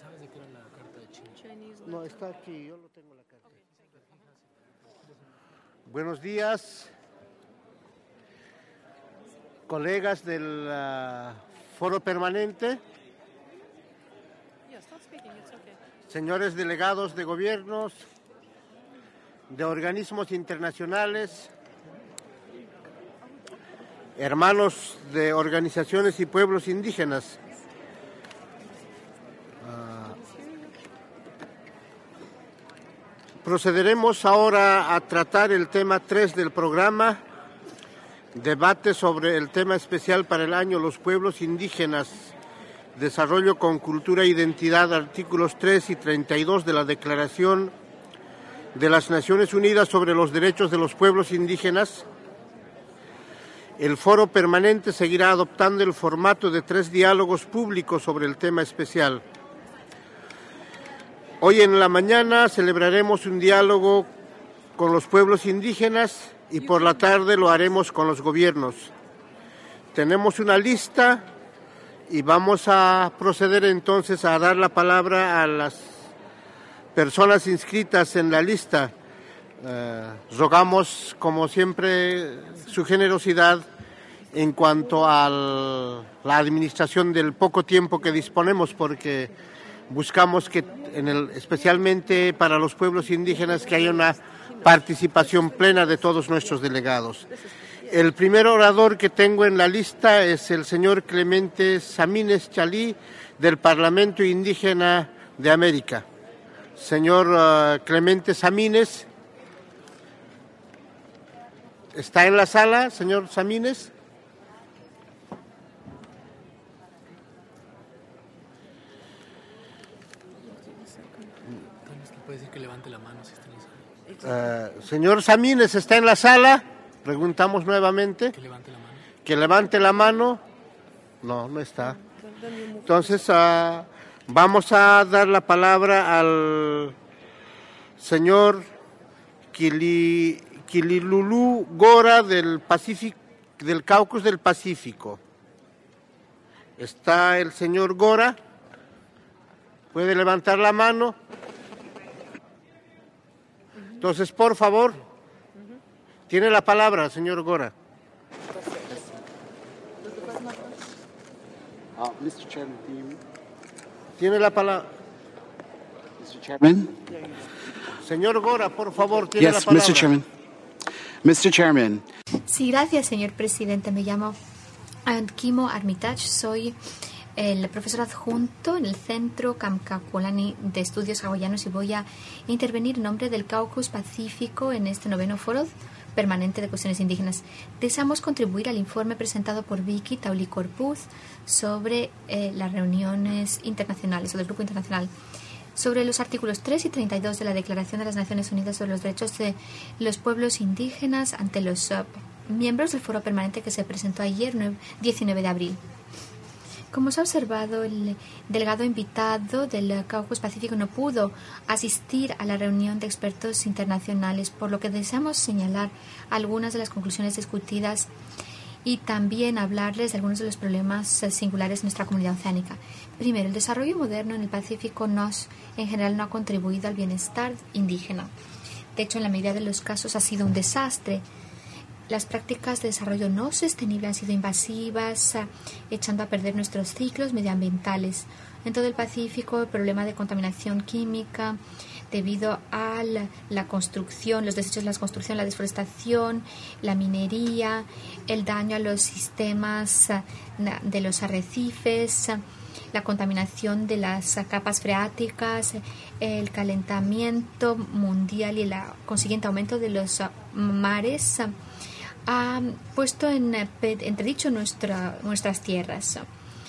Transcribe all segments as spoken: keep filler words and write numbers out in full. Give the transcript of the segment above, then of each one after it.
¿Sabes de qué era la carta de China? No, está aquí, yo lo tengo la carta. Buenos días, colegas del uh, Foro Permanente, señores delegados de gobiernos, de organismos internacionales, hermanos de organizaciones y pueblos indígenas. Procederemos ahora a tratar el tema tres del programa, debate sobre el tema especial para el año Los pueblos indígenas, desarrollo con cultura e identidad, artículos tres y treinta y dos de la Declaración de las Naciones Unidas sobre los Derechos de los Pueblos Indígenas. El foro permanente seguirá adoptando el formato de tres diálogos públicos sobre el tema especial. Hoy en la mañana celebraremos un diálogo con los pueblos indígenas y por la tarde lo haremos con los gobiernos. Tenemos una lista y vamos a proceder entonces a dar la palabra a las personas inscritas en la lista. Eh, rogamos, como siempre, su generosidad en cuanto a la administración del poco tiempo que disponemos, porque buscamos que, en el, especialmente para los pueblos indígenas, que haya una participación plena de todos nuestros delegados. El primer orador que tengo en la lista es el señor Clemente Samines Chalí, del Parlamento Indígena de América. Señor uh, Clemente Samines, ¿está en la sala, señor Samines? Puede decir que levante la mano si está en la sala. Uh, señor Samines, ¿está en la sala? Preguntamos nuevamente. Que levante la mano. Que levante la mano. No, no está. Entonces, uh, vamos a dar la palabra al señor Kili, Kililulú Gora del Pacífico, del Caucus del Pacífico. ¿Está el señor Gora? ¿Puede levantar la mano? Entonces, por favor, tiene la palabra, señor Gora. Uh, mister Chairman, Tiene la palabra. mister Chairman? Señor Gora, por favor, tiene Yes, la palabra. mister Chairman. mister Chairman. Sí, gracias, señor presidente. Me llamo Kimo Armitage. Soy el profesor adjunto en el Centro Kamkakulani de Estudios Hawaianos y voy a intervenir en nombre del Caucus Pacífico en este noveno foro permanente de cuestiones indígenas. Deseamos contribuir al informe presentado por Vicky Tauli Corpuz sobre eh, las reuniones internacionales o del Grupo Internacional, sobre los artículos tres y treinta y dos de la Declaración de las Naciones Unidas sobre los Derechos de los Pueblos Indígenas ante los uh, miembros del foro permanente que se presentó ayer, diecinueve de abril. Como se ha observado, el delegado invitado del Caucus Pacífico no pudo asistir a la reunión de expertos internacionales, por lo que deseamos señalar algunas de las conclusiones discutidas y también hablarles de algunos de los problemas singulares de nuestra comunidad oceánica. Primero, el desarrollo moderno en el Pacífico nos, en general no ha contribuido al bienestar indígena. De hecho, en la mayoría de los casos ha sido un desastre. Las prácticas de desarrollo no sostenible han sido invasivas, echando a perder nuestros ciclos medioambientales. En todo el Pacífico, el problema de contaminación química debido a la, la construcción, los desechos de la construcción, la deforestación, la minería, el daño a los sistemas de los arrecifes, la contaminación de las capas freáticas, el calentamiento mundial y el consiguiente aumento de los mares ha puesto en entredicho nuestra, nuestras tierras.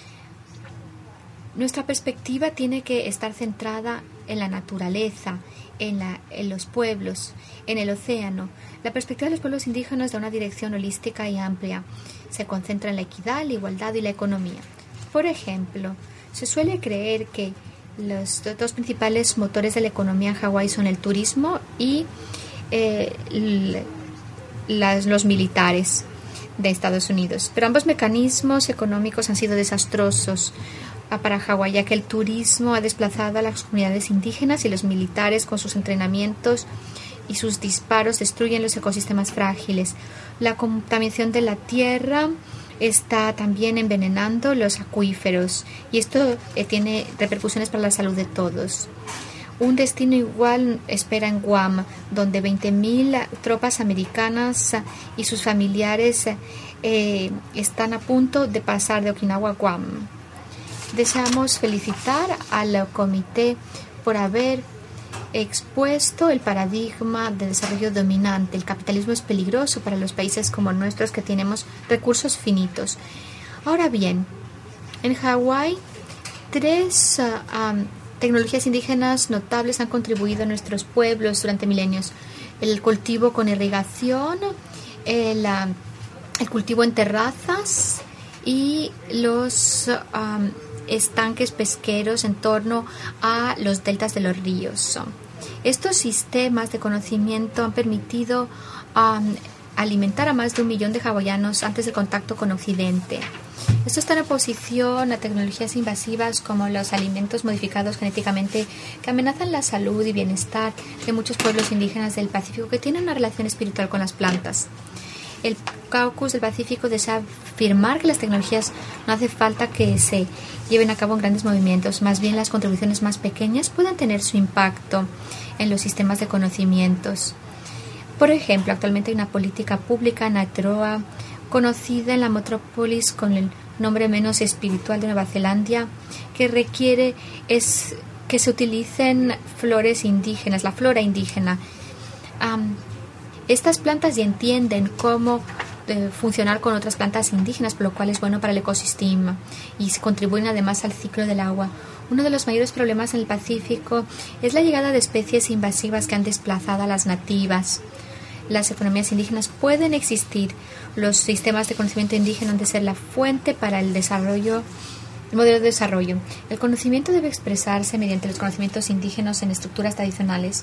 Nuestra perspectiva tiene que estar centrada en la naturaleza, en, la, en los pueblos, en el océano. La perspectiva de los pueblos indígenas da una dirección holística y amplia. Se concentra en la equidad, la igualdad y la economía. Por ejemplo, se suele creer que los dos principales motores de la economía en Hawái son el turismo y eh, las, los militares de Estados Unidos. Pero ambos mecanismos económicos han sido desastrosos para Hawái, ya que el turismo ha desplazado a las comunidades indígenas y los militares con sus entrenamientos y sus disparos destruyen los ecosistemas frágiles. La contaminación de la tierra está también envenenando los acuíferos y esto eh, tiene repercusiones para la salud de todos. Un destino igual espera en Guam, donde veinte mil tropas americanas y sus familiares eh, están a punto de pasar de Okinawa a Guam. Deseamos felicitar al comité por haber expuesto el paradigma de desarrollo dominante. El capitalismo es peligroso para los países como nuestros que tenemos recursos finitos. Ahora bien, en Hawái, tres uh, um, tecnologías indígenas notables han contribuido a nuestros pueblos durante milenios. El cultivo con irrigación, el, uh, el cultivo en terrazas y los um, estanques pesqueros en torno a los deltas de los ríos. Estos sistemas de conocimiento han permitido um, alimentar a más de un millón de hawaianos antes del contacto con Occidente. Esto está en oposición a tecnologías invasivas como los alimentos modificados genéticamente que amenazan la salud y bienestar de muchos pueblos indígenas del Pacífico que tienen una relación espiritual con las plantas. El Caucus del Pacífico desea afirmar que las tecnologías no hace falta que se lleven a cabo en grandes movimientos, más bien las contribuciones más pequeñas pueden tener su impacto en los sistemas de conocimientos. Por ejemplo, actualmente hay una política pública en Aotearoa, conocida en la metrópolis con el nombre menos espiritual de Nueva Zelanda, que requiere es que se utilicen flores indígenas, la flora indígena. Um, Estas plantas ya entienden cómo eh, funcionar con otras plantas indígenas, por lo cual es bueno para el ecosistema y contribuyen además al ciclo del agua. Uno de los mayores problemas en el Pacífico es la llegada de especies invasivas que han desplazado a las nativas. Las economías indígenas pueden existir. Los sistemas de conocimiento indígena han de ser la fuente para el desarrollo, el modelo de desarrollo. El conocimiento debe expresarse mediante los conocimientos indígenas en estructuras tradicionales.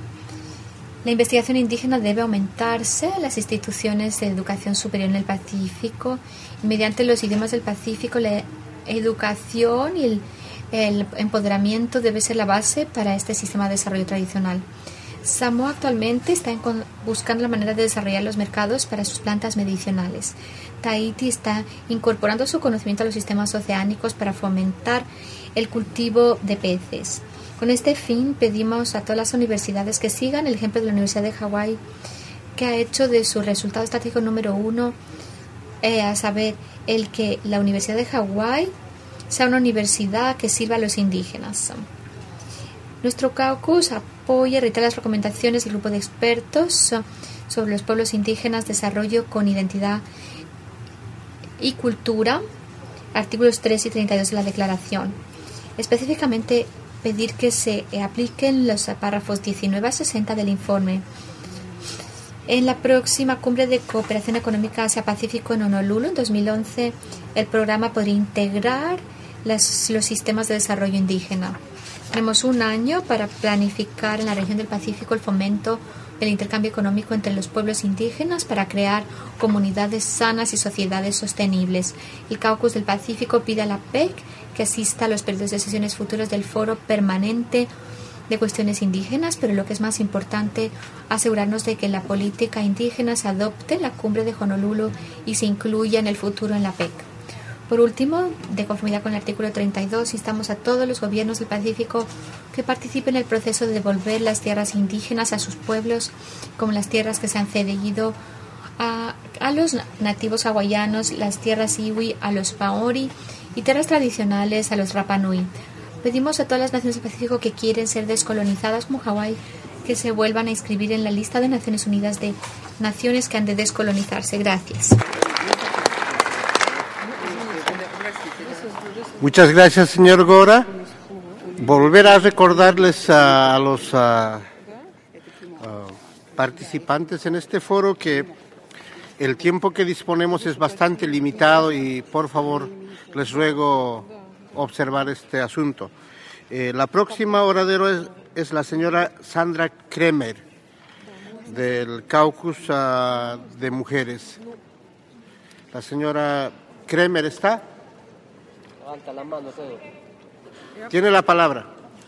La investigación indígena debe aumentarse en las instituciones de educación superior en el Pacífico. Mediante los idiomas del Pacífico, la educación y el, el empoderamiento debe ser la base para este sistema de desarrollo tradicional. Samoa actualmente está en, buscando la manera de desarrollar los mercados para sus plantas medicinales. Tahití está incorporando su conocimiento a los sistemas oceánicos para fomentar el cultivo de peces. Con este fin, pedimos a todas las universidades que sigan el ejemplo de la Universidad de Hawái, que ha hecho de su resultado estratégico número uno, eh, a saber, el que la Universidad de Hawái sea una universidad que sirva a los indígenas. Nuestro caucus apoya y reitera las recomendaciones del grupo de expertos sobre los pueblos indígenas, desarrollo con identidad y cultura, artículos tres y treinta y dos de la Declaración. Específicamente, pedir que se apliquen los párrafos diecinueve a sesenta del informe. En la próxima cumbre de cooperación económica Asia-Pacífico en Honolulu en dos mil once, el programa podría integrar las, los sistemas de desarrollo indígena. Tenemos un año para planificar en la región del Pacífico el fomento del intercambio económico entre los pueblos indígenas para crear comunidades sanas y sociedades sostenibles. El Caucus del Pacífico pide a la P E C que asista a los periodos de sesiones futuros del Foro Permanente de Cuestiones Indígenas, pero lo que es más importante, asegurarnos de que la política indígena se adopte en la cumbre de Honolulu y se incluya en el futuro en la P E C. Por último, de conformidad con el artículo treinta y dos, instamos a todos los gobiernos del Pacífico que participen en el proceso de devolver las tierras indígenas a sus pueblos, como las tierras que se han cedido a, a los nativos hawaianos, las tierras iwi a los maori y tierras tradicionales a los Rapa Nui. Pedimos a todas las naciones del Pacífico que quieren ser descolonizadas como Hawái que se vuelvan a inscribir en la lista de Naciones Unidas de naciones que han de descolonizarse. Gracias. Muchas gracias, señor Gora. Volver a recordarles a, a los a, a participantes en este foro que el tiempo que disponemos es bastante limitado y por favor les ruego observar este asunto. Eh, la próxima oradora es, es la señora Sandra Kremer del Caucus uh, de Mujeres. La señora Kremer está. Tiene la palabra.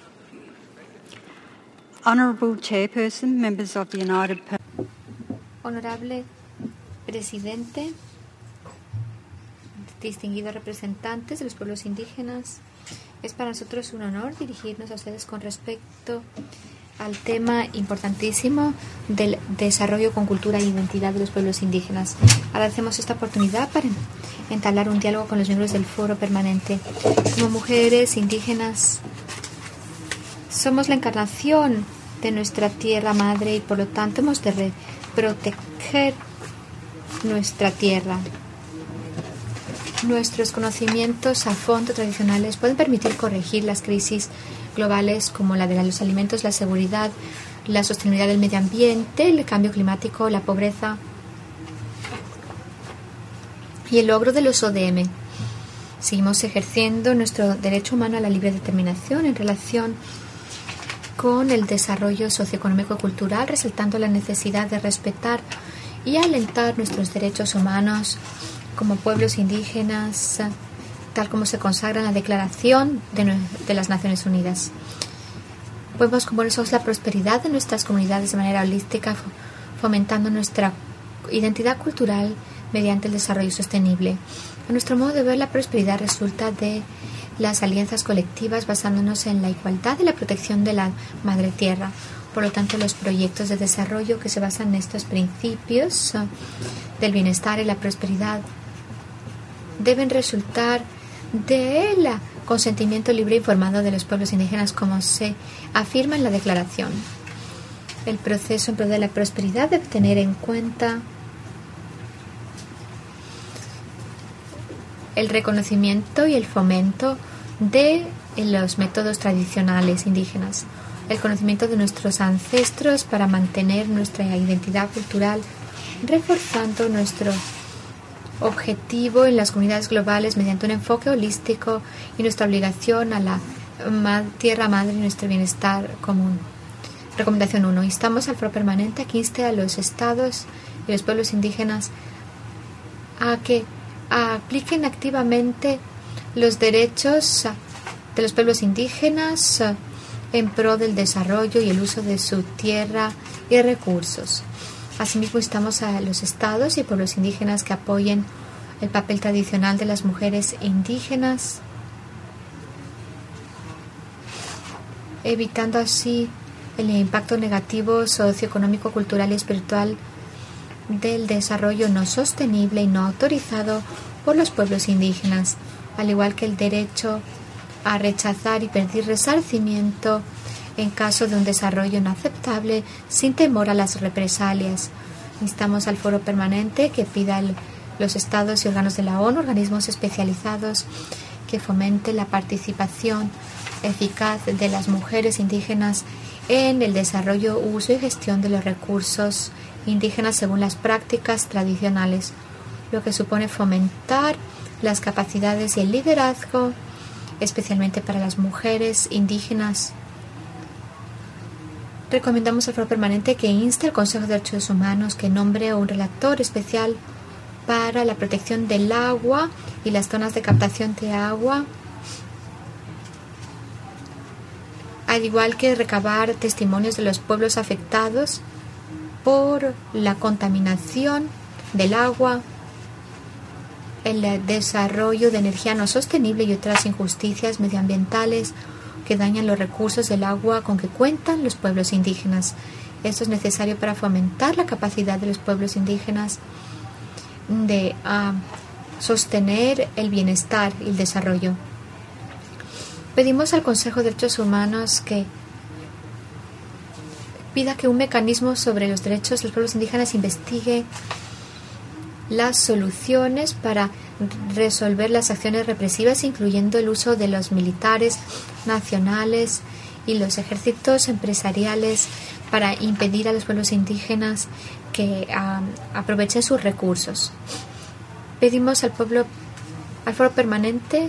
Honorable Chairperson, members of the United Per- Honorable Presidente, distinguidos representantes de los pueblos indígenas, es para nosotros un honor dirigirnos a ustedes con respecto al tema importantísimo del desarrollo con cultura e identidad de los pueblos indígenas. Agradecemos esta oportunidad para entablar un diálogo con los miembros del foro permanente. Como mujeres indígenas, somos la encarnación de nuestra tierra madre y por lo tanto hemos de re- proteger nuestra tierra. Nuestros conocimientos a fondo tradicionales pueden permitir corregir las crisis globales como la de los alimentos, la seguridad, la sostenibilidad del medio ambiente, el cambio climático, la pobreza y el logro de los O D M. Seguimos ejerciendo nuestro derecho humano a la libre determinación en relación con el desarrollo socioeconómico y cultural, resaltando la necesidad de respetar y alentar nuestros derechos humanos como pueblos indígenas, tal como se consagra en la Declaración de, de las Naciones Unidas. Podemos con buenos ojos la prosperidad de nuestras comunidades de manera holística, fomentando nuestra identidad cultural mediante el desarrollo sostenible. A nuestro modo de ver, la prosperidad resulta de las alianzas colectivas basándonos en la igualdad y la protección de la madre tierra. Por lo tanto, los proyectos de desarrollo que se basan en estos principios del bienestar y la prosperidad deben resultar del consentimiento libre e informado de los pueblos indígenas, como se afirma en la Declaración. El proceso en pro de la prosperidad debe tener en cuenta el reconocimiento y el fomento de los métodos tradicionales indígenas, el conocimiento de nuestros ancestros para mantener nuestra identidad cultural, reforzando nuestro objetivo en las comunidades globales mediante un enfoque holístico y nuestra obligación a la ma- tierra madre y nuestro bienestar común. Recomendación uno. Instamos al foro permanente a que inste a los estados y los pueblos indígenas a que apliquen activamente los derechos de los pueblos indígenas en pro del desarrollo y el uso de su tierra y recursos. Asimismo, instamos a los estados y pueblos indígenas que apoyen el papel tradicional de las mujeres indígenas, evitando así el impacto negativo socioeconómico, cultural y espiritual del desarrollo no sostenible y no autorizado por los pueblos indígenas, al igual que el derecho a rechazar y pedir resarcimiento en caso de un desarrollo inaceptable sin temor a las represalias. Instamos al foro permanente que pida a los estados y órganos de la ONU, organismos especializados, que fomente la participación eficaz de las mujeres indígenas en el desarrollo, uso y gestión de los recursos indígenas según las prácticas tradicionales, lo que supone fomentar las capacidades y el liderazgo, especialmente para las mujeres indígenas. Recomendamos al foro permanente que inste al Consejo de Derechos Humanos que nombre un relator especial para la protección del agua y las zonas de captación de agua, al igual que recabar testimonios de los pueblos afectados por la contaminación del agua, el desarrollo de energía no sostenible y otras injusticias medioambientales que dañan los recursos del agua con que cuentan los pueblos indígenas. Esto es necesario para fomentar la capacidad de los pueblos indígenas de uh, sostener el bienestar y el desarrollo. Pedimos al Consejo de Derechos Humanos que pida que un mecanismo sobre los derechos de los pueblos indígenas investigue las soluciones para resolver las acciones represivas, incluyendo el uso de los militares nacionales y los ejércitos empresariales para impedir a los pueblos indígenas que um, aprovechen sus recursos. Pedimos al pueblo, al foro permanente,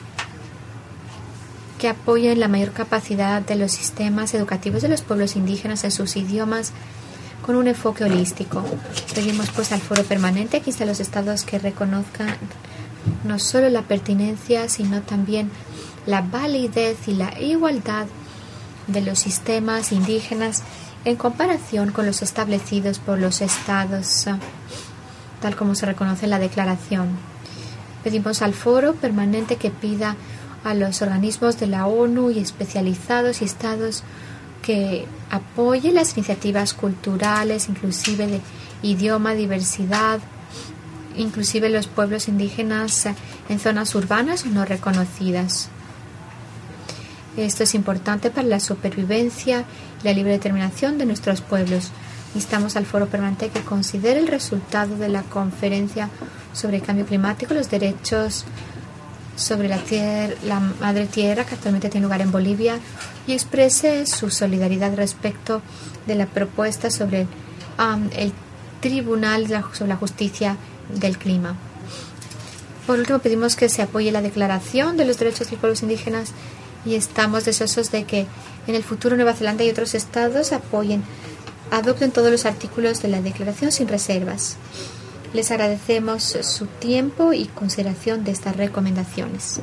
que apoyen la mayor capacidad de los sistemas educativos de los pueblos indígenas en sus idiomas con un enfoque holístico. Pedimos pues al foro permanente que inste a los estados que reconozcan no solo la pertinencia, sino también la validez y la igualdad de los sistemas indígenas en comparación con los establecidos por los estados, tal como se reconoce en la declaración. Pedimos al foro permanente que pida a los organismos de la ONU y especializados y estados que apoyen las iniciativas culturales, inclusive de idioma, diversidad, inclusive los pueblos indígenas en zonas urbanas o no reconocidas. Esto es importante para la supervivencia y la libre determinación de nuestros pueblos. Instamos al foro permanente que considere el resultado de la conferencia sobre el cambio climático, los derechos sobre la, tierra, la madre tierra que actualmente tiene lugar en Bolivia, y exprese su solidaridad respecto de la propuesta sobre um, el Tribunal sobre la Justicia del Clima. Por último, pedimos que se apoye la Declaración de los Derechos de los Pueblos Indígenas y estamos deseosos de que en el futuro Nueva Zelanda y otros estados apoyen, adopten todos los artículos de la Declaración sin reservas. Les agradecemos su tiempo y consideración de estas recomendaciones.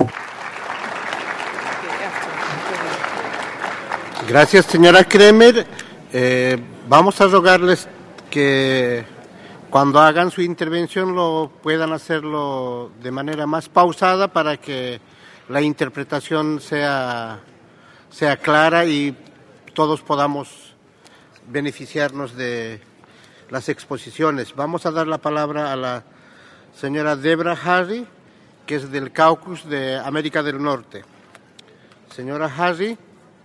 Gracias, señora Kremer. Eh, vamos a rogarles que cuando hagan su intervención lo puedan hacerlo de manera más pausada para que la interpretación sea, sea clara y todos podamos beneficiarnos de las exposiciones. Vamos a dar la palabra a la señora Debra Harry, que es del Caucus de América del Norte. Señora Harry.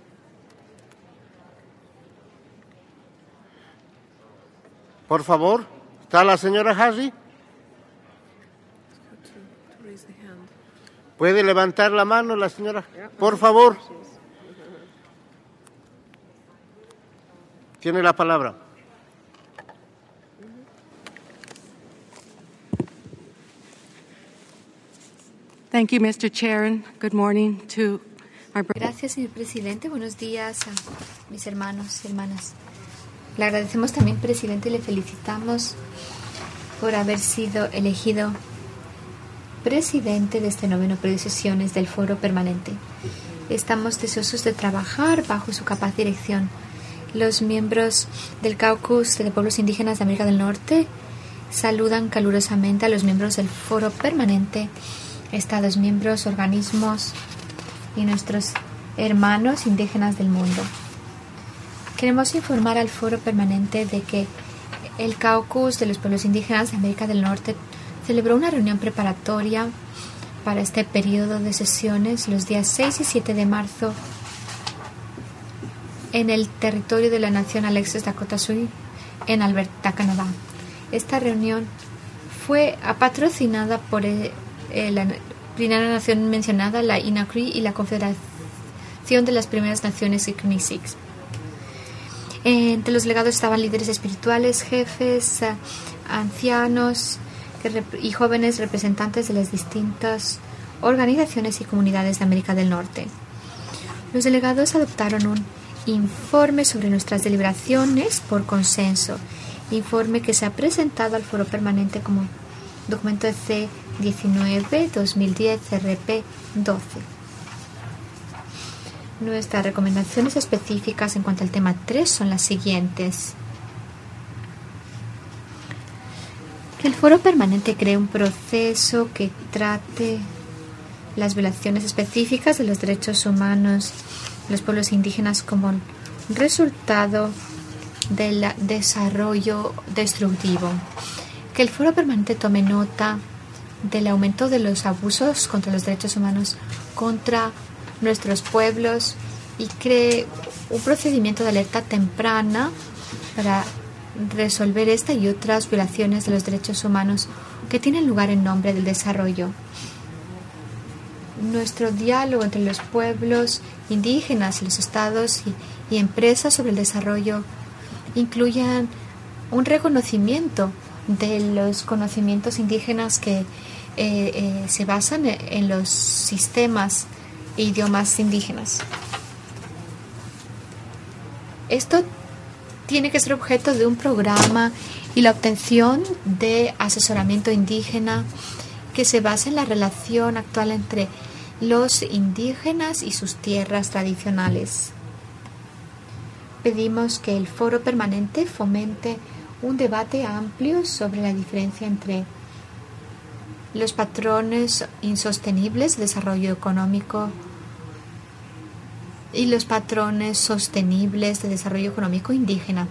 Por favor, ¿está la señora Harry? ¿Puede levantar la mano la señora? Por favor. Tiene la palabra. Thank you, Mister Chair, and good morning to our... Gracias, señor presidente. Buenos días a mis hermanos y hermanas. Le agradecemos también, presidente, y le felicitamos por haber sido elegido presidente de este noveno periodo de sesiones del Foro Permanente. Estamos deseosos de trabajar bajo su capaz dirección. Los miembros del Caucus de Pueblos Indígenas de América del Norte saludan calurosamente a los miembros del Foro Permanente, estados miembros, organismos y nuestros hermanos indígenas del mundo. Queremos informar al Foro Permanente de que el Caucus de los Pueblos Indígenas de América del Norte celebró una reunión preparatoria para este periodo de sesiones los días seis y siete de marzo en el territorio de la nación Alexis Dakota Sioux en Alberta, Canadá. Esta reunión fue patrocinada por el, el, la primera nación mencionada, la Inukri, y la Confederación de las Primeras Naciones Iqnisix. Entre los delegados estaban líderes espirituales, jefes, uh, ancianos que y jóvenes representantes de las distintas organizaciones y comunidades de América del Norte. Los delegados adoptaron un informe sobre nuestras deliberaciones por consenso, informe que se ha presentado al Foro Permanente como documento C diecinueve dos mil diez R P doce. Nuestras recomendaciones específicas en cuanto al tema tres son las siguientes. Que el Foro Permanente cree un proceso que trate las violaciones específicas de los derechos humanos de los pueblos indígenas como resultado del desarrollo destructivo. Que el Foro Permanente tome nota del aumento de los abusos contra los derechos humanos contra nuestros pueblos y cree un procedimiento de alerta temprana para resolver esta y otras violaciones de los derechos humanos que tienen lugar en nombre del desarrollo. Nuestro diálogo entre los pueblos indígenas y los estados y, y empresas sobre el desarrollo incluyan un reconocimiento de los conocimientos indígenas que eh, eh, se basan en los sistemas e idiomas indígenas. Esto tiene que ser objeto de un programa y la obtención de asesoramiento indígena que se basa en la relación actual entre los indígenas y sus tierras tradicionales. Pedimos que el foro permanente fomente un debate amplio sobre la diferencia entre los patrones insostenibles de desarrollo económico y los patrones sostenibles de desarrollo económico indígena,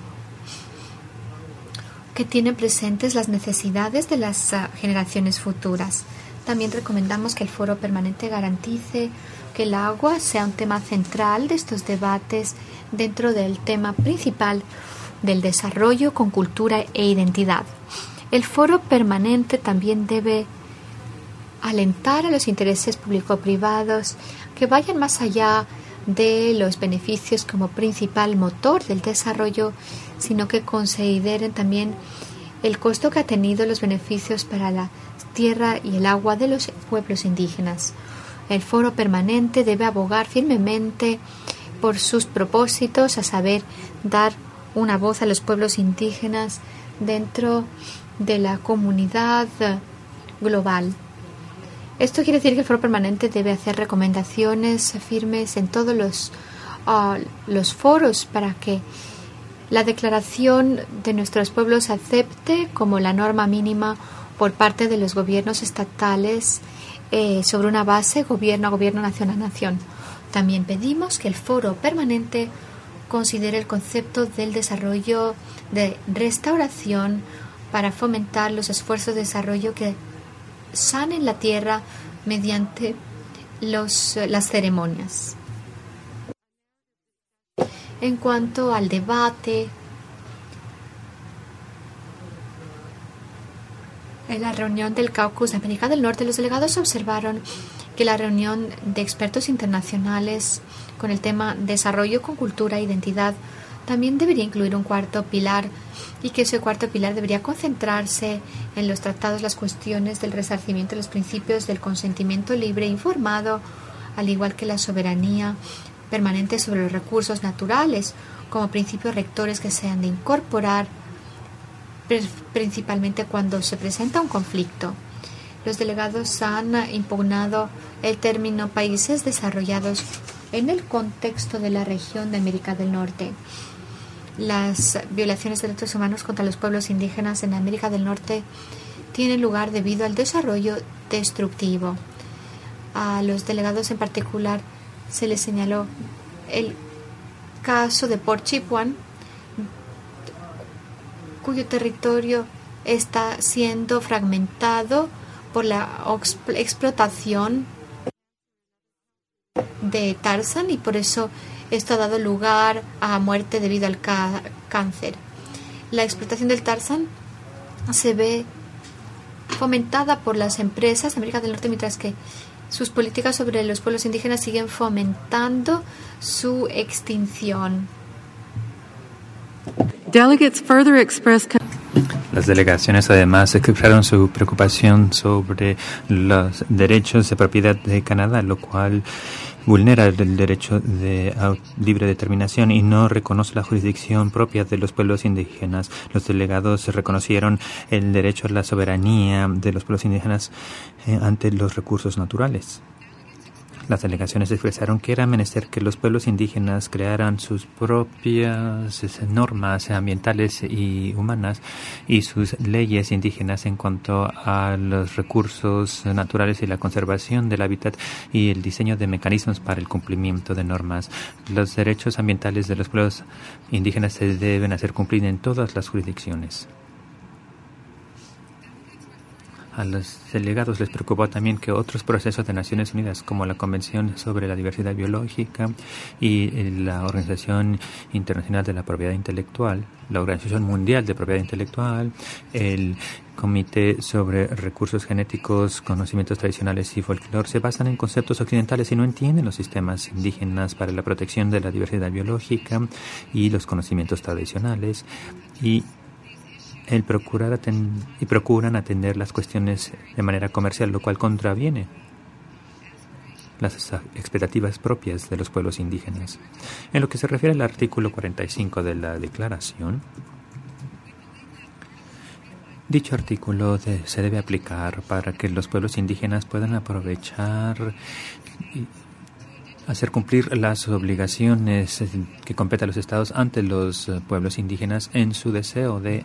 que tienen presentes las necesidades de las uh, generaciones futuras. También recomendamos que el foro permanente garantice que el agua sea un tema central de estos debates dentro del tema principal del desarrollo con cultura e identidad. El foro permanente también debe alentar a los intereses público-privados que vayan más allá de los beneficios como principal motor del desarrollo, sino que consideren también el costo que ha tenido los beneficios para la tierra y el agua de los pueblos indígenas. El foro permanente debe abogar firmemente por sus propósitos, a saber, dar una voz a los pueblos indígenas dentro de la comunidad global. Esto quiere decir que el foro permanente debe hacer recomendaciones firmes en todos los, uh, los foros para que la declaración de nuestros pueblos se acepte como la norma mínima por parte de los gobiernos estatales eh, sobre una base gobierno a gobierno, nación a nación. También pedimos que el foro permanente considere el concepto del desarrollo de restauración para fomentar los esfuerzos de desarrollo que sanen la tierra mediante los, las ceremonias. En cuanto al debate, en la reunión del Caucus de América del Norte, los delegados observaron que la reunión de expertos internacionales con el tema desarrollo con cultura e identidad también debería incluir un cuarto pilar, y que ese cuarto pilar debería concentrarse en los tratados, las cuestiones del resarcimiento, los principios del consentimiento libre e informado, al igual que la soberanía permanente sobre los recursos naturales, como principios rectores que se han de incorporar principalmente cuando se presenta un conflicto. Los delegados han impugnado el término países desarrollados en el contexto de la región de América del Norte. Las violaciones de derechos humanos contra los pueblos indígenas en América del Norte tienen lugar debido al desarrollo destructivo. A los delegados en particular se les señaló el caso de Port Chipewyan, cuyo territorio está siendo fragmentado por la explotación de Tarzán, y por eso esto ha dado lugar a muerte debido al ca- cáncer. La explotación del Tarzán se ve fomentada por las empresas de América del Norte, mientras que sus políticas sobre los pueblos indígenas siguen fomentando su extinción. Delegates further expressed. Las delegaciones además expresaron su preocupación sobre los derechos de propiedad de Canadá, lo cual vulnera el derecho de libre determinación y no reconoce la jurisdicción propia de los pueblos indígenas. Los delegados reconocieron el derecho a la soberanía de los pueblos indígenas eh, ante los recursos naturales. Las delegaciones expresaron que era menester que los pueblos indígenas crearan sus propias normas ambientales y humanas y sus leyes indígenas en cuanto a los recursos naturales y la conservación del hábitat y el diseño de mecanismos para el cumplimiento de normas. Los derechos ambientales de los pueblos indígenas se deben hacer cumplir en todas las jurisdicciones. A los delegados les preocupó también que otros procesos de Naciones Unidas, como la Convención sobre la Diversidad Biológica y la Organización Internacional de la Propiedad Intelectual, la Organización Mundial de Propiedad Intelectual, el Comité sobre Recursos Genéticos, Conocimientos Tradicionales y Folclore, se basan en conceptos occidentales y no entienden los sistemas indígenas para la protección de la diversidad biológica y los conocimientos tradicionales, y el procurar aten- y procuran atender las cuestiones de manera comercial, lo cual contraviene las expectativas propias de los pueblos indígenas. En lo que se refiere al artículo cuarenta y cinco de la Declaración, Dicho artículo de, se debe aplicar para que los pueblos indígenas puedan aprovechar y hacer cumplir las obligaciones que competen a los estados ante los pueblos indígenas en su deseo de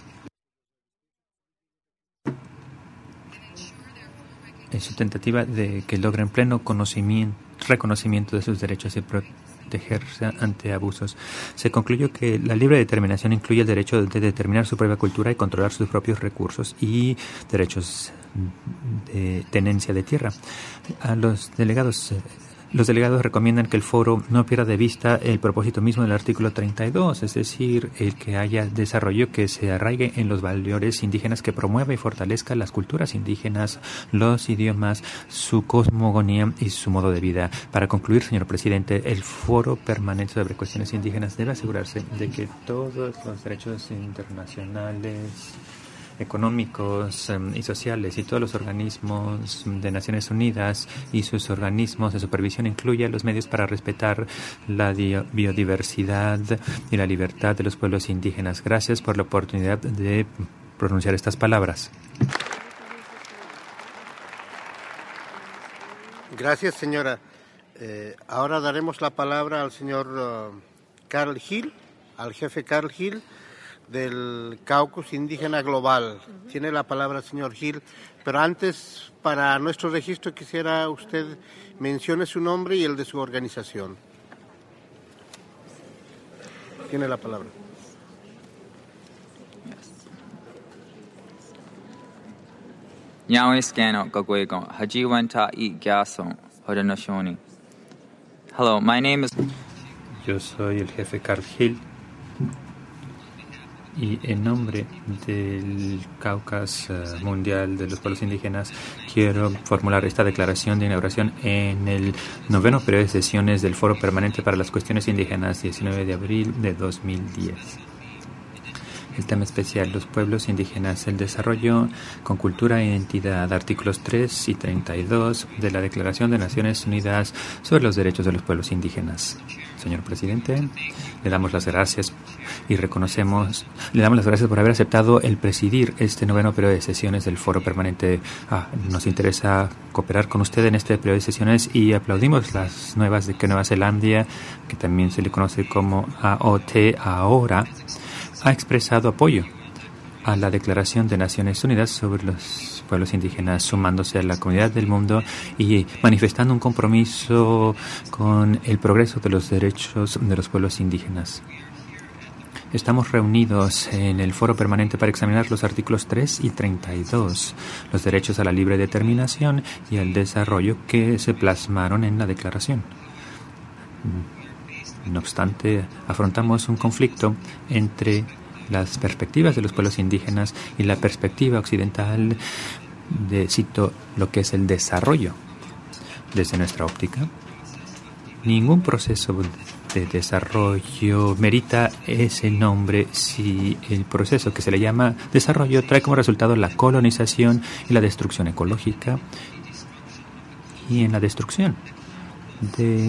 en su tentativa de que logren pleno conocimiento, reconocimiento de sus derechos y protegerse ante abusos. Se concluyó que la libre determinación incluye el derecho de determinar su propia cultura y controlar sus propios recursos y derechos de tenencia de tierra. A los delegados Los delegados recomiendan que el foro no pierda de vista el propósito mismo del artículo treinta y dos, es decir, el que haya desarrollo que se arraigue en los valores indígenas, que promueva y fortalezca las culturas indígenas, los idiomas, su cosmogonía y su modo de vida. Para concluir, señor presidente, el foro permanente sobre cuestiones indígenas debe asegurarse de que todos los derechos internacionales, económicos eh, y sociales y todos los organismos de Naciones Unidas y sus organismos de supervisión incluyan los medios para respetar la biodiversidad y la libertad de los pueblos indígenas. Gracias por la oportunidad de pronunciar estas palabras. Gracias, señora. Eh, ahora daremos la palabra al señor uh, Carl Hill, al jefe Carl Hill, del Caucus Indígena Global. Tiene la palabra el señor Hill, pero antes, para nuestro registro, quisiera usted mencione su nombre y el de su organización. Tiene la palabra. Hello, my name is... Yo soy el jefe Carl Hill. Y en nombre del Caucus uh, Mundial de los Pueblos Indígenas quiero formular esta declaración de inauguración en el noveno periodo de sesiones del Foro Permanente para las Cuestiones Indígenas, diecinueve de abril de dos mil diez. El tema especial, los pueblos indígenas, el desarrollo con cultura e identidad, artículos tres y treinta y dos de la Declaración de Naciones Unidas sobre los Derechos de los Pueblos Indígenas. Señor presidente, le damos las gracias y reconocemos, le damos las gracias por haber aceptado el presidir este noveno periodo de sesiones del Foro Permanente. Ah, nos interesa cooperar con usted en este periodo de sesiones y aplaudimos las nuevas de que Nueva Zelanda, que también se le conoce como A O T ahora, ha expresado apoyo a la Declaración de Naciones Unidas sobre los pueblos indígenas, sumándose a la comunidad del mundo y manifestando un compromiso con el progreso de los derechos de los pueblos indígenas. Estamos reunidos en el foro permanente para examinar los artículos tres y treinta y dos, los derechos a la libre determinación y al desarrollo que se plasmaron en la declaración. No obstante, afrontamos un conflicto entre las perspectivas de los pueblos indígenas y la perspectiva occidental de, cito, lo que es el desarrollo. Desde nuestra óptica, ningún proceso de desarrollo merita ese nombre si el proceso que se le llama desarrollo trae como resultado la colonización y la destrucción ecológica, y en la destrucción de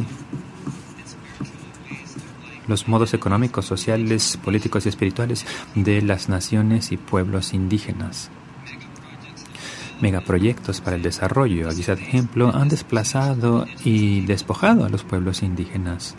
los modos económicos, sociales, políticos y espirituales de las naciones y pueblos indígenas. Megaproyectos para el desarrollo, a guisa de ejemplo, han desplazado y despojado a los pueblos indígenas.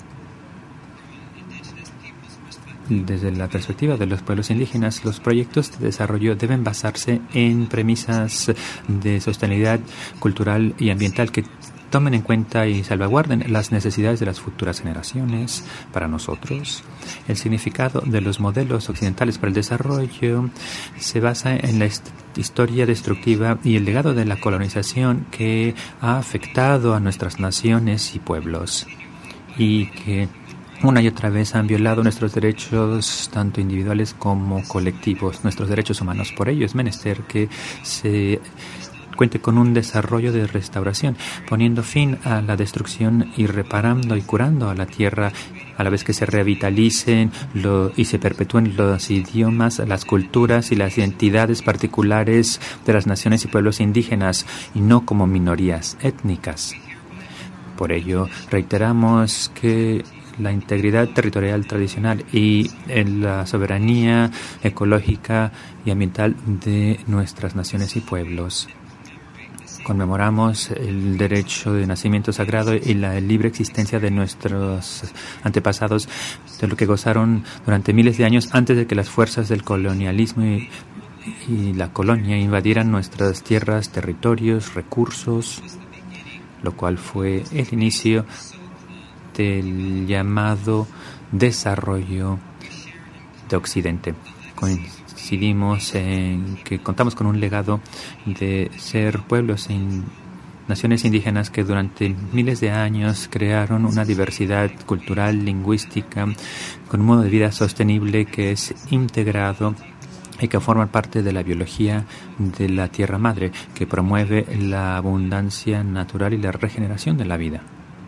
Desde la perspectiva de los pueblos indígenas, los proyectos de desarrollo deben basarse en premisas de sostenibilidad cultural y ambiental que tomen en cuenta y salvaguarden las necesidades de las futuras generaciones. Para nosotros, el significado de los modelos occidentales para el desarrollo se basa en la historia destructiva y el legado de la colonización que ha afectado a nuestras naciones y pueblos, y que una y otra vez han violado nuestros derechos, tanto individuales como colectivos, nuestros derechos humanos. Por ello es menester que se cuente con un desarrollo de restauración, poniendo fin a la destrucción y reparando y curando a la tierra, a la vez que se revitalicen lo, y se perpetúen los idiomas, las culturas y las identidades particulares de las naciones y pueblos indígenas, y no como minorías étnicas. Por ello, reiteramos que la integridad territorial tradicional y en la soberanía ecológica y ambiental de nuestras naciones y pueblos. Conmemoramos el derecho de nacimiento sagrado y la libre existencia de nuestros antepasados, de lo que gozaron durante miles de años antes de que las fuerzas del colonialismo y, y la colonia invadieran nuestras tierras, territorios, recursos, lo cual fue el inicio del llamado desarrollo de Occidente. Coincidimos en que contamos con un legado de ser pueblos en naciones indígenas que durante miles de años crearon una diversidad cultural, lingüística, con un modo de vida sostenible que es integrado y que forman parte de la biología de la Tierra Madre, que promueve la abundancia natural y la regeneración de la vida.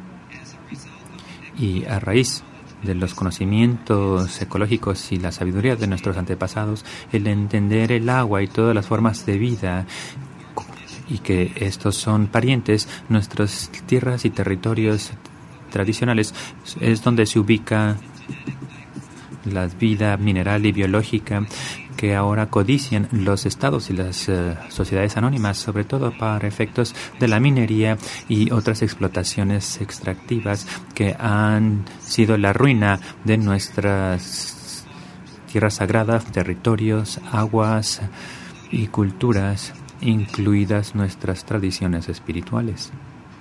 Y a raíz de los conocimientos ecológicos y la sabiduría de nuestros antepasados, el entender el agua y todas las formas de vida y que estos son parientes, nuestras tierras y territorios tradicionales es donde se ubica la vida mineral y biológica que ahora codician los estados y las uh, sociedades anónimas, sobre todo para efectos de la minería y otras explotaciones extractivas que han sido la ruina de nuestras tierras sagradas, territorios, aguas y culturas, incluidas nuestras tradiciones espirituales.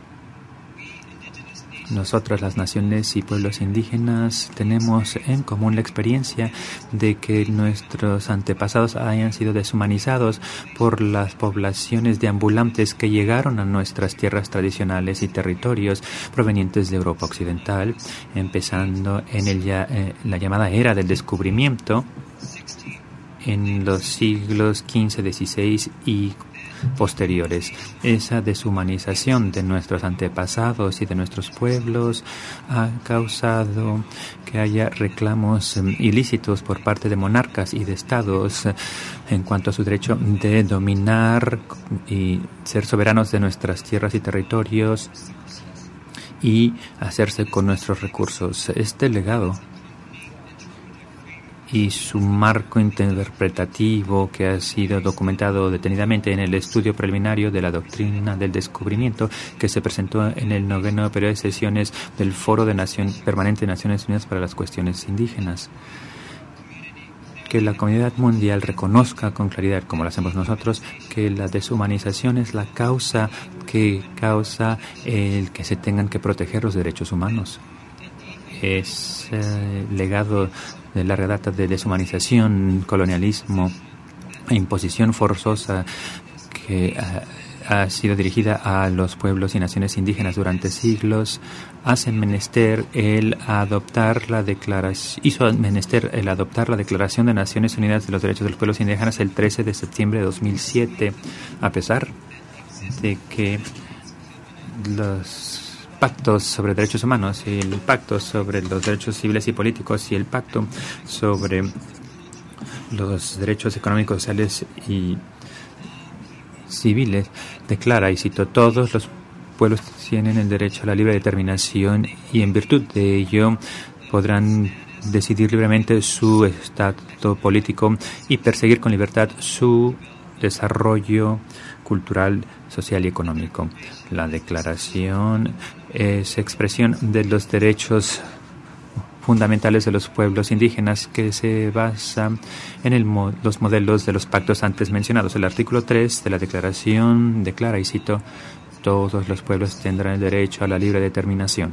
Nosotros, las naciones y pueblos indígenas, tenemos en común la experiencia de que nuestros antepasados hayan sido deshumanizados por las poblaciones de ambulantes que llegaron a nuestras tierras tradicionales y territorios provenientes de Europa Occidental, empezando en el ya, eh, la llamada era del descubrimiento en los siglos quince, dieciséis y posteriores. Esa deshumanización de nuestros antepasados y de nuestros pueblos ha causado que haya reclamos ilícitos por parte de monarcas y de estados en cuanto a su derecho de dominar y ser soberanos de nuestras tierras y territorios y hacerse con nuestros recursos. Este legado y su marco interpretativo, que ha sido documentado detenidamente en el estudio preliminario de la doctrina del descubrimiento que se presentó en el noveno periodo de sesiones del Foro de Nación Permanente de Naciones Unidas para las Cuestiones Indígenas. Que la comunidad mundial reconozca con claridad, como lo hacemos nosotros, que la deshumanización es la causa que causa el que se tengan que proteger los derechos humanos. Es eh, legado de larga data de deshumanización, colonialismo e imposición forzosa que ha, ha sido dirigida a los pueblos y naciones indígenas durante siglos, hace menester el adoptar la declaración, hizo menester el adoptar la Declaración de Naciones Unidas de los Derechos de los Pueblos Indígenas el trece de septiembre de dos mil siete, a pesar de que los pactos sobre derechos humanos y el pacto sobre los derechos civiles y políticos y el pacto sobre los derechos económicos, sociales y civiles declara, y cito, todos los pueblos tienen el derecho a la libre determinación y en virtud de ello podrán decidir libremente su estado político y perseguir con libertad su desarrollo cultural, social y económico. La declaración es expresión de los derechos fundamentales de los pueblos indígenas que se basa en el mo- los modelos de los pactos antes mencionados. El artículo tres de la declaración declara, y cito, todos los pueblos tendrán el derecho a la libre determinación.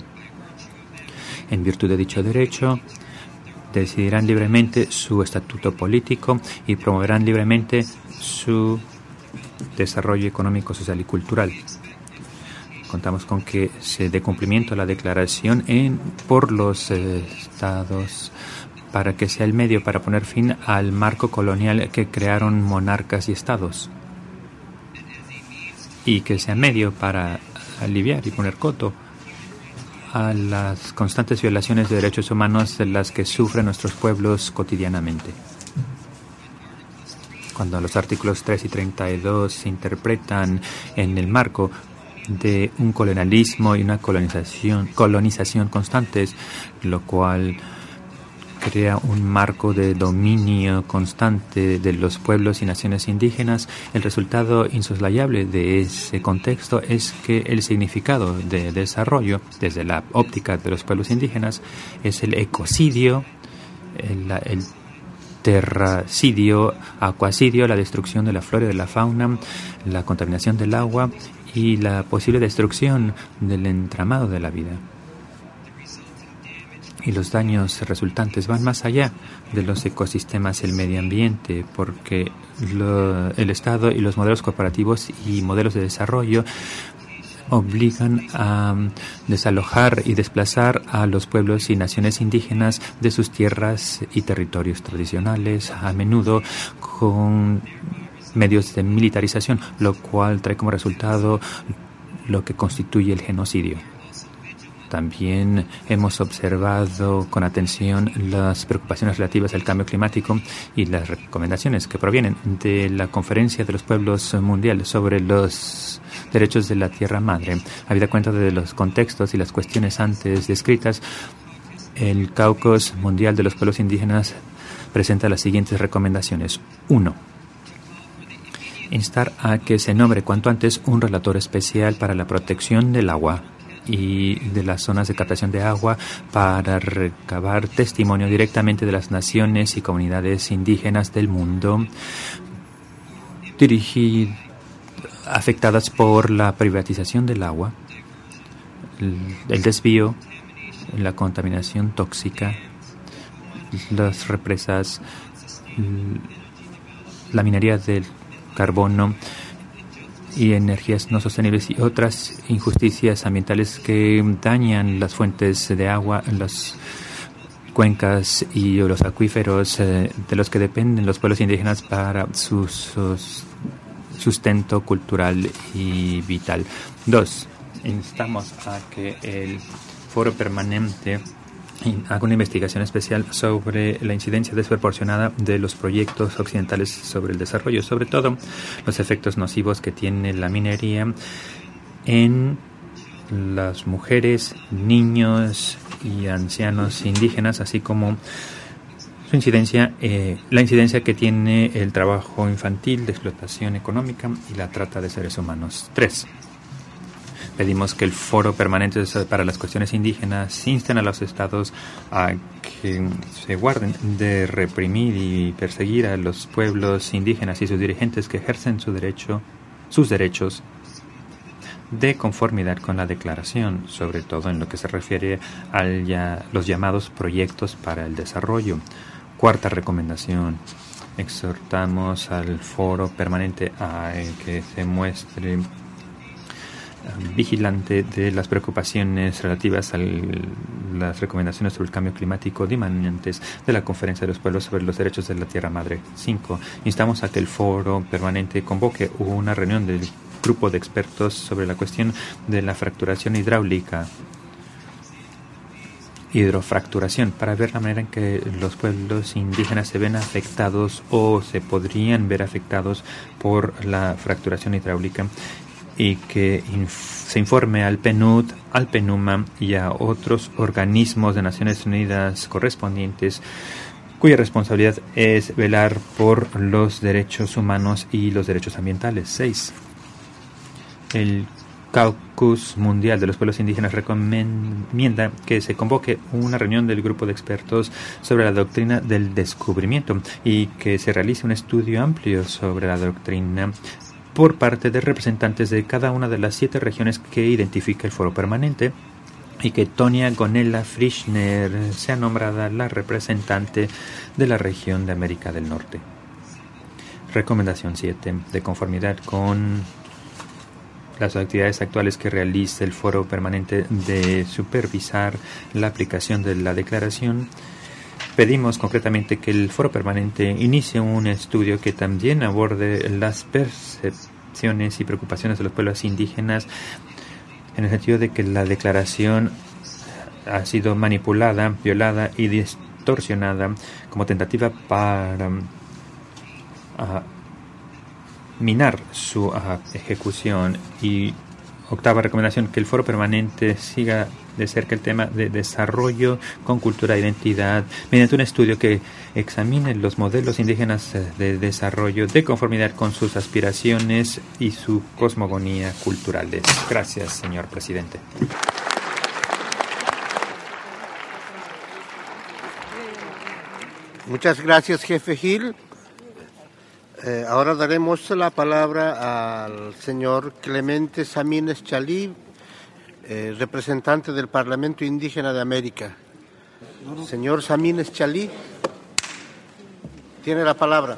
En virtud de dicho derecho, decidirán libremente su estatuto político y promoverán libremente su desarrollo económico, social y cultural. Contamos con que se dé cumplimiento a la declaración en, por los eh, estados para que sea el medio para poner fin al marco colonial que crearon monarcas y estados y que sea medio para aliviar y poner coto a las constantes violaciones de derechos humanos de las que sufren nuestros pueblos cotidianamente. Cuando los artículos tres y treinta y dos se interpretan en el marco de un colonialismo y una colonización, colonización constantes, lo cual crea un marco de dominio constante de los pueblos y naciones indígenas. El resultado insoslayable de ese contexto es que el significado de desarrollo, desde la óptica de los pueblos indígenas, es el ecocidio, el, el terracidio, acuacidio, la destrucción de la flora y de la fauna, la contaminación del agua y la posible destrucción del entramado de la vida. Y los daños resultantes van más allá de los ecosistemas y el medio ambiente, porque lo, el Estado y los modelos corporativos y modelos de desarrollo obligan a desalojar y desplazar a los pueblos y naciones indígenas de sus tierras y territorios tradicionales, a menudo con medios de militarización, lo cual trae como resultado lo que constituye el genocidio. También hemos observado con atención las preocupaciones relativas al cambio climático y las recomendaciones que provienen de la Conferencia de los Pueblos Mundial sobre los derechos de la Tierra Madre. Habida cuenta de los contextos y las cuestiones antes descritas, el Caucus Mundial de los Pueblos Indígenas presenta las siguientes recomendaciones. Uno. Instar a que se nombre cuanto antes un relator especial para la protección del agua y de las zonas de captación de agua para recabar testimonio directamente de las naciones y comunidades indígenas del mundo dirigidas, afectadas por la privatización del agua, el, el desvío, la contaminación tóxica, las represas, la minería del carbono y energías no sostenibles y otras injusticias ambientales que dañan las fuentes de agua, las cuencas y los acuíferos eh, de los que dependen los pueblos indígenas para su, su sustento cultural y vital. Dos, instamos a que el foro permanente haga una investigación especial sobre la incidencia desproporcionada de los proyectos occidentales sobre el desarrollo, sobre todo los efectos nocivos que tiene la minería en las mujeres, niños y ancianos indígenas, así como su incidencia, eh, la incidencia que tiene el trabajo infantil, de explotación económica y la trata de seres humanos. Tres. Pedimos que el Foro Permanente para las Cuestiones Indígenas insten a los estados a que se guarden de reprimir y perseguir a los pueblos indígenas y sus dirigentes que ejercen su derecho, sus derechos de conformidad con la declaración, sobre todo en lo que se refiere a ya, los llamados proyectos para el desarrollo. Cuarta recomendación. Exhortamos al Foro Permanente a que se muestre vigilante de las preocupaciones relativas a las recomendaciones sobre el cambio climático dimanentes de la Conferencia de los Pueblos sobre los Derechos de la Tierra Madre. Cinco. Instamos a que el Foro Permanente convoque una reunión del grupo de expertos sobre la cuestión de la fracturación hidráulica, hidrofracturación, para ver la manera en que los pueblos indígenas se ven afectados o se podrían ver afectados por la fracturación hidráulica, y que inf- se informe al P N U D, al PENUMA y a otros organismos de Naciones Unidas correspondientes cuya responsabilidad es velar por los derechos humanos y los derechos ambientales. Seis. El Caucus Mundial de los Pueblos Indígenas recomienda que se convoque una reunión del grupo de expertos sobre la doctrina del descubrimiento y que se realice un estudio amplio sobre la doctrina por parte de representantes de cada una de las siete regiones que identifica el Foro Permanente, y que Tonia Gonella Frischner sea nombrada la representante de la región de América del Norte. Recomendación siete. De conformidad con las actividades actuales que realiza el Foro Permanente de supervisar la aplicación de la declaración, pedimos concretamente que el Foro Permanente inicie un estudio que también aborde las percepciones y preocupaciones de los pueblos indígenas, en el sentido de que la declaración ha sido manipulada, violada y distorsionada como tentativa para uh, minar su uh, ejecución y octava recomendación, que el foro permanente siga de cerca el tema de desarrollo con cultura e identidad mediante un estudio que examine los modelos indígenas de desarrollo de conformidad con sus aspiraciones y su cosmogonía culturales. Gracias, señor presidente. Muchas gracias, jefe Gil. Eh, ahora daremos la palabra al señor Clemente Samines Chalí, eh, representante del Parlamento Indígena de América. Señor Samines Chalí, tiene la palabra.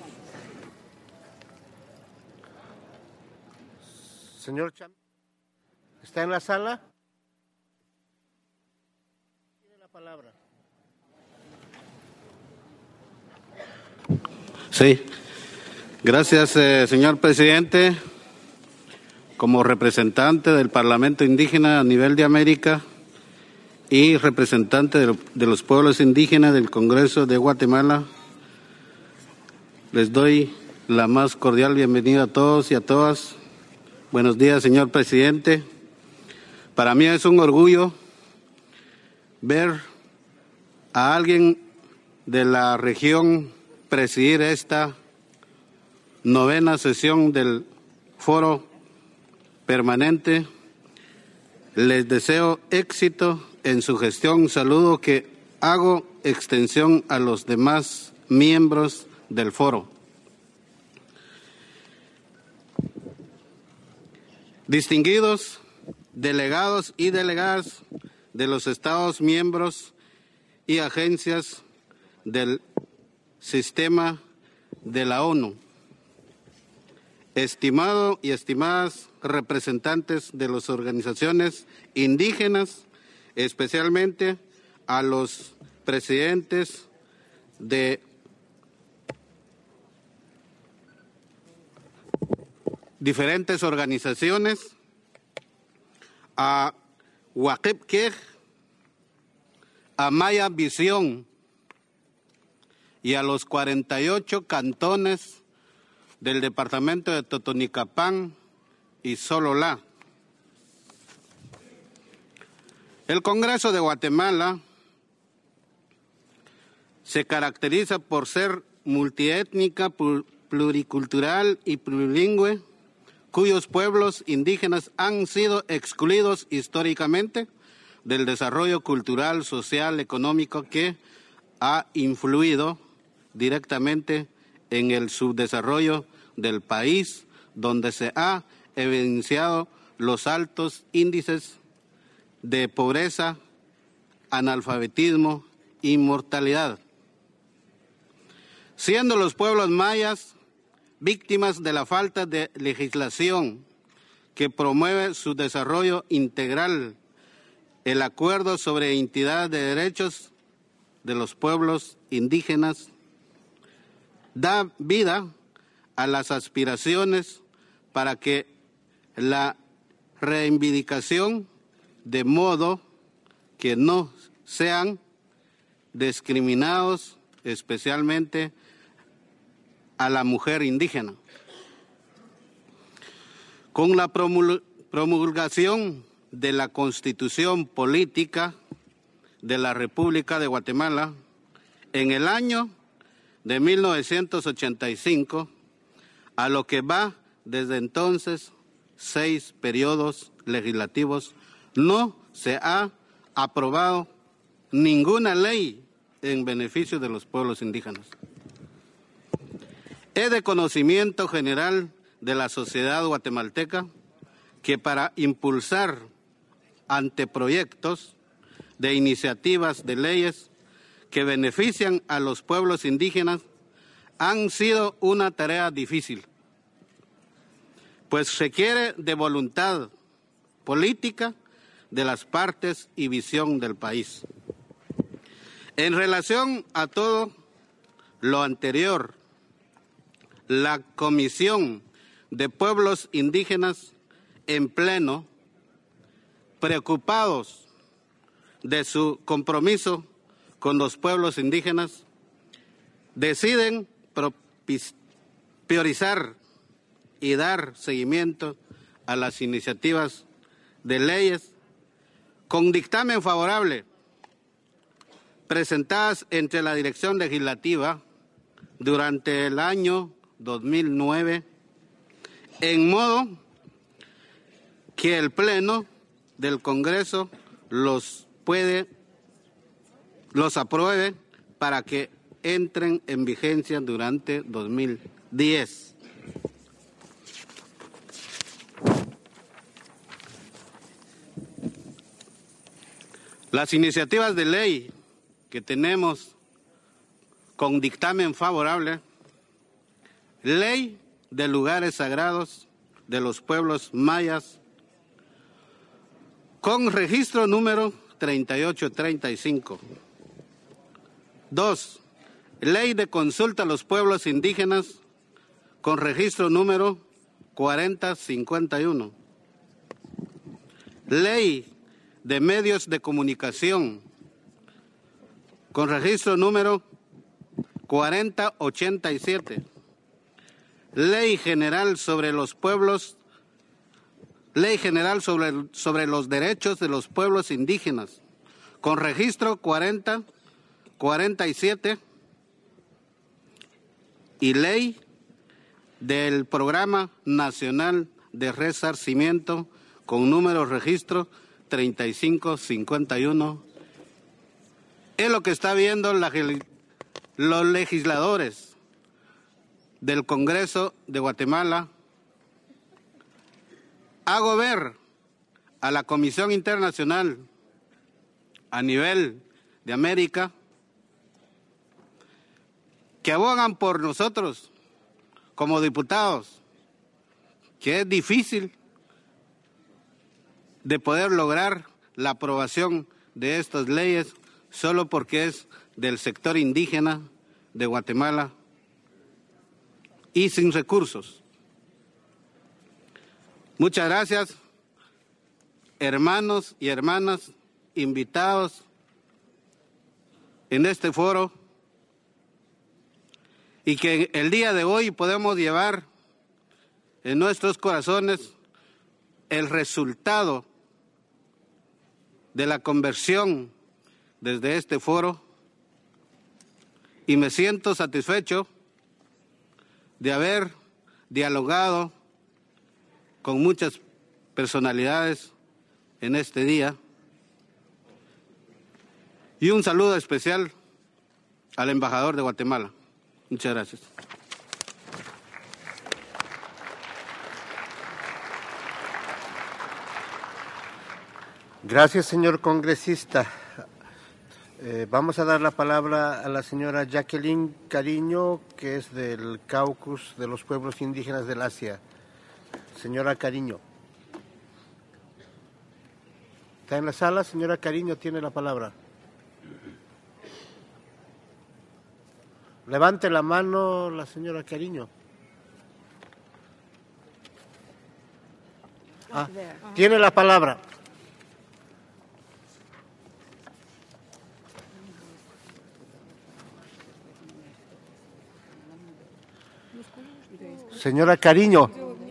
Señor Chalí, ¿está en la sala? Tiene la palabra. Sí, gracias, eh, señor presidente. Como representante del Parlamento Indígena a nivel de América y representante de, de los pueblos indígenas del Congreso de Guatemala, les doy la más cordial bienvenida a todos y a todas. Buenos días, señor presidente. Para mí es un orgullo ver a alguien de la región presidir esta novena sesión del Foro Permanente. Les deseo éxito en su gestión. Saludo que hago extensión a los demás miembros del foro. Distinguidos delegados y delegadas de los Estados miembros y agencias del sistema de la ONU, estimado y estimadas representantes de las organizaciones indígenas, especialmente a los presidentes de diferentes organizaciones, a Huaqipquej, a Maya Visión y a los cuarenta y ocho cantones del departamento de Totonicapán y Sololá. El Congreso de Guatemala se caracteriza por ser multiétnica, pluricultural y plurilingüe, cuyos pueblos indígenas han sido excluidos históricamente del desarrollo cultural, social, económico que ha influido directamente en el subdesarrollo del país, donde se ha evidenciado los altos índices de pobreza, analfabetismo y mortalidad. Siendo los pueblos mayas víctimas de la falta de legislación que promueve su desarrollo integral, el Acuerdo sobre Identidad de Derechos de los Pueblos Indígenas da vida a las aspiraciones para que la reivindicación de modo que no sean discriminados, especialmente a la mujer indígena. Con la promulgación de la Constitución Política de la República de Guatemala en el año de mil novecientos ochenta y cinco, a lo que va desde entonces seis periodos legislativos, no se ha aprobado ninguna ley en beneficio de los pueblos indígenas. Es de conocimiento general de la sociedad guatemalteca que para impulsar anteproyectos de iniciativas de leyes que benefician a los pueblos indígenas han sido una tarea difícil, pues requiere de voluntad política de las partes y visión del país. En relación a todo lo anterior, la Comisión de Pueblos Indígenas en pleno, preocupados de su compromiso con los pueblos indígenas, deciden priorizar y dar seguimiento a las iniciativas de leyes con dictamen favorable presentadas entre la Dirección Legislativa durante el año dos mil nueve, en modo que el Pleno del Congreso los puede, los apruebe para que entren en vigencia durante dos mil diez. Las iniciativas de ley que tenemos con dictamen favorable: Ley de Lugares Sagrados de los Pueblos Mayas, con registro número treinta y ocho treinta y cinco. Dos, Ley de Consulta a los Pueblos Indígenas, con registro número cuarenta cincuenta y uno. Ley de Medios de Comunicación, con registro número cuarenta ochenta y siete. Ley General sobre los Pueblos, Ley General sobre, sobre los Derechos de los Pueblos Indígenas, con registro cuarenta cuarenta y siete. Y Ley del Programa Nacional de Resarcimiento, con número registro treinta y cinco cincuenta y uno. Es lo que está viendo la, los legisladores del Congreso de Guatemala. Hago ver a la Comisión Internacional a nivel de América que abogan por nosotros como diputados, que es difícil de poder lograr la aprobación de estas leyes solo porque es del sector indígena de Guatemala y sin recursos. Muchas gracias, hermanos y hermanas invitados en este foro, y que el día de hoy podemos llevar en nuestros corazones el resultado de la conversión desde este foro, y me siento satisfecho de haber dialogado con muchas personalidades en este día. Y un saludo especial al embajador de Guatemala. Muchas gracias. Gracias, señor congresista. Eh, vamos a dar la palabra a la señora Jacqueline Cariño, que es del Caucus de los Pueblos Indígenas del Asia. Señora Cariño. ¿Está en la sala? Señora Cariño tiene la palabra. Levante la mano la señora Cariño. Ah, tiene la palabra. Señora Cariño.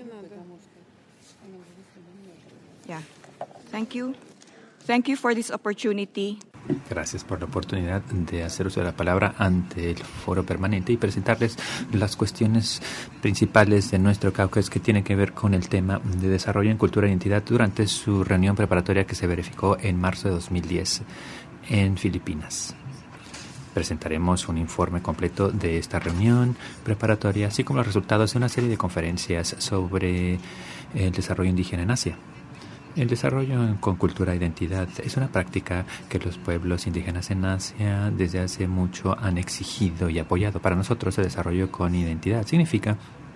Yeah. Thank you. Thank you for this opportunity. Gracias por la oportunidad de hacer uso de la palabra ante el foro permanente y presentarles las cuestiones principales de nuestro caucus que tienen que ver con el tema de desarrollo en cultura e identidad durante su reunión preparatoria que se verificó en marzo de dos mil diez en Filipinas. Presentaremos un informe completo de esta reunión preparatoria, así como los resultados de una serie de conferencias sobre el desarrollo indígena en Asia. El desarrollo con cultura e identidad es una práctica que los pueblos indígenas en Asia desde hace mucho han exigido y apoyado. Para nosotros, el desarrollo con identidad significa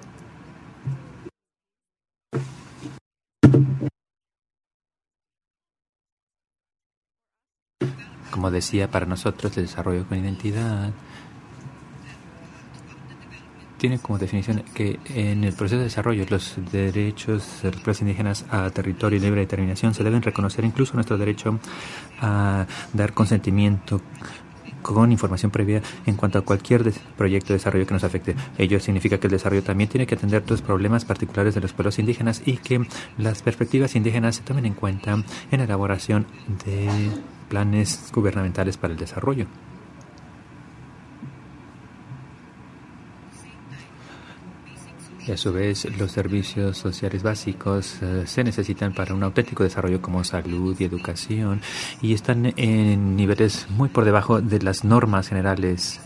como decía, para nosotros el desarrollo con identidad tiene como definición que en el proceso de desarrollo los derechos de los pueblos indígenas a territorio y libre determinación se deben reconocer, incluso nuestro derecho a dar consentimiento con información previa en cuanto a cualquier proyecto de desarrollo que nos afecte. Ello significa que el desarrollo también tiene que atender los problemas particulares de los pueblos indígenas y que las perspectivas indígenas se tomen en cuenta en la elaboración de planes gubernamentales para el desarrollo. Y a su vez, los servicios sociales básicos eh, se necesitan para un auténtico desarrollo como salud y educación y están en niveles muy por debajo de las normas generales.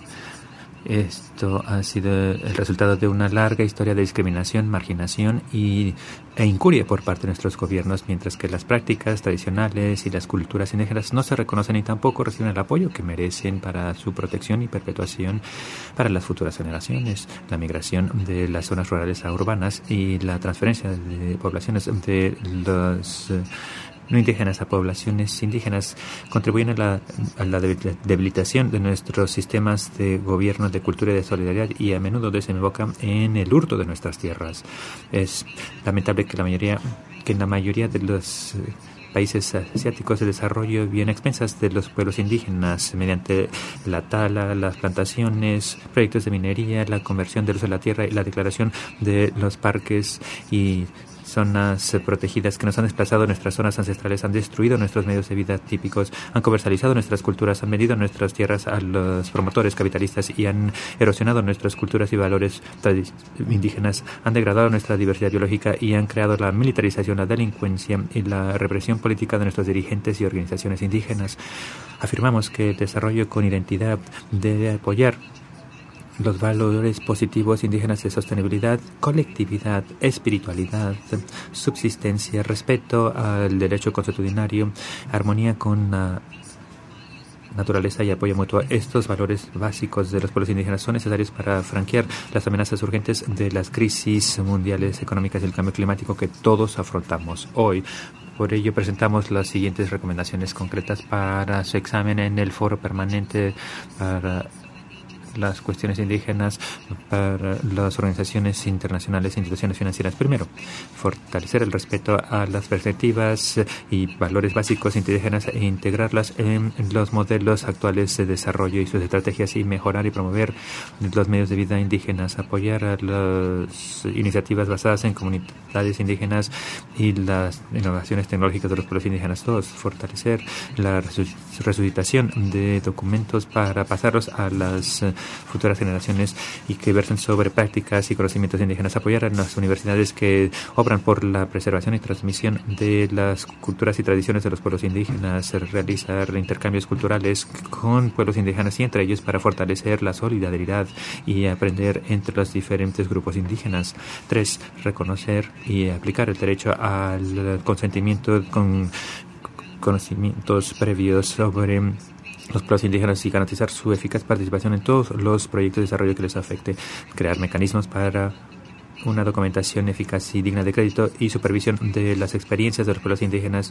Esto ha sido el resultado de una larga historia de discriminación, marginación y, e incuria por parte de nuestros gobiernos, mientras que las prácticas tradicionales y las culturas indígenas no se reconocen y tampoco reciben el apoyo que merecen para su protección y perpetuación para las futuras generaciones. La migración de las zonas rurales a urbanas y la transferencia de poblaciones de los eh, no indígenas a poblaciones indígenas contribuyen a la, a la debilitación de nuestros sistemas de gobierno, de cultura y de solidaridad y a menudo desemboca en el hurto de nuestras tierras. Es lamentable que la mayoría, que en la mayoría de los países asiáticos de desarrollo viven a expensas de los pueblos indígenas mediante la tala, las plantaciones, proyectos de minería, la conversión del uso de la tierra y la declaración de los parques y zonas protegidas que nos han desplazado nuestras zonas ancestrales, han destruido nuestros medios de vida típicos, han comercializado nuestras culturas, han vendido nuestras tierras a los promotores capitalistas y han erosionado nuestras culturas y valores indígenas, han degradado nuestra diversidad biológica y han creado la militarización, la delincuencia y la represión política de nuestros dirigentes y organizaciones indígenas. Afirmamos que el desarrollo con identidad debe apoyar los valores positivos indígenas de sostenibilidad, colectividad, espiritualidad, subsistencia, respeto al derecho consuetudinario, armonía con la naturaleza y apoyo mutuo. Estos valores básicos de los pueblos indígenas son necesarios para franquear las amenazas urgentes de las crisis mundiales económicas y el cambio climático que todos afrontamos hoy. Por ello, presentamos las siguientes recomendaciones concretas para su examen en el foro permanente para las cuestiones indígenas para las organizaciones internacionales e instituciones financieras. Primero, fortalecer el respeto a las perspectivas y valores básicos indígenas e integrarlas en los modelos actuales de desarrollo y sus estrategias y mejorar y promover los medios de vida indígenas, apoyar a las iniciativas basadas en comunidades indígenas y las innovaciones tecnológicas de los pueblos indígenas. Dos, fortalecer la resucitación de documentos para pasarlos a las futuras generaciones y que versen sobre prácticas y conocimientos indígenas, apoyar a las universidades que obran por la preservación y transmisión de las culturas y tradiciones de los pueblos indígenas, realizar intercambios culturales con pueblos indígenas y entre ellos para fortalecer la solidaridad y aprender entre los diferentes grupos indígenas. Tres, reconocer y aplicar el derecho al consentimiento con conocimientos previos sobre los pueblos indígenas y garantizar su eficaz participación en todos los proyectos de desarrollo que les afecte, crear mecanismos para una documentación eficaz y digna de crédito y supervisión de las experiencias de los pueblos indígenas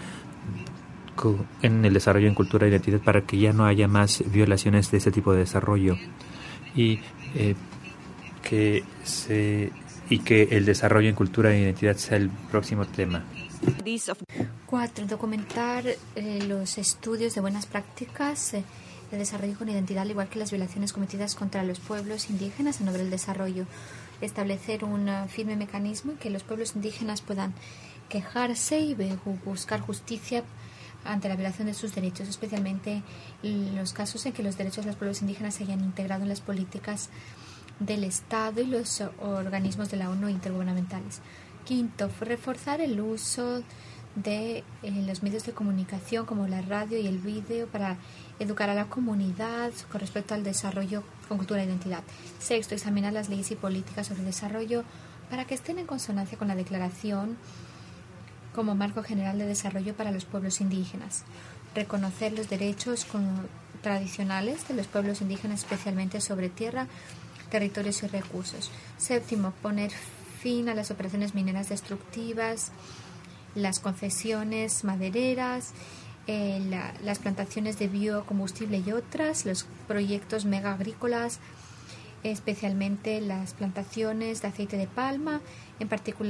en el desarrollo en cultura e identidad para que ya no haya más violaciones de este tipo de desarrollo y eh, que se y que el desarrollo en cultura e identidad sea el próximo tema. Cuatro, documentar eh, los estudios de buenas prácticas eh, de desarrollo con identidad, al igual que las violaciones cometidas contra los pueblos indígenas en nombre del desarrollo. Establecer un uh, firme mecanismo en que los pueblos indígenas puedan quejarse y buscar justicia ante la violación de sus derechos, especialmente en los casos en que los derechos de los pueblos indígenas se hayan integrado en las políticas del Estado y los uh, organismos de la ONU intergubernamentales. Quinto, reforzar el uso de eh, los medios de comunicación como la radio y el vídeo para educar a la comunidad con respecto al desarrollo con cultura e identidad. Sexto, examinar las leyes y políticas sobre desarrollo para que estén en consonancia con la declaración como marco general de desarrollo para los pueblos indígenas. Reconocer los derechos como tradicionales de los pueblos indígenas, especialmente sobre tierra, territorios y recursos. Séptimo, poner fin a las operaciones mineras destructivas, las concesiones madereras, eh, la, las plantaciones de biocombustible y otras, los proyectos mega agrícolas, especialmente las plantaciones de aceite de palma, en particular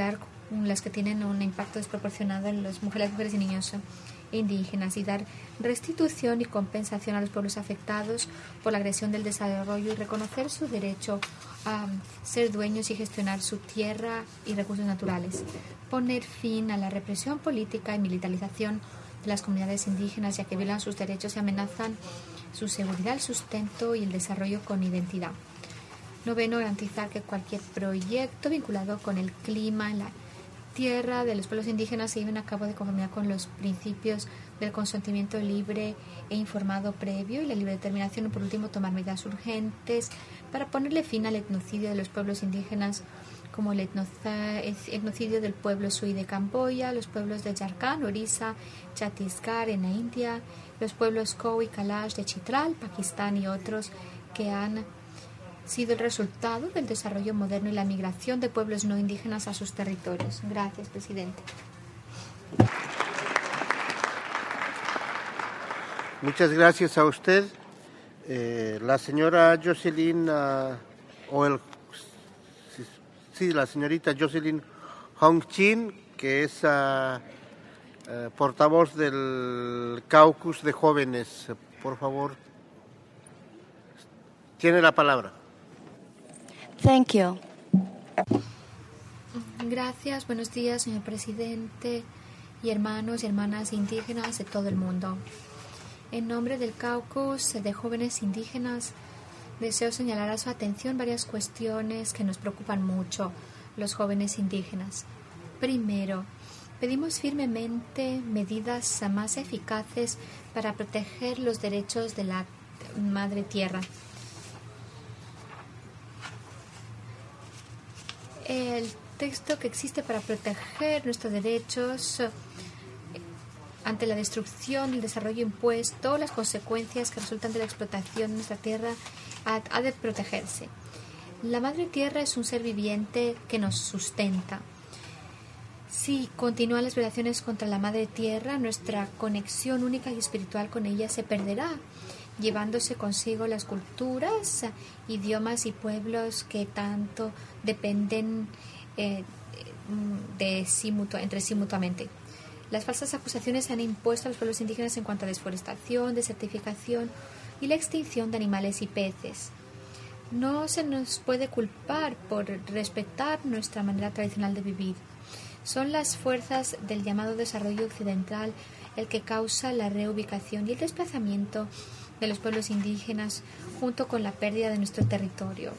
las que tienen un impacto desproporcionado en las mujeres, mujeres y niños indígenas, y dar restitución y compensación a los pueblos afectados por la agresión del desarrollo y reconocer su derecho a ser dueños y gestionar su tierra y recursos naturales, poner fin a la represión política y militarización de las comunidades indígenas, ya que violan sus derechos y amenazan su seguridad, el sustento y el desarrollo con identidad. Noveno, garantizar que cualquier proyecto vinculado con el clima en la tierra de los pueblos indígenas se lleven a cabo de conformidad con los principios del consentimiento libre e informado previo y la libre determinación, y por último tomar medidas urgentes para ponerle fin al etnocidio de los pueblos indígenas, como el etnocidio del pueblo Sui de Camboya, los pueblos de Jharkhand, Orissa, Chhattisgarh en la India, los pueblos Kou y Kalash de Chitral, Pakistán y otros que han sido el resultado del desarrollo moderno y la migración de pueblos no indígenas a sus territorios. Gracias, presidente. Muchas gracias a usted. Eh, la señora Jocelyn, uh, o el, sí, la señorita Jocelyn Hong Chin, que es uh, uh, portavoz del Caucus de Jóvenes. Por favor, tiene la palabra. Thank you. Gracias. Buenos días, señor presidente y hermanos y hermanas indígenas de todo el mundo. En nombre del Caucus de Jóvenes Indígenas, deseo señalar a su atención varias cuestiones que nos preocupan mucho los jóvenes indígenas. Primero, pedimos firmemente medidas más eficaces para proteger los derechos de la Madre Tierra. El texto que existe para proteger nuestros derechos ante la destrucción y el desarrollo impuesto, las consecuencias que resultan de la explotación de nuestra tierra, ha, ha de protegerse. La Madre Tierra es un ser viviente que nos sustenta. Si continúan las violaciones contra la Madre Tierra, nuestra conexión única y espiritual con ella se perderá, llevándose consigo las culturas, idiomas y pueblos que tanto dependen eh, de sí mutua, entre sí mutuamente. Las falsas acusaciones se han impuesto a los pueblos indígenas en cuanto a deforestación, desertificación y la extinción de animales y peces. No se nos puede culpar por respetar nuestra manera tradicional de vivir. Son las fuerzas del llamado desarrollo occidental el que causa la reubicación y el desplazamiento de los pueblos indígenas, junto con la pérdida de nuestro territorio.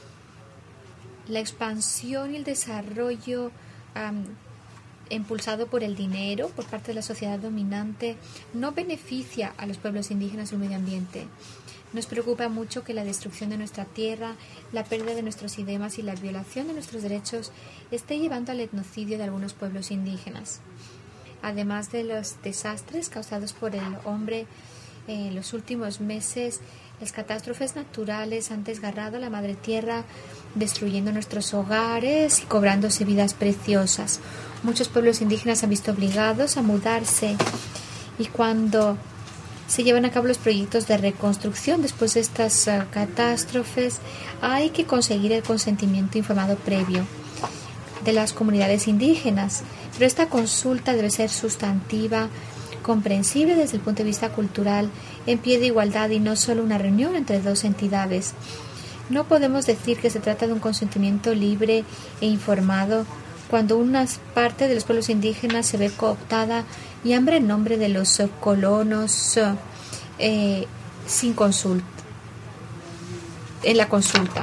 La expansión y el desarrollo um, impulsado por el dinero por parte de la sociedad dominante no beneficia a los pueblos indígenas y el medio ambiente. Nos preocupa mucho que la destrucción de nuestra tierra, la pérdida de nuestros idiomas y la violación de nuestros derechos esté llevando al etnocidio de algunos pueblos indígenas. Además de los desastres causados por el hombre en los últimos meses, las catástrofes naturales han desgarrado la madre tierra, destruyendo nuestros hogares y cobrándose vidas preciosas. Muchos pueblos indígenas se han visto obligados a mudarse, y cuando se llevan a cabo los proyectos de reconstrucción después de estas uh, catástrofes, hay que conseguir el consentimiento informado previo de las comunidades indígenas. Pero esta consulta debe ser sustantiva, comprensible desde el punto de vista cultural, en pie de igualdad y no solo una reunión entre dos entidades. No podemos decir que se trata de un consentimiento libre e informado cuando una parte de los pueblos indígenas se ve cooptada y hambre en nombre de los colonos eh, sin consulta, en la consulta.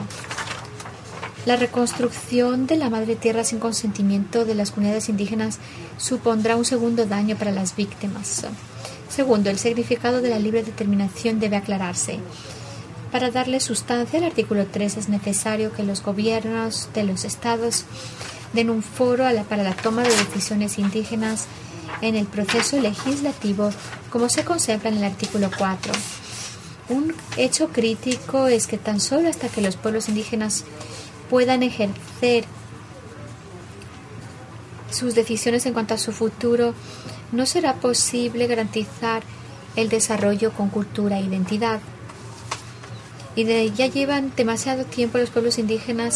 La reconstrucción de la madre tierra sin consentimiento de las comunidades indígenas supondrá un segundo daño para las víctimas. Segundo, el significado de la libre determinación debe aclararse. Para darle sustancia al artículo tres es necesario que los gobiernos de los estados den un foro a la, para la toma de decisiones indígenas en el proceso legislativo, como se contempla en el artículo cuatro. Un hecho crítico es que tan solo hasta que los pueblos indígenas puedan ejercer sus decisiones en cuanto a su futuro, no será posible garantizar el desarrollo con cultura e identidad. Y de, ya llevan demasiado tiempo los pueblos indígenas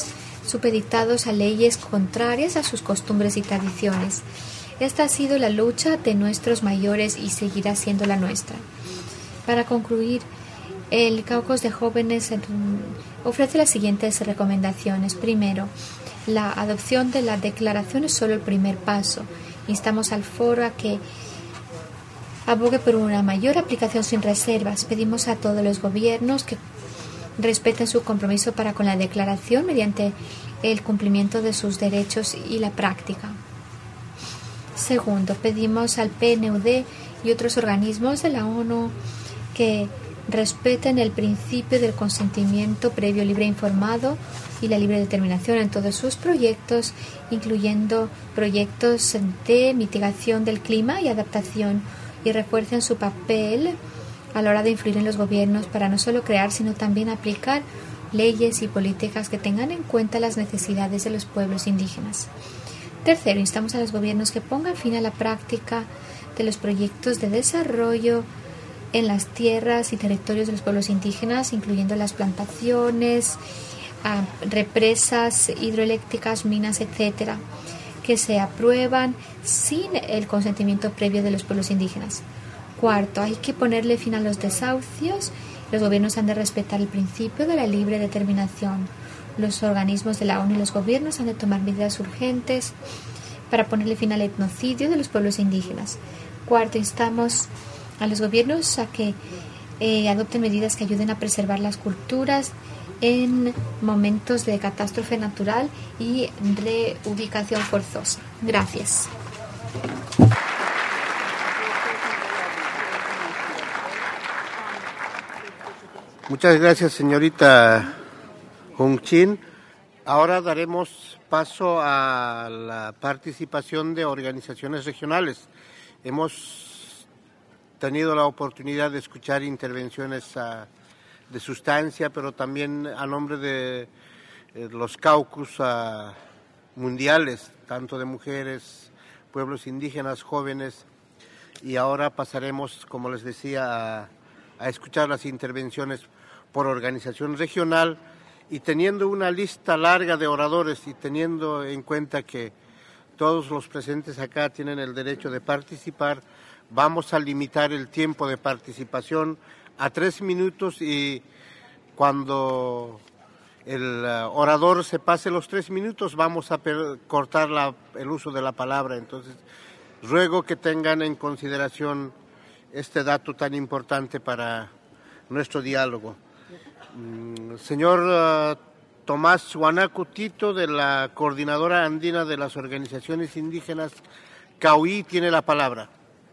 supeditados a leyes contrarias a sus costumbres y tradiciones. Esta ha sido la lucha de nuestros mayores y seguirá siendo la nuestra. Para concluir, el Caucus de Jóvenes ofrece las siguientes recomendaciones. Primero, la adopción de la declaración es solo el primer paso. Instamos al foro a que abogue por una mayor aplicación sin reservas. Pedimos a todos los gobiernos que respeten su compromiso para con la declaración mediante el cumplimiento de sus derechos y la práctica. Segundo, pedimos al P N U D y otros organismos de la ONU que respeten el principio del consentimiento previo, libre e informado y la libre determinación en todos sus proyectos, incluyendo proyectos de mitigación del clima y adaptación, y refuercen su papel a la hora de influir en los gobiernos para no solo crear, sino también aplicar leyes y políticas que tengan en cuenta las necesidades de los pueblos indígenas. Tercero, instamos a los gobiernos que pongan fin a la práctica de los proyectos de desarrollo en las tierras y territorios de los pueblos indígenas, incluyendo las plantaciones, ah, represas hidroeléctricas, minas, etcétera, que se aprueban sin el consentimiento previo de los pueblos indígenas. Cuarto, hay que ponerle fin a los desahucios. Los gobiernos han de respetar el principio de la libre determinación. Los organismos de la ONU y los gobiernos han de tomar medidas urgentes para ponerle fin al etnocidio de los pueblos indígenas. Cuarto, instamos a los gobiernos a que eh, adopten medidas que ayuden a preservar las culturas en momentos de catástrofe natural y reubicación forzosa. Gracias. Muchas gracias, señorita Hung Chin. Ahora daremos paso a la participación de organizaciones regionales. Hemos tenido la oportunidad de escuchar intervenciones uh, de sustancia, pero también a nombre de eh, los caucus uh, mundiales, tanto de mujeres, pueblos indígenas, jóvenes, y ahora pasaremos, como les decía, a, a escuchar las intervenciones por organización regional, y teniendo una lista larga de oradores y teniendo en cuenta que todos los presentes acá tienen el derecho de participar, vamos a limitar el tiempo de participación a tres minutos, y cuando el uh, orador se pase los tres minutos vamos a per- cortar la, el uso de la palabra. Entonces, ruego que tengan en consideración este dato tan importante para nuestro diálogo. Mm, señor uh, Tomás Huanaco Tito, de la Coordinadora Andina de las Organizaciones Indígenas Cauí, tiene la palabra.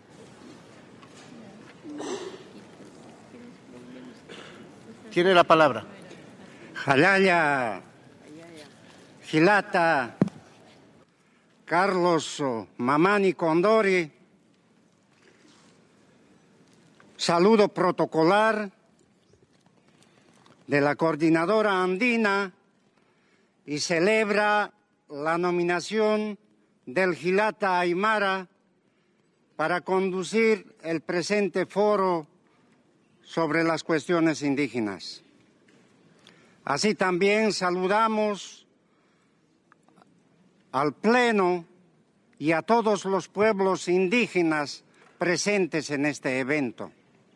Tiene la palabra. Jalaya, Gilata, Carlos Mamani Condori, saludo protocolar de la Coordinadora Andina y celebra la nominación del Gilata Aymara para conducir el presente foro sobre las cuestiones indígenas. Así también saludamos al Pleno y a todos los pueblos indígenas presentes en este evento.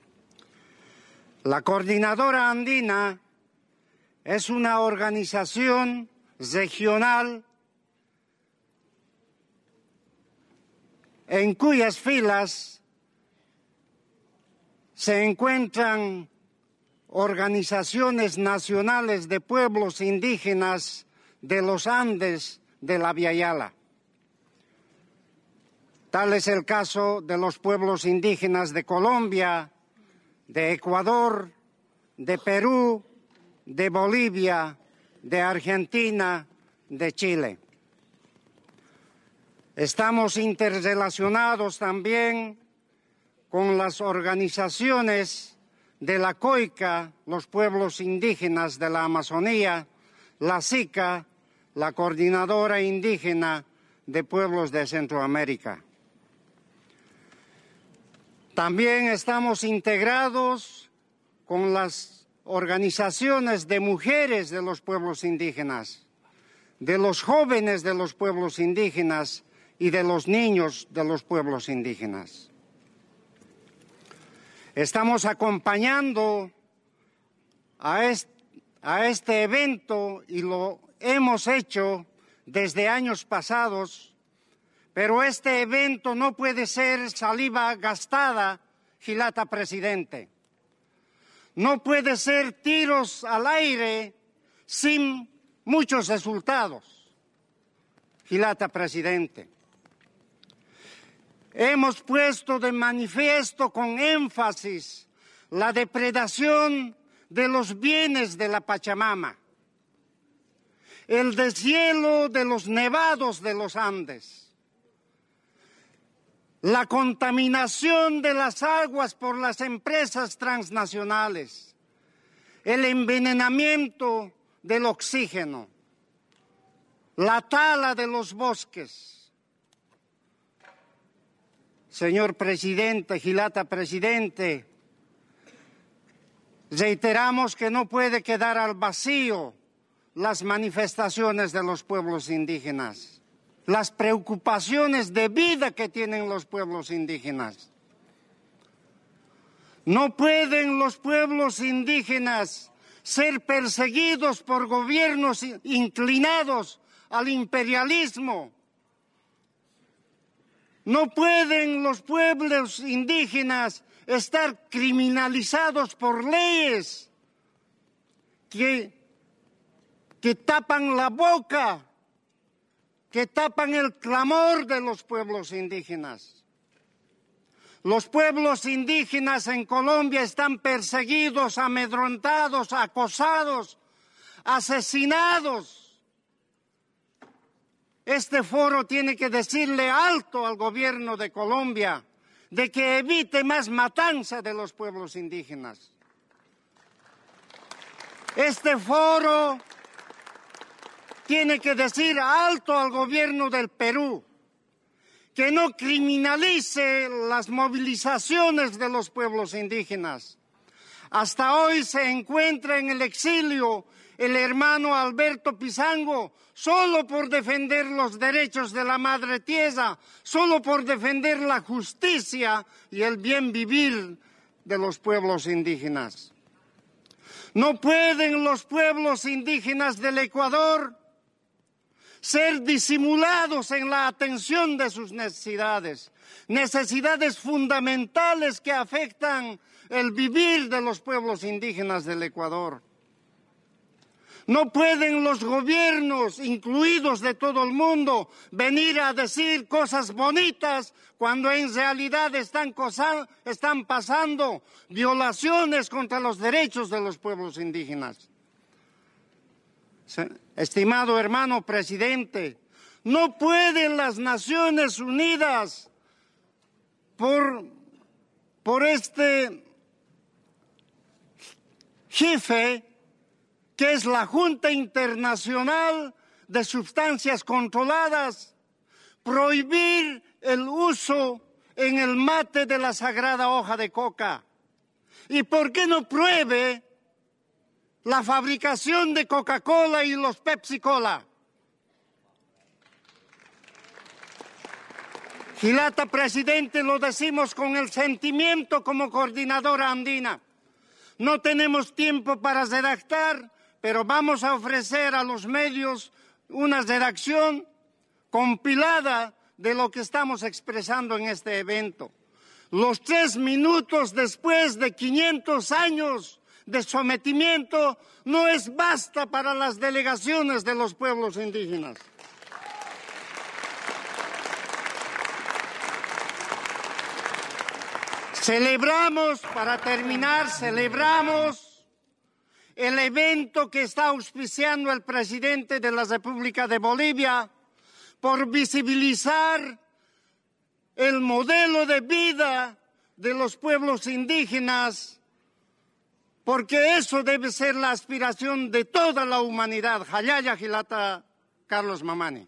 La Coordinadora Andina es una organización regional en cuyas filas se encuentran organizaciones nacionales de pueblos indígenas de los Andes de la Via Yala. Tal es el caso de los pueblos indígenas de Colombia, de Ecuador, de Perú, de Bolivia, de Argentina, de Chile. Estamos interrelacionados también con las organizaciones de la COICA, los pueblos indígenas de la Amazonía, la SICA, la Coordinadora Indígena de Pueblos de Centroamérica. También estamos integrados con las organizaciones de mujeres de los pueblos indígenas, de los jóvenes de los pueblos indígenas y de los niños de los pueblos indígenas. Estamos acompañando a este, a este evento y lo hemos hecho desde años pasados, pero este evento no puede ser saliva gastada, Gilata Presidente. No puede ser tiros al aire sin muchos resultados, Gilata Presidente. Hemos puesto de manifiesto con énfasis la depredación de los bienes de la Pachamama, el deshielo de los nevados de los Andes, la contaminación de las aguas por las empresas transnacionales, el envenenamiento del oxígeno, la tala de los bosques. Señor Presidente, Gilata Presidente, reiteramos que no puede quedar al vacío las manifestaciones de los pueblos indígenas, las preocupaciones de vida que tienen los pueblos indígenas. No pueden los pueblos indígenas ser perseguidos por gobiernos inclinados al imperialismo. No pueden los pueblos indígenas estar criminalizados por leyes que, que tapan la boca, que tapan el clamor de los pueblos indígenas. Los pueblos indígenas en Colombia están perseguidos, amedrentados, acosados, asesinados. Este foro tiene que decirle alto al gobierno de Colombia de que evite más matanza de los pueblos indígenas. Este foro tiene que decir alto al gobierno del Perú que no criminalice las movilizaciones de los pueblos indígenas. Hasta hoy se encuentra en el exilio el hermano Alberto Pizango, solo por defender los derechos de la madre tierra, solo por defender la justicia y el bien vivir de los pueblos indígenas. No pueden los pueblos indígenas del Ecuador ser disimulados en la atención de sus necesidades, necesidades fundamentales que afectan el vivir de los pueblos indígenas del Ecuador. No pueden los gobiernos, incluidos de todo el mundo, venir a decir cosas bonitas cuando en realidad están, cosa, están pasando violaciones contra los derechos de los pueblos indígenas. Estimado hermano presidente, no pueden las Naciones Unidas por, por este jefe que es la Junta Internacional de Sustancias Controladas, prohibir el uso en el mate de la sagrada hoja de coca. ¿Y por qué no prohíbe la fabricación de Coca-Cola y los Pepsi-Cola? Gilata Presidente, lo decimos con el sentimiento como coordinadora andina. No tenemos tiempo para redactar, pero vamos a ofrecer a los medios una redacción compilada de lo que estamos expresando en este evento. Los tres minutos después de quinientos años de sometimiento no es basta para las delegaciones de los pueblos indígenas. Celebramos, para terminar, celebramos el evento que está auspiciando el presidente de la República de Bolivia por visibilizar el modelo de vida de los pueblos indígenas, porque eso debe ser la aspiración de toda la humanidad. Hayaya Gilata Carlos Mamani.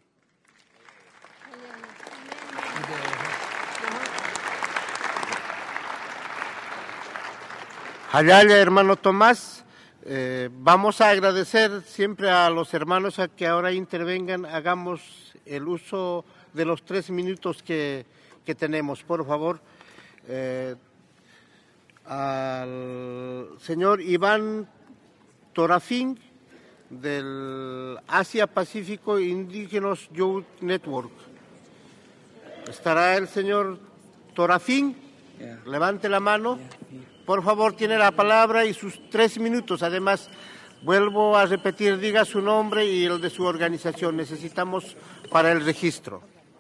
Hayaya, hermano Tomás. Eh, vamos a agradecer siempre a los hermanos a que ahora intervengan. Hagamos el uso de los tres minutos que, que tenemos, por favor. Eh, al señor Iván Torafín del Asia Pacífico Indigenous Youth Network. ¿Estará el señor Torafín? Yeah. Levante la mano. Yeah. Por favor, tiene la palabra y sus tres minutos. Además, vuelvo a repetir, diga su nombre y el de su organización. Necesitamos para el registro.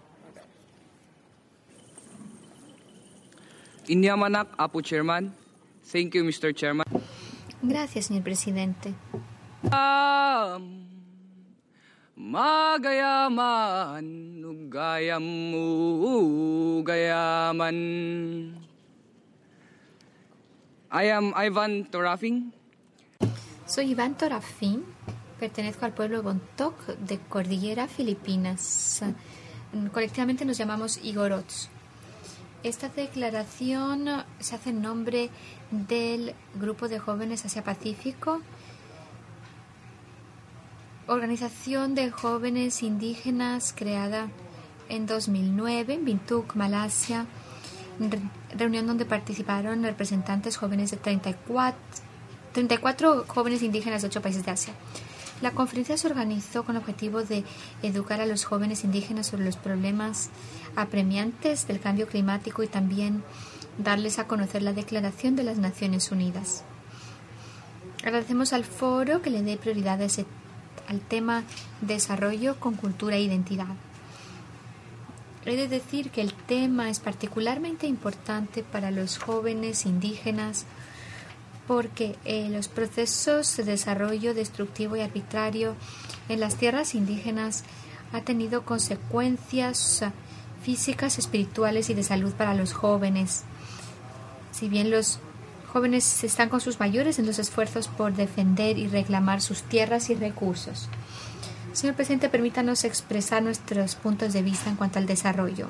India Manak, Apu Chairman. Thank you, mister Chairman. Gracias, señor presidente. Um, magayaman, ugayamu, ugayaman. I am Ivan Torafín. Soy Iván Torafín. Pertenezco al pueblo Bontoc de Cordillera, Filipinas. Colectivamente nos llamamos Igorots. Esta declaración se hace en nombre del Grupo de Jóvenes Asia-Pacífico, organización de jóvenes indígenas creada en dos mil nueve en Bintuk, Malasia, reunión donde participaron representantes jóvenes de treinta y cuatro, treinta y cuatro jóvenes indígenas de ocho países de Asia. La conferencia se organizó con el objetivo de educar a los jóvenes indígenas sobre los problemas apremiantes del cambio climático y también darles a conocer la Declaración de las Naciones Unidas. Agradecemos al foro que le dé prioridad a ese, al tema desarrollo con cultura e identidad. He de decir que el tema es particularmente importante para los jóvenes indígenas porque eh, los procesos de desarrollo destructivo y arbitrario en las tierras indígenas ha tenido consecuencias físicas, espirituales y de salud para los jóvenes. Si bien los jóvenes están con sus mayores en los esfuerzos por defender y reclamar sus tierras y recursos. Señor presidente, permítanos expresar nuestros puntos de vista en cuanto al desarrollo.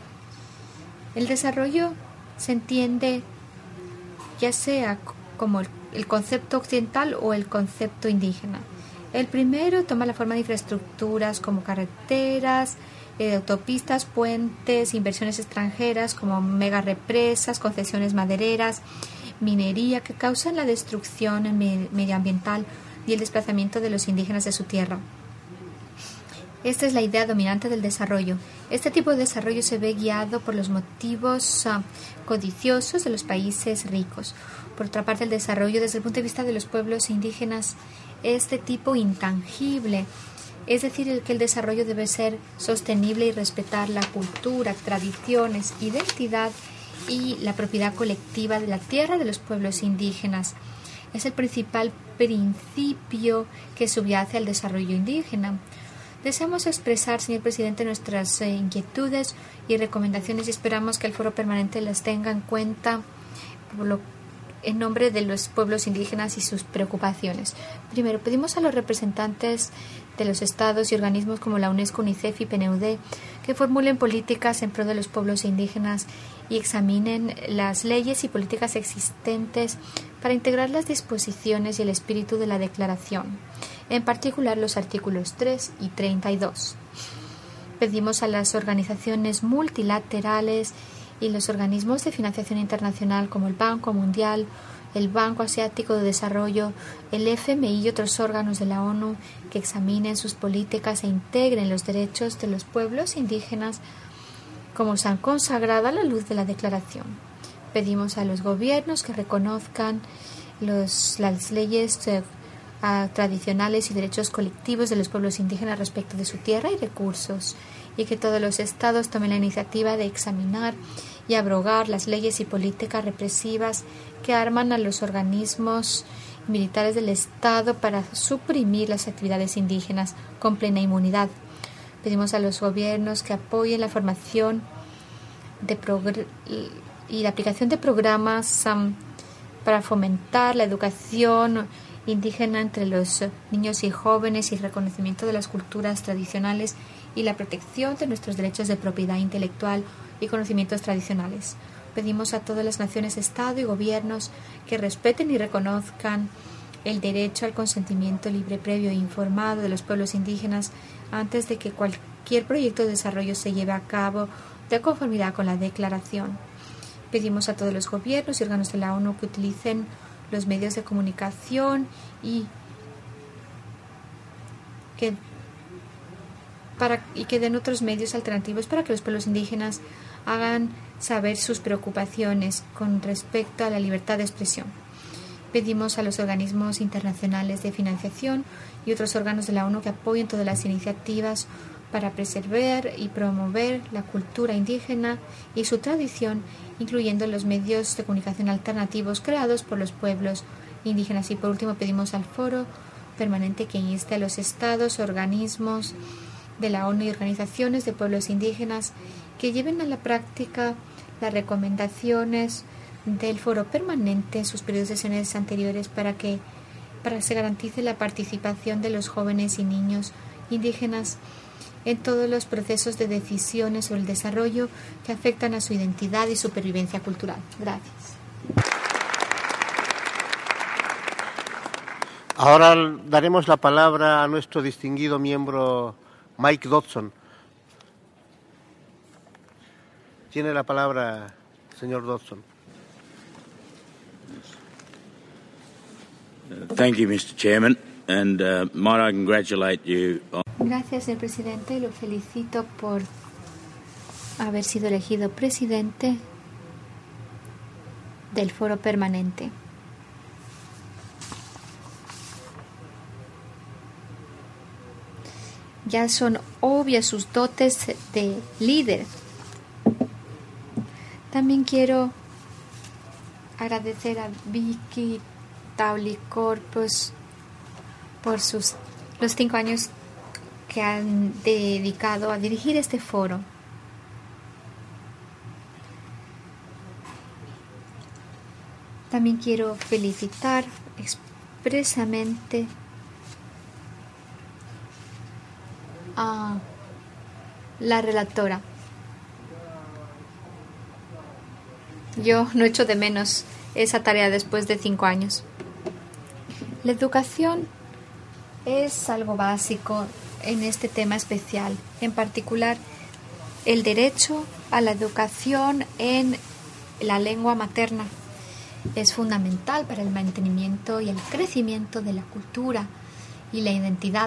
El desarrollo se entiende ya sea como el concepto occidental o el concepto indígena. El primero toma la forma de infraestructuras como carreteras, eh, autopistas, puentes, inversiones extranjeras como mega represas, concesiones madereras, minería que causan la destrucción medioambiental y el desplazamiento de los indígenas de su tierra. Esta es la idea dominante del desarrollo. Este tipo de desarrollo se ve guiado por los motivos uh, codiciosos de los países ricos. Por otra parte, el desarrollo desde el punto de vista de los pueblos indígenas es de tipo intangible, es decir, el que el desarrollo debe ser sostenible y respetar la cultura, tradiciones, identidad y la propiedad colectiva de la tierra de los pueblos indígenas. Es el principal principio que subyace al desarrollo indígena. Deseamos expresar, señor presidente, nuestras eh, inquietudes y recomendaciones y esperamos que el foro permanente las tenga en cuenta por lo, en nombre de los pueblos indígenas y sus preocupaciones. Primero, pedimos a los representantes de los estados y organismos como la UNESCO, UNICEF y P N U D que formulen políticas en pro de los pueblos indígenas y examinen las leyes y políticas existentes para integrar las disposiciones y el espíritu de la declaración, en particular los artículos tres y treinta y dos. Pedimos a las organizaciones multilaterales y los organismos de financiación internacional como el Banco Mundial, el Banco Asiático de Desarrollo, el F M I y otros órganos de la ONU que examinen sus políticas e integren los derechos de los pueblos indígenas como se han consagrado a la luz de la declaración. Pedimos a los gobiernos que reconozcan los, las leyes eh, a, tradicionales y derechos colectivos de los pueblos indígenas respecto de su tierra y recursos y que todos los estados tomen la iniciativa de examinar y abrogar las leyes y políticas represivas que arman a los organismos militares del Estado para suprimir las actividades indígenas con plena inmunidad. Pedimos a los gobiernos que apoyen la formación de progr- y la aplicación de programas um, para fomentar la educación indígena entre los niños y jóvenes y el reconocimiento de las culturas tradicionales y la protección de nuestros derechos de propiedad intelectual y conocimientos tradicionales. Pedimos a todas las naciones, Estado y gobiernos que respeten y reconozcan el derecho al consentimiento libre, previo e informado de los pueblos indígenas antes de que cualquier proyecto de desarrollo se lleve a cabo de conformidad con la declaración. Pedimos a todos los gobiernos y órganos de la ONU que utilicen los medios de comunicación y que, para, y que den otros medios alternativos para que los pueblos indígenas hagan saber sus preocupaciones con respecto a la libertad de expresión. Pedimos a los organismos internacionales de financiación y otros órganos de la ONU que apoyen todas las iniciativas para preservar y promover la cultura indígena y su tradición, incluyendo los medios de comunicación alternativos creados por los pueblos indígenas. Y por último, pedimos al Foro Permanente que inste a los estados, organismos de la ONU y organizaciones de pueblos indígenas que lleven a la práctica las recomendaciones del Foro Permanente en sus periodos de sesiones anteriores para que para que se garantice la participación de los jóvenes y niños indígenas en todos los procesos de decisiones sobre el desarrollo que afectan a su identidad y supervivencia cultural. Gracias. Ahora daremos la palabra a nuestro distinguido miembro Mike Dodson. Tiene la palabra, señor Dodson. Thank you, Mister Chairman, and uh, might I congratulate you on... Gracias, señor presidente. Lo felicito por haber sido elegido presidente del Foro Permanente. Ya son obvias sus dotes de líder. También quiero agradecer a Vicky Taulicorpus por sus los cinco años que han dedicado a dirigir este foro. También quiero felicitar expresamente a la relatora. Yo no echo de menos esa tarea después de cinco años. La educación es algo básico en este tema especial, en particular el derecho a la educación en la lengua materna. Es fundamental para el mantenimiento y el crecimiento de la cultura y la identidad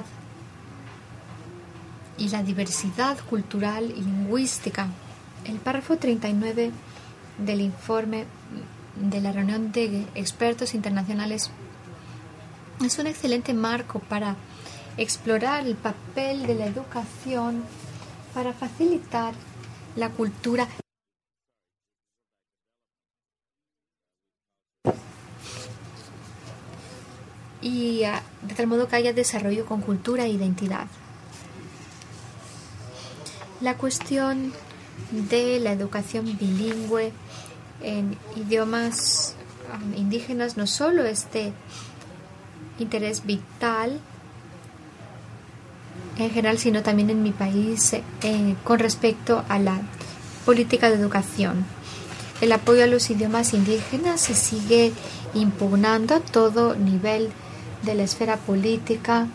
y la diversidad cultural y lingüística. El párrafo treinta y nueve del informe de la reunión de expertos internacionales es un excelente marco para explorar el papel de la educación para facilitar la cultura y uh, de tal modo que haya desarrollo con cultura e identidad. La cuestión de la educación bilingüe en idiomas um, indígenas no solo es de interés vital en general, sino también en mi país eh, con respecto a la política de educación. El apoyo a los idiomas indígenas se sigue impugnando a todo nivel de la esfera política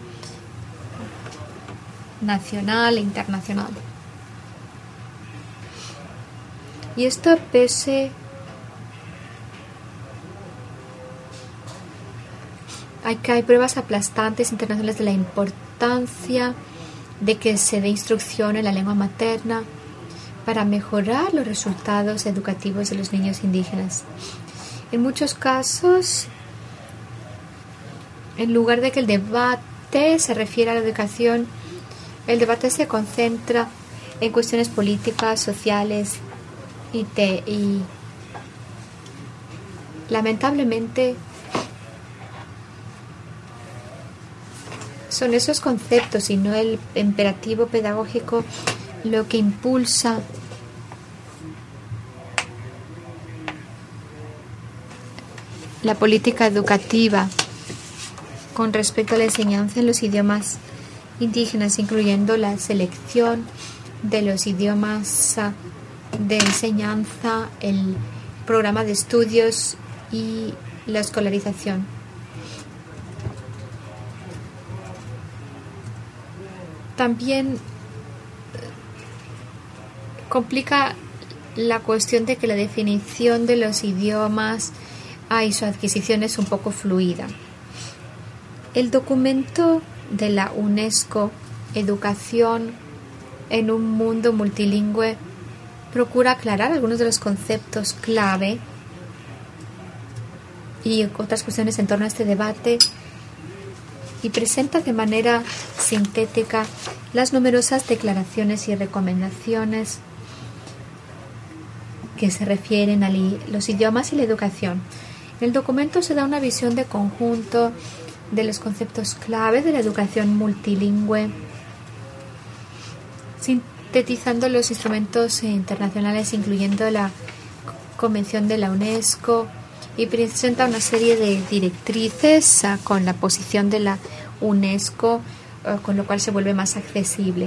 nacional e internacional. Y esto pese a que hay pruebas aplastantes internacionales de la importancia de que se dé instrucción en la lengua materna para mejorar los resultados educativos de los niños indígenas. En muchos casos, en lugar de que el debate se refiera a la educación, el debate se concentra en cuestiones políticas, sociales y, te, y lamentablemente son esos conceptos y no el imperativo pedagógico lo que impulsa la política educativa con respecto a la enseñanza en los idiomas indígenas, incluyendo la selección de los idiomas de enseñanza, el programa de estudios y la escolarización. también complica la cuestión de que la definición de los idiomas ah, y su adquisición es un poco fluida. El documento de la UNESCO, Educación en un mundo multilingüe, procura aclarar algunos de los conceptos clave y otras cuestiones en torno a este debate y presenta de manera sintética las numerosas declaraciones y recomendaciones que se refieren a los idiomas y la educación. En el documento se da una visión de conjunto de los conceptos clave de la educación multilingüe, sintetizando los instrumentos internacionales, incluyendo la Convención de la UNESCO, y presenta una serie de directrices uh, con la posición de la UNESCO, uh, con lo cual se vuelve más accesible.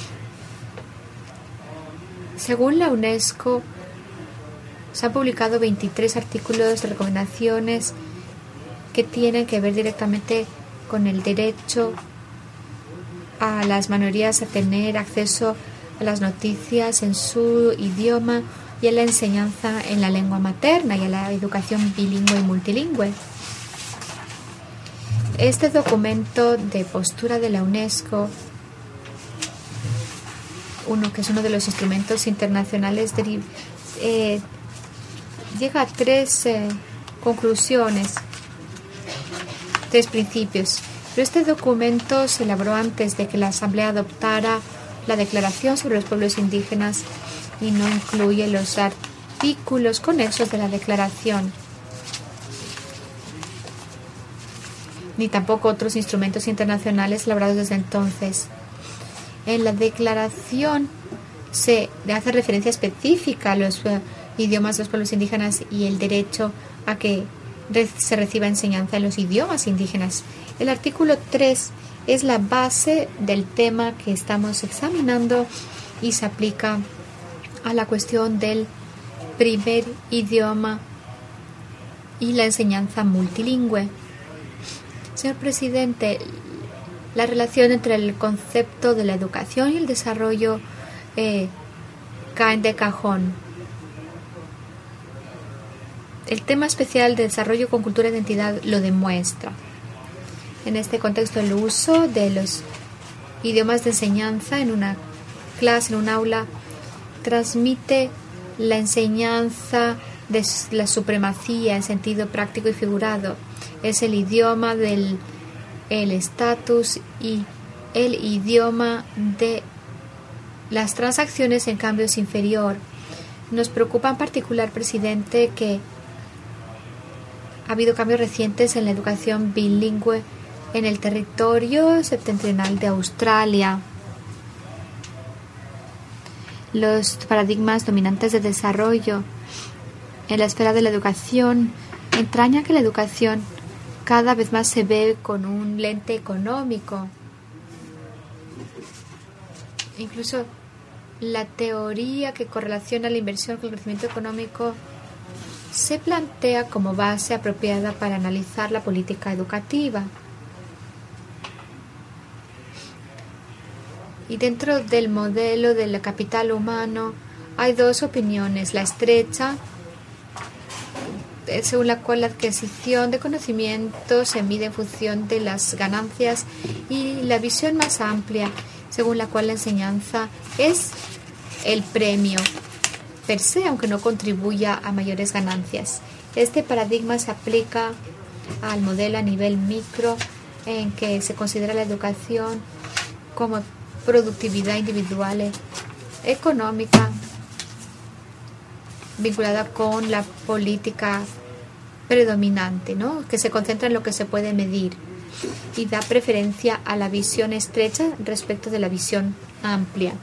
Según la UNESCO, se han publicado veintitrés artículos de recomendaciones que tienen que ver directamente con el derecho a las minorías a tener acceso a las noticias en su idioma y a la enseñanza en la lengua materna y a la educación bilingüe y multilingüe. Este documento de postura de la UNESCO, uno que es uno de los instrumentos internacionales, eh, llega a tres eh, conclusiones, tres principios. Pero este documento se elaboró antes de que la Asamblea adoptara la Declaración sobre los Pueblos Indígenas y no incluye los artículos conexos de la declaración, ni tampoco otros instrumentos internacionales elaborados desde entonces. En la declaración se hace referencia específica a los uh, idiomas de los pueblos indígenas y el derecho a que re- se reciba enseñanza en los idiomas indígenas. El artículo tres es la base del tema que estamos examinando y se aplica a la cuestión del primer idioma y la enseñanza multilingüe. Señor presidente, la relación entre el concepto de la educación y el desarrollo eh, caen de cajón. El tema especial de desarrollo con cultura e identidad lo demuestra. En este contexto, el uso de los idiomas de enseñanza en una clase, en un aula, transmite la enseñanza de la supremacía en sentido práctico y figurado. Es el idioma del estatus y el idioma de las transacciones, en cambio, es inferior. Nos preocupa en particular, presidente, que ha habido cambios recientes en la educación bilingüe en el territorio septentrional de Australia. Los paradigmas dominantes de desarrollo en la esfera de la educación entrañan que la educación cada vez más se ve con un lente económico. Incluso la teoría que correlaciona la inversión con el crecimiento económico se plantea como base apropiada para analizar la política educativa. Y dentro del modelo del capital humano hay dos opiniones. La estrecha, según la cual la adquisición de conocimiento se mide en función de las ganancias, y la visión más amplia, según la cual la enseñanza es el premio per se, aunque no contribuya a mayores ganancias. Este paradigma se aplica al modelo a nivel micro, en que se considera la educación como productividad individual económica vinculada con la política predominante, ¿no?, que se concentra en lo que se puede medir y da preferencia a la visión estrecha respecto de la visión amplia.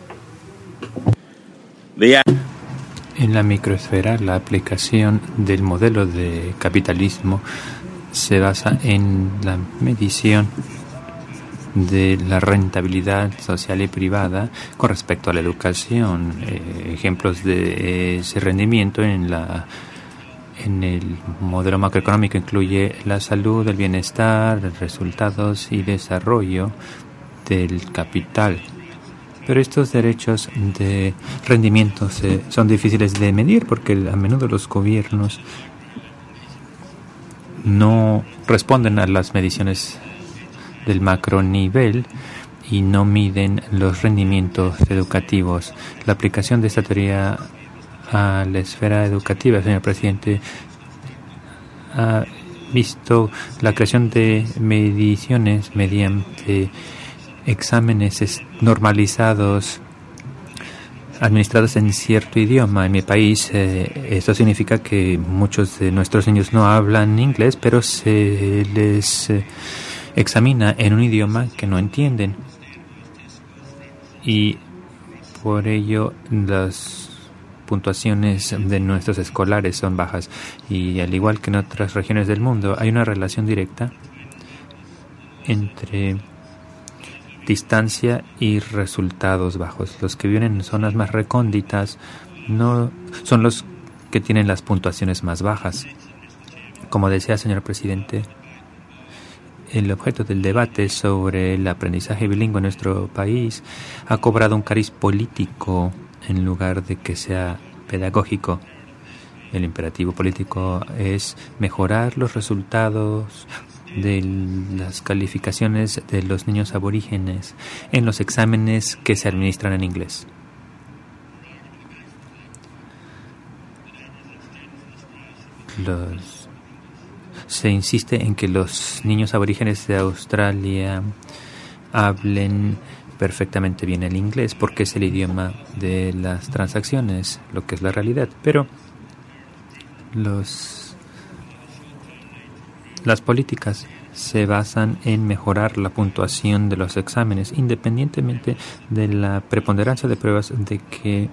En la microesfera, la aplicación del modelo de capitalismo se basa en la medición de la rentabilidad social y privada con respecto a la educación. Eh, ejemplos de ese rendimiento en la en el modelo macroeconómico incluye la salud, el bienestar, resultados y desarrollo del capital Pero estos derechos de rendimiento se, son difíciles de medir porque a menudo los gobiernos no responden a las mediciones del macronivel y no miden los rendimientos educativos. La aplicación de esta teoría a la esfera educativa, señor presidente, ha visto la creación de mediciones mediante exámenes normalizados administrados en cierto idioma. En mi país eh, esto significa que muchos de nuestros niños no hablan inglés, pero se les eh, examina en un idioma que no entienden. Y por ello las puntuaciones de nuestros escolares son bajas. Y al igual que en otras regiones del mundo, hay una relación directa entre distancia y resultados bajos. Los que viven en zonas más recónditas no son los que tienen las puntuaciones más bajas. Como decía el señor presidente, el objeto del debate sobre el aprendizaje bilingüe en nuestro país ha cobrado un cariz político en lugar de que sea pedagógico. El imperativo político es mejorar los resultados de las calificaciones de los niños aborígenes en los exámenes que se administran en inglés. Los, se insiste en que los niños aborígenes de Australia hablen perfectamente bien el inglés porque es el idioma de las transacciones, lo que es la realidad, pero los Las políticas se basan en mejorar la puntuación de los exámenes, independientemente de la preponderancia de pruebas de que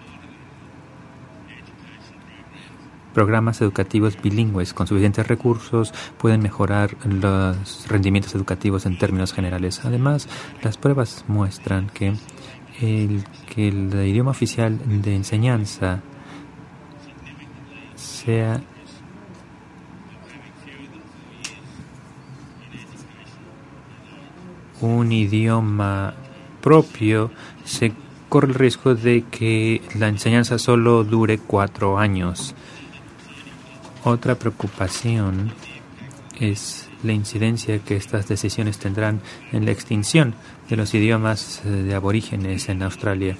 programas educativos bilingües con suficientes recursos pueden mejorar los rendimientos educativos en términos generales. Además, las pruebas muestran que el, que el idioma oficial de enseñanza sea un idioma propio, se corre el riesgo de que la enseñanza solo dure cuatro años. Otra preocupación es la incidencia que estas decisiones tendrán en la extinción de los idiomas de aborígenes en Australia.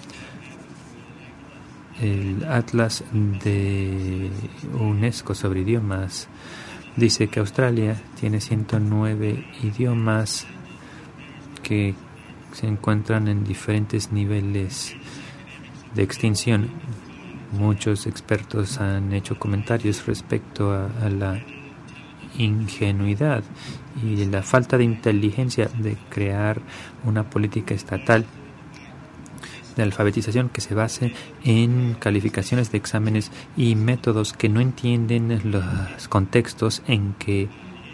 El Atlas de UNESCO sobre idiomas dice que Australia tiene ciento nueve idiomas que se encuentran en diferentes niveles de extinción. Muchos expertos han hecho comentarios respecto a, a la ingenuidad y la falta de inteligencia de crear una política estatal de alfabetización que se base en calificaciones de exámenes y métodos que no entienden los contextos en que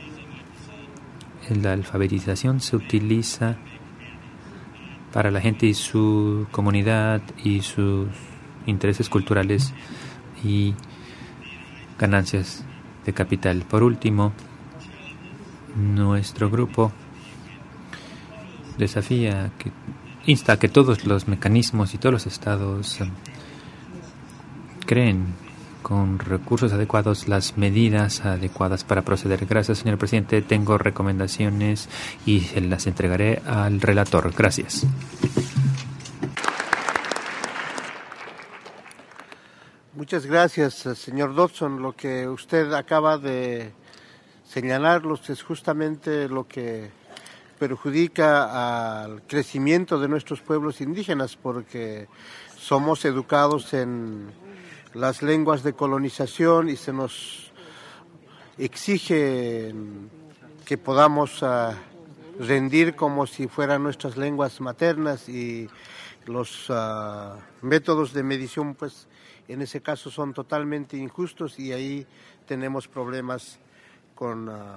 la alfabetización se utiliza para la gente y su comunidad y sus intereses culturales y ganancias de capital. Por último, nuestro grupo desafía, que insta a que todos los mecanismos y todos los estados um, creen con recursos adecuados las medidas adecuadas para proceder. Gracias, señor presidente. Tengo recomendaciones y se las entregaré al relator. Gracias. Muchas gracias, señor Dodson. Lo que usted acaba de señalarlos es justamente lo que perjudica al crecimiento de nuestros pueblos indígenas, porque somos educados en las lenguas de colonización y se nos exige que podamos uh, rendir como si fueran nuestras lenguas maternas, y los uh, métodos de medición pues en ese caso son totalmente injustos, y ahí tenemos problemas con uh,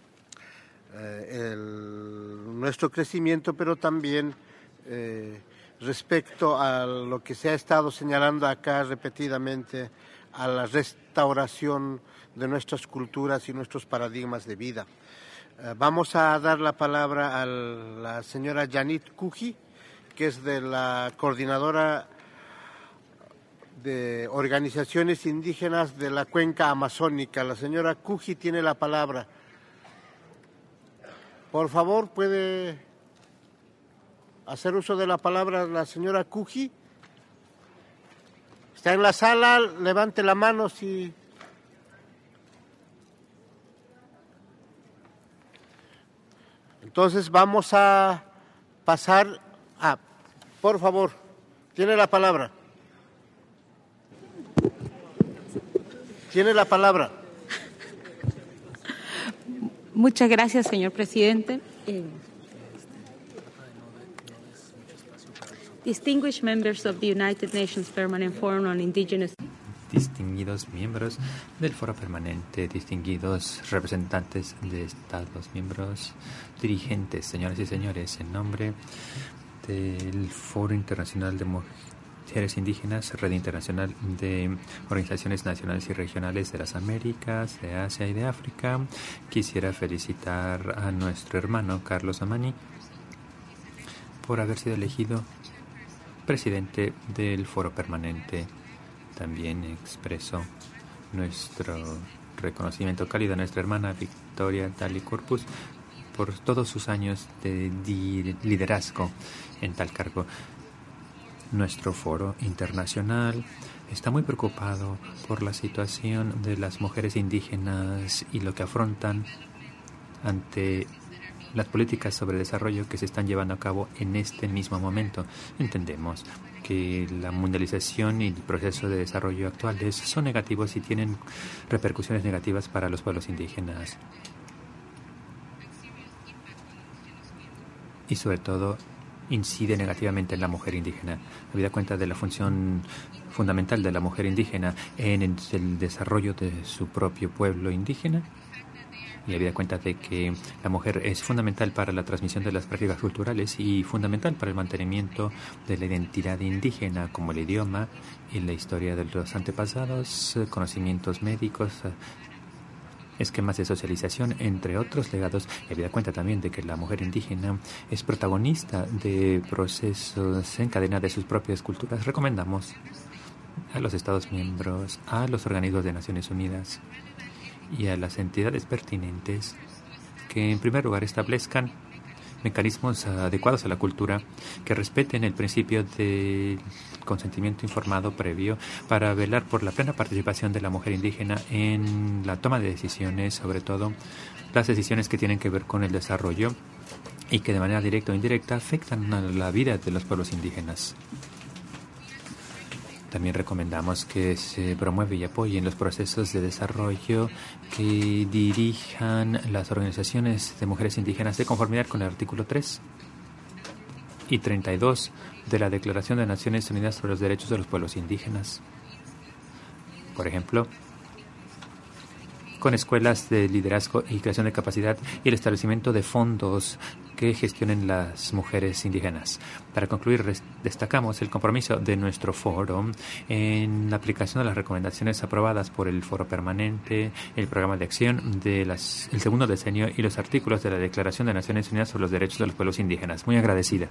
el, nuestro crecimiento, pero también eh, respecto a lo que se ha estado señalando acá repetidamente, a la restauración de nuestras culturas y nuestros paradigmas de vida. Uh, vamos a dar la palabra a la señora Janit Kuji, que es de la coordinadora de organizaciones indígenas de la cuenca amazónica. La señora Cuji tiene la palabra. Por favor, ¿puede hacer uso de la palabra la señora Cuji? Está en la sala, levante la mano si... Entonces vamos a pasar a... Por favor, tiene la palabra. Tiene la palabra. Muchas gracias, señor presidente. Eh, distinguished members of the United Nations Permanent Forum on Indigenous... Distinguidos miembros del Foro Permanente, distinguidos representantes de Estados miembros, dirigentes, señoras y señores, en nombre del Foro Internacional de Mujeres Indígenas, Red Internacional de Organizaciones Nacionales y Regionales de las Américas, de Asia y de África, quisiera felicitar a nuestro hermano Carlos Amani por haber sido elegido presidente del Foro Permanente. También expreso nuestro reconocimiento cálido a nuestra hermana Victoria Dali Corpus por todos sus años de liderazgo en tal cargo. Nuestro foro internacional está muy preocupado por la situación de las mujeres indígenas y lo que afrontan ante las políticas sobre desarrollo que se están llevando a cabo en este mismo momento. Entendemos que la mundialización y el proceso de desarrollo actuales son negativos y tienen repercusiones negativas para los pueblos indígenas. Y sobre todo incide negativamente en la mujer indígena. Habida cuenta de la función fundamental de la mujer indígena en el desarrollo de su propio pueblo indígena, y habida cuenta de que la mujer es fundamental para la transmisión de las prácticas culturales y fundamental para el mantenimiento de la identidad indígena, como el idioma y la historia de los antepasados, conocimientos médicos, esquemas de socialización, entre otros legados. Y habida cuenta también de que la mujer indígena es protagonista de procesos en cadena de sus propias culturas. Recomendamos a los Estados miembros, a los organismos de Naciones Unidas y a las entidades pertinentes que en primer lugar establezcan mecanismos adecuados a la cultura, que respeten el principio del consentimiento informado previo para velar por la plena participación de la mujer indígena en la toma de decisiones, sobre todo las decisiones que tienen que ver con el desarrollo y que de manera directa o indirecta afectan a la vida de los pueblos indígenas. También recomendamos que se promueva y apoyen los procesos de desarrollo que dirijan las organizaciones de mujeres indígenas de conformidad con el artículo tres y treinta y dos de la Declaración de Naciones Unidas sobre los Derechos de los Pueblos Indígenas. Por ejemplo, con escuelas de liderazgo y creación de capacidad y el establecimiento de fondos que gestionen las mujeres indígenas. Para concluir, destacamos el compromiso de nuestro foro en la aplicación de las recomendaciones aprobadas por el Foro Permanente, el programa de acción del segundo decenio y los artículos de la Declaración de Naciones Unidas sobre los Derechos de los Pueblos Indígenas. Muy agradecida.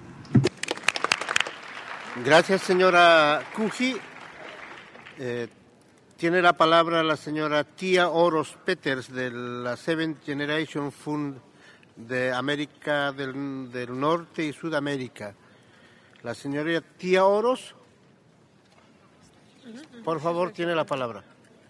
Gracias, señora Cuji. Eh, tiene la palabra la señora Tia Oros Peters de la Seventh Generation Fund de América del, del Norte y Sudamérica. La señora Tia Oros, por favor, tiene la palabra.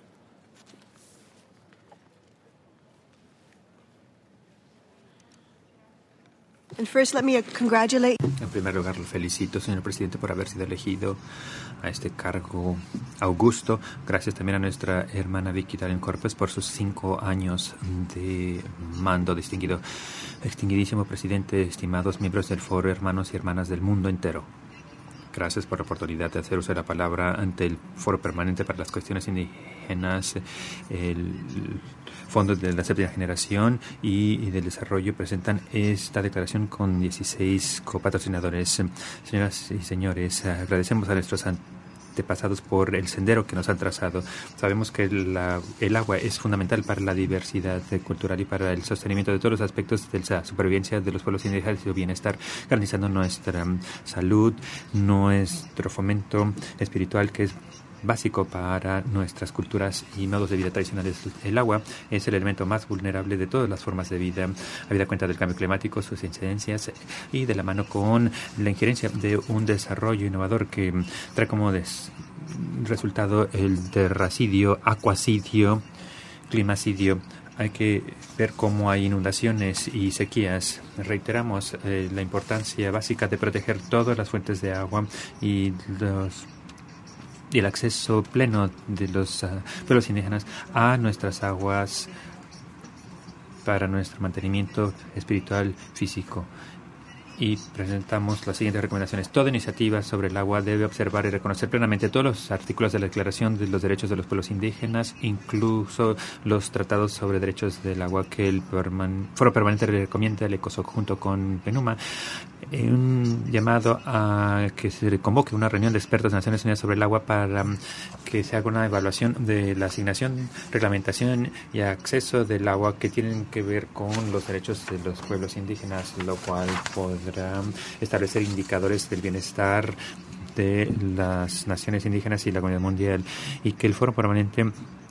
And first, let me congratulate. En primer lugar, lo felicito, señor presidente, por haber sido elegido a este cargo augusto. Gracias también a nuestra hermana Vicky Dalen Corpus por sus cinco años de mando. Distinguido, extinguidísimo presidente, estimados miembros del foro, hermanos y hermanas del mundo entero. Gracias por la oportunidad de hacer uso de la palabra ante el Foro Permanente para las Cuestiones Indígenas, el Fondo de la Séptima Generación y, y del Desarrollo. Presentan esta declaración con dieciséis copatrocinadores. Señoras y señores, agradecemos a nuestros antepasados por el sendero que nos han trazado. Sabemos que la, el agua es fundamental para la diversidad cultural y para el sostenimiento de todos los aspectos de la supervivencia de los pueblos indígenas y su bienestar, garantizando nuestra salud, nuestro fomento espiritual, que es básico para nuestras culturas y modos de vida tradicionales. El agua es el elemento más vulnerable de todas las formas de vida, habida cuenta del cambio climático, sus incidencias y de la mano con la injerencia de un desarrollo innovador que trae como des resultado el terracidio, acuacidio, climacidio. Hay que ver cómo hay inundaciones y sequías. Reiteramos eh, la importancia básica de proteger todas las fuentes de agua y los y el acceso pleno de los uh, pueblos indígenas a nuestras aguas para nuestro mantenimiento espiritual, físico. Y presentamos las siguientes recomendaciones. Toda iniciativa sobre el agua debe observar y reconocer plenamente todos los artículos de la Declaración de los Derechos de los Pueblos Indígenas, incluso los tratados sobre derechos del agua que el Perman- Foro Permanente recomienda al ECOSOC junto con PENUMA. Un llamado a que se convoque una reunión de expertos de Naciones Unidas sobre el agua para que se haga una evaluación de la asignación, reglamentación y acceso del agua que tienen que ver con los derechos de los pueblos indígenas, lo cual podrá establecer indicadores del bienestar de las naciones indígenas y la comunidad mundial, y que el Foro Permanente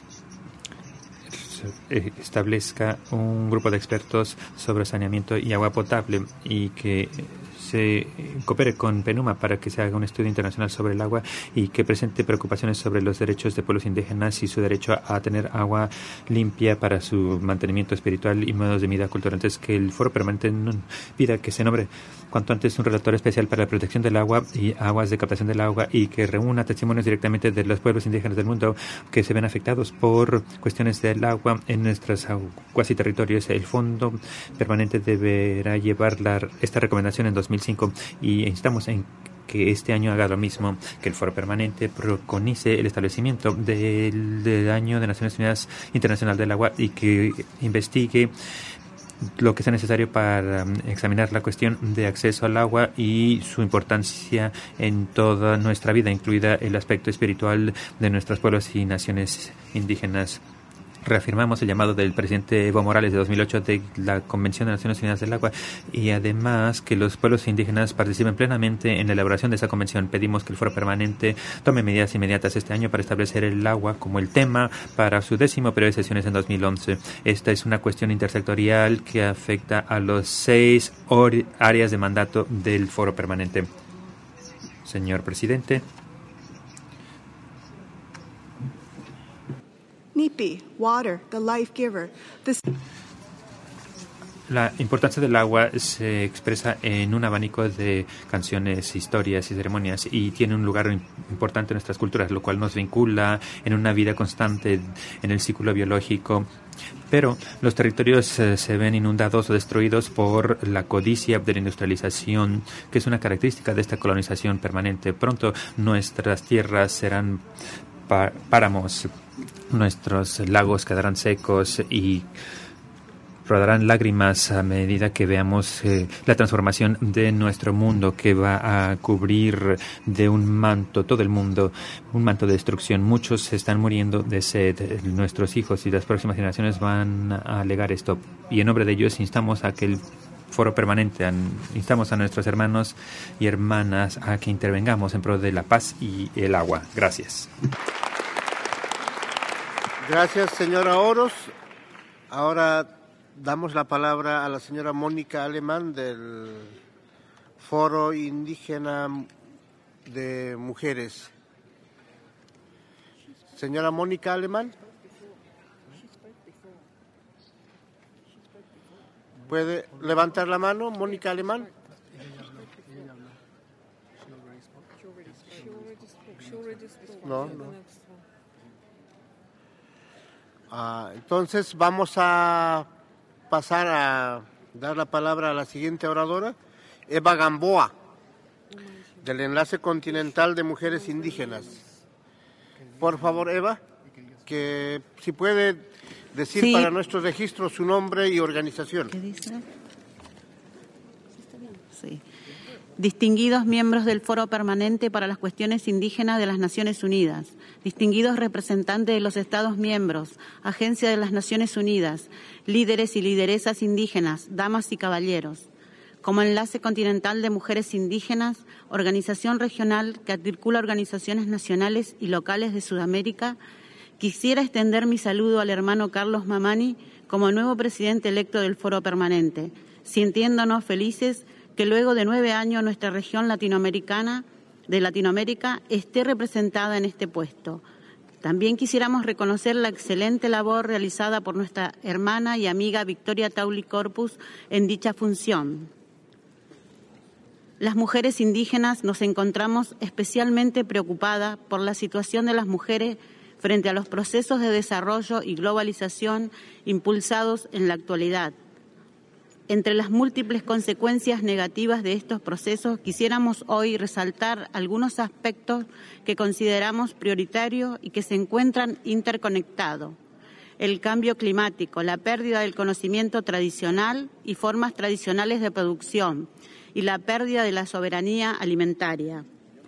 establezca un grupo de expertos sobre saneamiento y agua potable y que se coopere con PENUMA para que se haga un estudio internacional sobre el agua y que presente preocupaciones sobre los derechos de pueblos indígenas y su derecho a tener agua limpia para su mantenimiento espiritual y modos de vida cultural. Entonces, que el Foro Permanente pida que se nombre cuanto antes un relator especial para la protección del agua y aguas de captación del agua y que reúna testimonios directamente de los pueblos indígenas del mundo que se ven afectados por cuestiones del agua en nuestras aguas y territorios. El Fondo Permanente deberá llevar la, esta recomendación en dos mil cinco y instamos en que este año haga lo mismo, que el Foro Permanente preconice el establecimiento del, del Año de Naciones Unidas Internacional del Agua y que investigue lo que sea necesario para examinar la cuestión de acceso al agua y su importancia en toda nuestra vida, incluida el aspecto espiritual de nuestros pueblos y naciones indígenas. Reafirmamos el llamado del presidente Evo Morales de dos mil ocho de la Convención de Naciones Unidas del Agua y además que los pueblos indígenas participen plenamente en la elaboración de esa convención. Pedimos que el Foro Permanente tome medidas inmediatas este año para establecer el agua como el tema para su décimo periodo de sesiones en dos mil once. Esta es una cuestión intersectorial que afecta a los seis áreas de mandato del Foro Permanente. Señor presidente. Nipi, water, the life giver. This... La importancia del agua se expresa en un abanico de canciones, historias y ceremonias y tiene un lugar importante en nuestras culturas, lo cual nos vincula en una vida constante en el ciclo biológico. Pero los territorios eh, se ven inundados o destruidos por la codicia de la industrialización, que es una característica de esta colonización permanente. Pronto nuestras tierras serán páramos, nuestros lagos quedarán secos y rodarán lágrimas a medida que veamos eh, la transformación de nuestro mundo, que va a cubrir de un manto todo el mundo, un manto de destrucción. Muchos están muriendo de sed. Nuestros hijos y las próximas generaciones van a alegar esto. Y en nombre de ellos instamos a que el Foro Permanente, instamos a nuestros hermanos y hermanas a que intervengamos en pro de la paz y el agua. Gracias. Gracias, señora Oros. Ahora damos la palabra a la señora Mónica Alemán del Foro Indígena de Mujeres. Señora Mónica Alemán. ¿Puede levantar la mano, Mónica Alemán? No, no. Ah, entonces vamos a pasar a dar la palabra a la siguiente oradora, Eva Gamboa, del Enlace Continental de Mujeres Indígenas. Por favor, Eva, que si puede decir sí. Para nuestro registro su nombre y organización. ¿Qué dice? Sí. distinguidos miembros del Foro Permanente para las Cuestiones Indígenas de las Naciones Unidas, distinguidos representantes de los Estados miembros, Agencia de las Naciones Unidas, líderes y lideresas indígenas, damas y caballeros, como Enlace Continental de Mujeres Indígenas, organización regional que articula organizaciones nacionales y locales de Sudamérica, quisiera extender mi saludo al hermano Carlos Mamani como nuevo presidente electo del Foro Permanente, sintiéndonos felices que luego de nueve años nuestra región latinoamericana de Latinoamérica esté representada en este puesto. También quisiéramos reconocer la excelente labor realizada por nuestra hermana y amiga Victoria Tauli Corpus en dicha función. Las mujeres indígenas nos encontramos especialmente preocupadas por la situación de las mujeres frente a los procesos de desarrollo y globalización impulsados en la actualidad. Entre las múltiples consecuencias negativas de estos procesos, quisiéramos hoy resaltar algunos aspectos que consideramos prioritarios y que se encuentran interconectados. El cambio climático, la pérdida del conocimiento tradicional y formas tradicionales de producción y la pérdida de la soberanía alimentaria.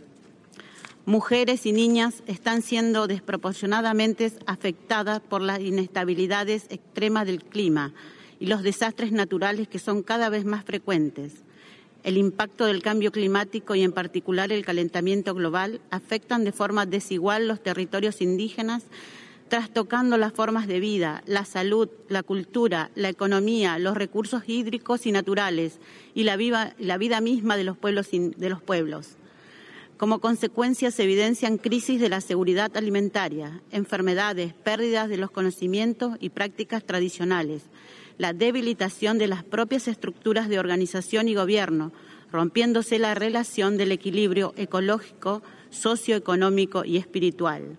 Mujeres y niñas están siendo desproporcionadamente afectadas por las inestabilidades extremas del clima y los desastres naturales que son cada vez más frecuentes. El impacto del cambio climático y en particular el calentamiento global afectan de forma desigual los territorios indígenas, trastocando las formas de vida, la salud, la cultura, la economía, los recursos hídricos y naturales y la, viva, la vida misma de los pueblos. De los pueblos. Como consecuencia se evidencian crisis de la seguridad alimentaria, enfermedades, pérdidas de los conocimientos y prácticas tradicionales, la debilitación de las propias estructuras de organización y gobierno, rompiéndose la relación del equilibrio ecológico, socioeconómico y espiritual.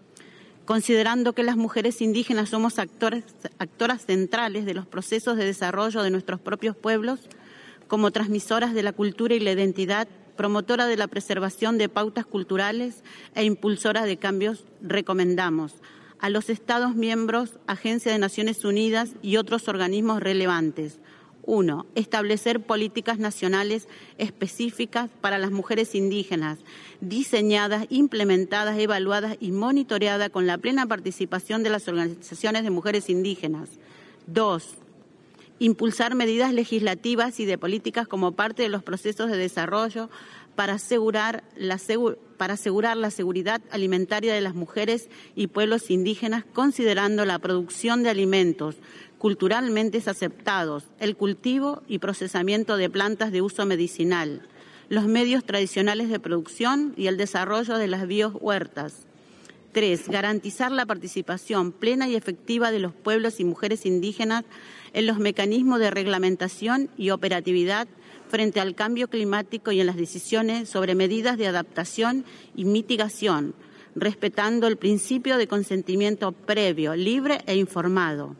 Considerando que las mujeres indígenas somos actores, actoras centrales de los procesos de desarrollo de nuestros propios pueblos, como transmisoras de la cultura y la identidad, promotora de la preservación de pautas culturales e impulsora de cambios, recomendamos a los Estados miembros, Agencia de Naciones Unidas y otros organismos relevantes. Uno, establecer políticas nacionales específicas para las mujeres indígenas, diseñadas, implementadas, evaluadas y monitoreadas con la plena participación de las organizaciones de mujeres indígenas. Dos, impulsar medidas legislativas y de políticas como parte de los procesos de desarrollo para asegurar la, para asegurar la seguridad alimentaria de las mujeres y pueblos indígenas, considerando la producción de alimentos culturalmente aceptados, el cultivo y procesamiento de plantas de uso medicinal, los medios tradicionales de producción y el desarrollo de las biohuertas. Tres, garantizar la participación plena y efectiva de los pueblos y mujeres indígenas en los mecanismos de reglamentación y operatividad frente al cambio climático y en las decisiones sobre medidas de adaptación y mitigación, respetando el principio de consentimiento previo, libre e informado.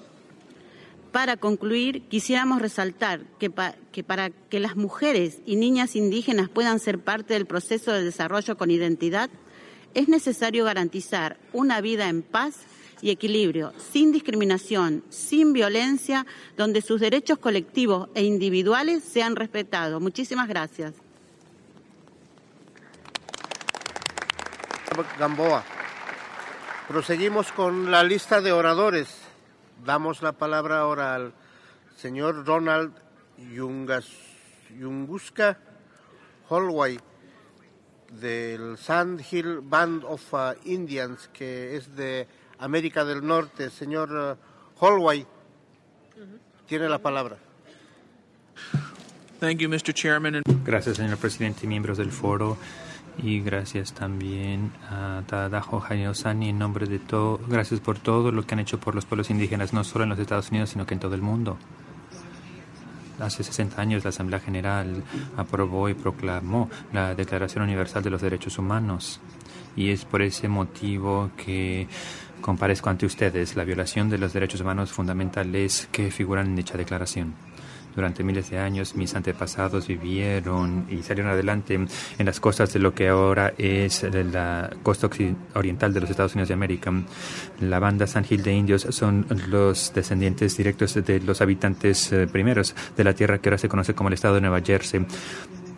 Para concluir, quisiéramos resaltar que, pa, que para que las mujeres y niñas indígenas puedan ser parte del proceso de desarrollo con identidad, es necesario garantizar una vida en paz y equilibrio, sin discriminación, sin violencia, donde sus derechos colectivos e individuales sean respetados. Muchísimas gracias. Gamboa. Proseguimos con la lista de oradores. Damos la palabra ahora al señor Ronald Yungas, Yunguska Holway, del Sand Hill Band of uh, Indians, que es de América del Norte. Señor uh, Holway, uh-huh. tiene la palabra. Thank you, mister Chairman. Gracias, señor presidente y miembros del foro. Y gracias también a Tadaho Hayosani en nombre de todo. Gracias por todo lo que han hecho por los pueblos indígenas, no solo en los Estados Unidos, sino que en todo el mundo. Hace sesenta años la Asamblea General aprobó y proclamó la Declaración Universal de los Derechos Humanos. Y es por ese motivo que comparezco ante ustedes la violación de los derechos humanos fundamentales que figuran en dicha declaración. Durante miles de años mis antepasados vivieron y salieron adelante en las costas de lo que ahora es la costa oriental de los Estados Unidos de América. La banda Sand Hill de indios son los descendientes directos de los habitantes primeros de la tierra que ahora se conoce como el estado de Nueva Jersey.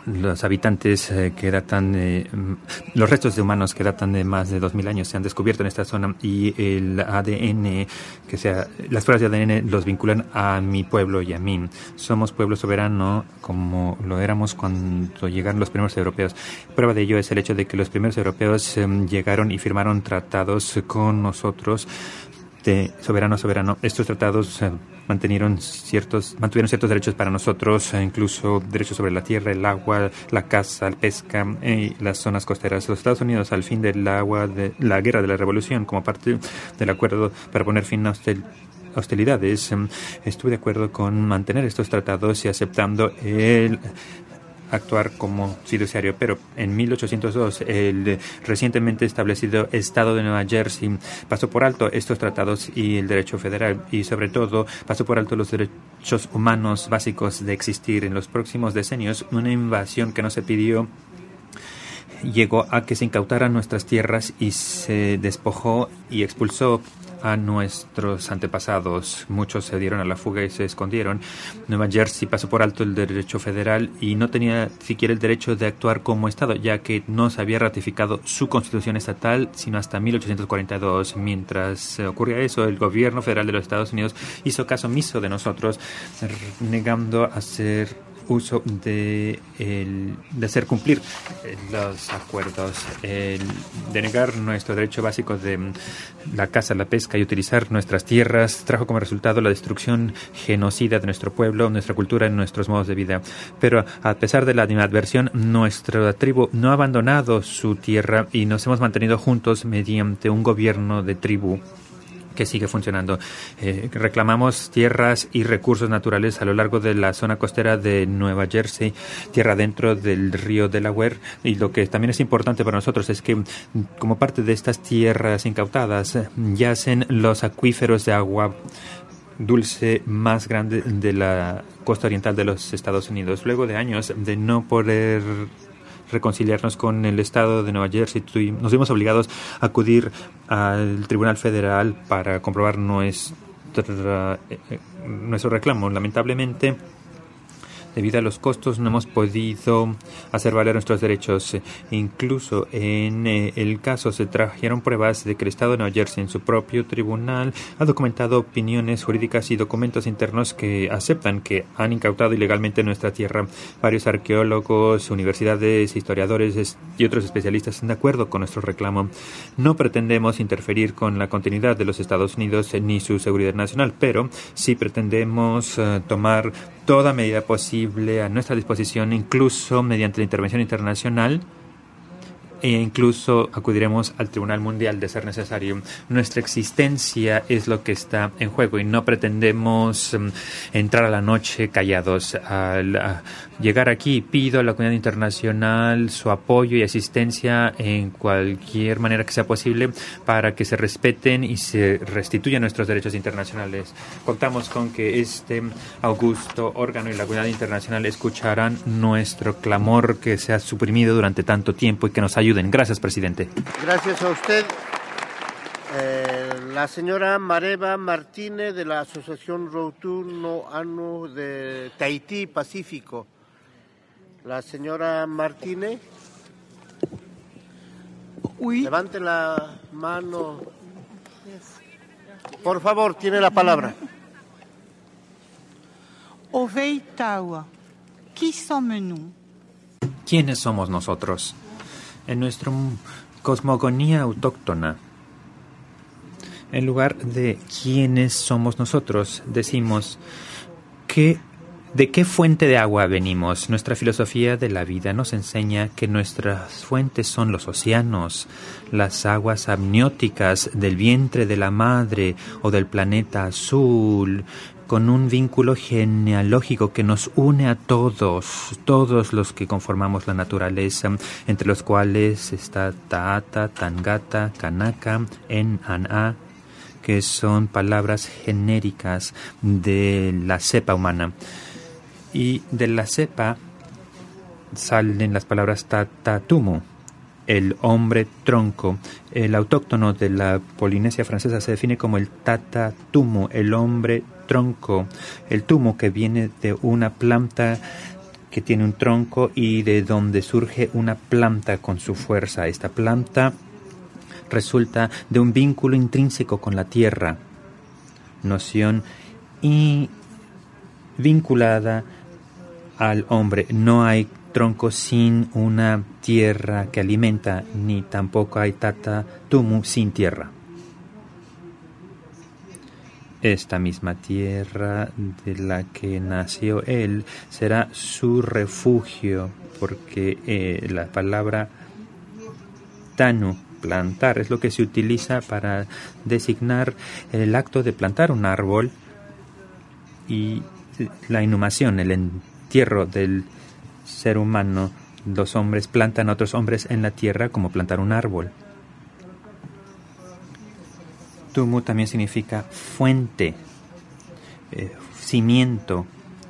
los habitantes eh, que datan, eh, los restos de humanos que datan de más de dos mil años se han descubierto en esta zona y el A D N, que sea, las pruebas de A D N los vinculan a mi pueblo y a mí. Somos pueblo soberano como lo éramos cuando llegaron los primeros europeos. Prueba de ello es el hecho de que los primeros europeos eh, llegaron y firmaron tratados con nosotros de soberano a soberano. Estos tratados eh, mantuvieron ciertos, mantuvieron ciertos derechos para nosotros, eh, incluso derechos sobre la tierra, el agua, la caza, la pesca y las zonas costeras. Los Estados Unidos, al fin de la, agua de, la guerra de la revolución, como parte del acuerdo para poner fin a hostil, hostilidades, eh, estuve de acuerdo con mantener estos tratados y aceptando el actuar como fiduciario, pero en mil ochocientos dos el recientemente establecido Estado de Nueva Jersey pasó por alto estos tratados y el derecho federal, y sobre todo pasó por alto los derechos humanos básicos de existir. En los próximos decenios, una invasión que no se pidió llegó a que se incautaran nuestras tierras y se despojó y expulsó a nuestros antepasados. Muchos se dieron a la fuga y se escondieron. Nueva Jersey pasó por alto el derecho federal y no tenía siquiera el derecho de actuar como Estado, ya que no se había ratificado su constitución estatal sino hasta mil ochocientos cuarenta y dos. Mientras ocurría eso, el gobierno federal de los Estados Unidos hizo caso omiso de nosotros, negando hacer uso de, el, de hacer cumplir los acuerdos, el, de negar nuestro derecho básico de la caza, la pesca y utilizar nuestras tierras, trajo como resultado la destrucción genocida de nuestro pueblo, nuestra cultura y nuestros modos de vida. Pero a pesar de la animadversión, nuestra tribu no ha abandonado su tierra y nos hemos mantenido juntos mediante un gobierno de tribu que sigue funcionando. Eh, reclamamos tierras y recursos naturales a lo largo de la zona costera de Nueva Jersey, tierra dentro del río Delaware, y lo que también es importante para nosotros es que como parte de estas tierras incautadas yacen los acuíferos de agua dulce más grande de la costa oriental de los Estados Unidos. Luego de años de no poder reconciliarnos con el Estado de Nueva Jersey, nos vimos obligados a acudir al Tribunal Federal para comprobar nuestra, eh, nuestro reclamo. Lamentablemente, debido a los costos, no hemos podido hacer valer nuestros derechos. Incluso en eh, el caso se trajeron pruebas de que el Estado de Nueva Jersey, en su propio tribunal, ha documentado opiniones jurídicas y documentos internos que aceptan que han incautado ilegalmente nuestra tierra. Varios arqueólogos, universidades, historiadores y otros especialistas están de acuerdo con nuestro reclamo. No pretendemos interferir con la continuidad de los Estados Unidos ni su seguridad nacional, pero sí pretendemos uh, tomar toda medida posible a nuestra disposición, incluso mediante la intervención internacional, e incluso acudiremos al Tribunal Mundial de ser necesario. Nuestra existencia es lo que está en juego y no pretendemos um, entrar a la noche callados. Al a llegar aquí, pido a la comunidad internacional su apoyo y asistencia en cualquier manera que sea posible para que se respeten y se restituyan nuestros derechos internacionales. Contamos con que este augusto órgano y la comunidad internacional escucharán nuestro clamor que se ha suprimido durante tanto tiempo y que nos ayuden. Gracias, presidente. Gracias a usted. Eh, la señora Mareva Martínez, de la Asociación Rotuno Ano de Tahití Pacífico. La señora Martínez. Oui. Levante la mano. Por favor, tiene la palabra. Oveitawa, ¿qui sommes-nous? ¿Quiénes somos nosotros? En nuestra cosmogonía autóctona, en lugar de quiénes somos nosotros, decimos que ¿de qué fuente de agua venimos? Nuestra filosofía de la vida nos enseña que nuestras fuentes son los océanos, las aguas amnióticas del vientre de la madre o del planeta azul, con un vínculo genealógico que nos une a todos, todos los que conformamos la naturaleza, entre los cuales está Taata, Tangata, Kanaka, En-Ana, que son palabras genéricas de la cepa humana. Y de la cepa salen las palabras Tatatumu, el hombre tronco. El autóctono de la Polinesia francesa se define como el Tatatumu, el hombre tronco. El tumu, que viene de una planta que tiene un tronco y de donde surge una planta con su fuerza. Esta planta resulta de un vínculo intrínseco con la tierra, noción y vinculada al hombre. No hay tronco sin una tierra que alimenta, ni tampoco hay Tata Tumu sin tierra. Esta misma tierra de la que nació él será su refugio, porque eh, la palabra Tanu, plantar, es lo que se utiliza para designar el acto de plantar un árbol y la inhumación, el entierro del ser humano. Los hombres plantan a otros hombres en la tierra como plantar un árbol. Tumu también significa fuente, eh, cimiento.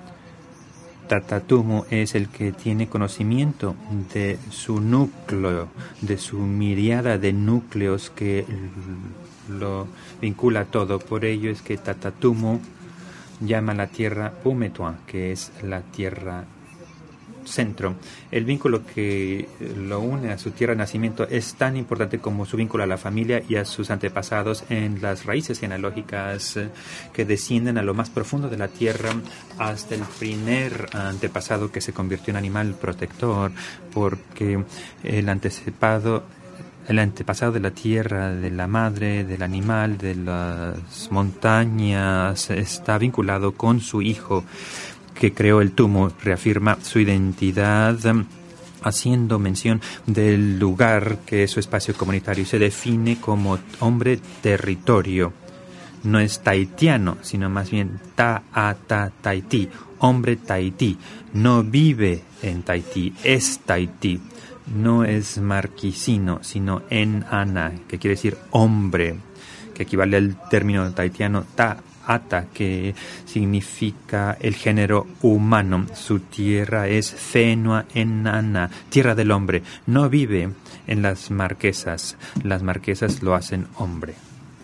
Tatatumu es el que tiene conocimiento de su núcleo, de su miriada de núcleos que lo vincula todo. Por ello es que Tatatumu llama a la tierra Umetua, que es la tierra centro. El vínculo que lo une a su tierra de nacimiento es tan importante como su vínculo a la familia y a sus antepasados en las raíces genealógicas que descienden a lo más profundo de la tierra hasta el primer antepasado que se convirtió en animal protector, porque el antepasado el antepasado de la tierra, de la madre, del animal, de las montañas, está vinculado con su hijo que creó el Tumu. Reafirma su identidad haciendo mención del lugar que es su espacio comunitario y se define como hombre territorio. No es tahitiano, sino más bien ta-ata Tahití, hombre Tahití. No vive en Tahití, es Tahití. No es marquisino, sino en-ana, que quiere decir hombre, que equivale al término tahitiano ta-ata, que significa el género humano. Su tierra es Fenua en-ana, tierra del hombre. No vive en las marquesas, las marquesas lo hacen hombre.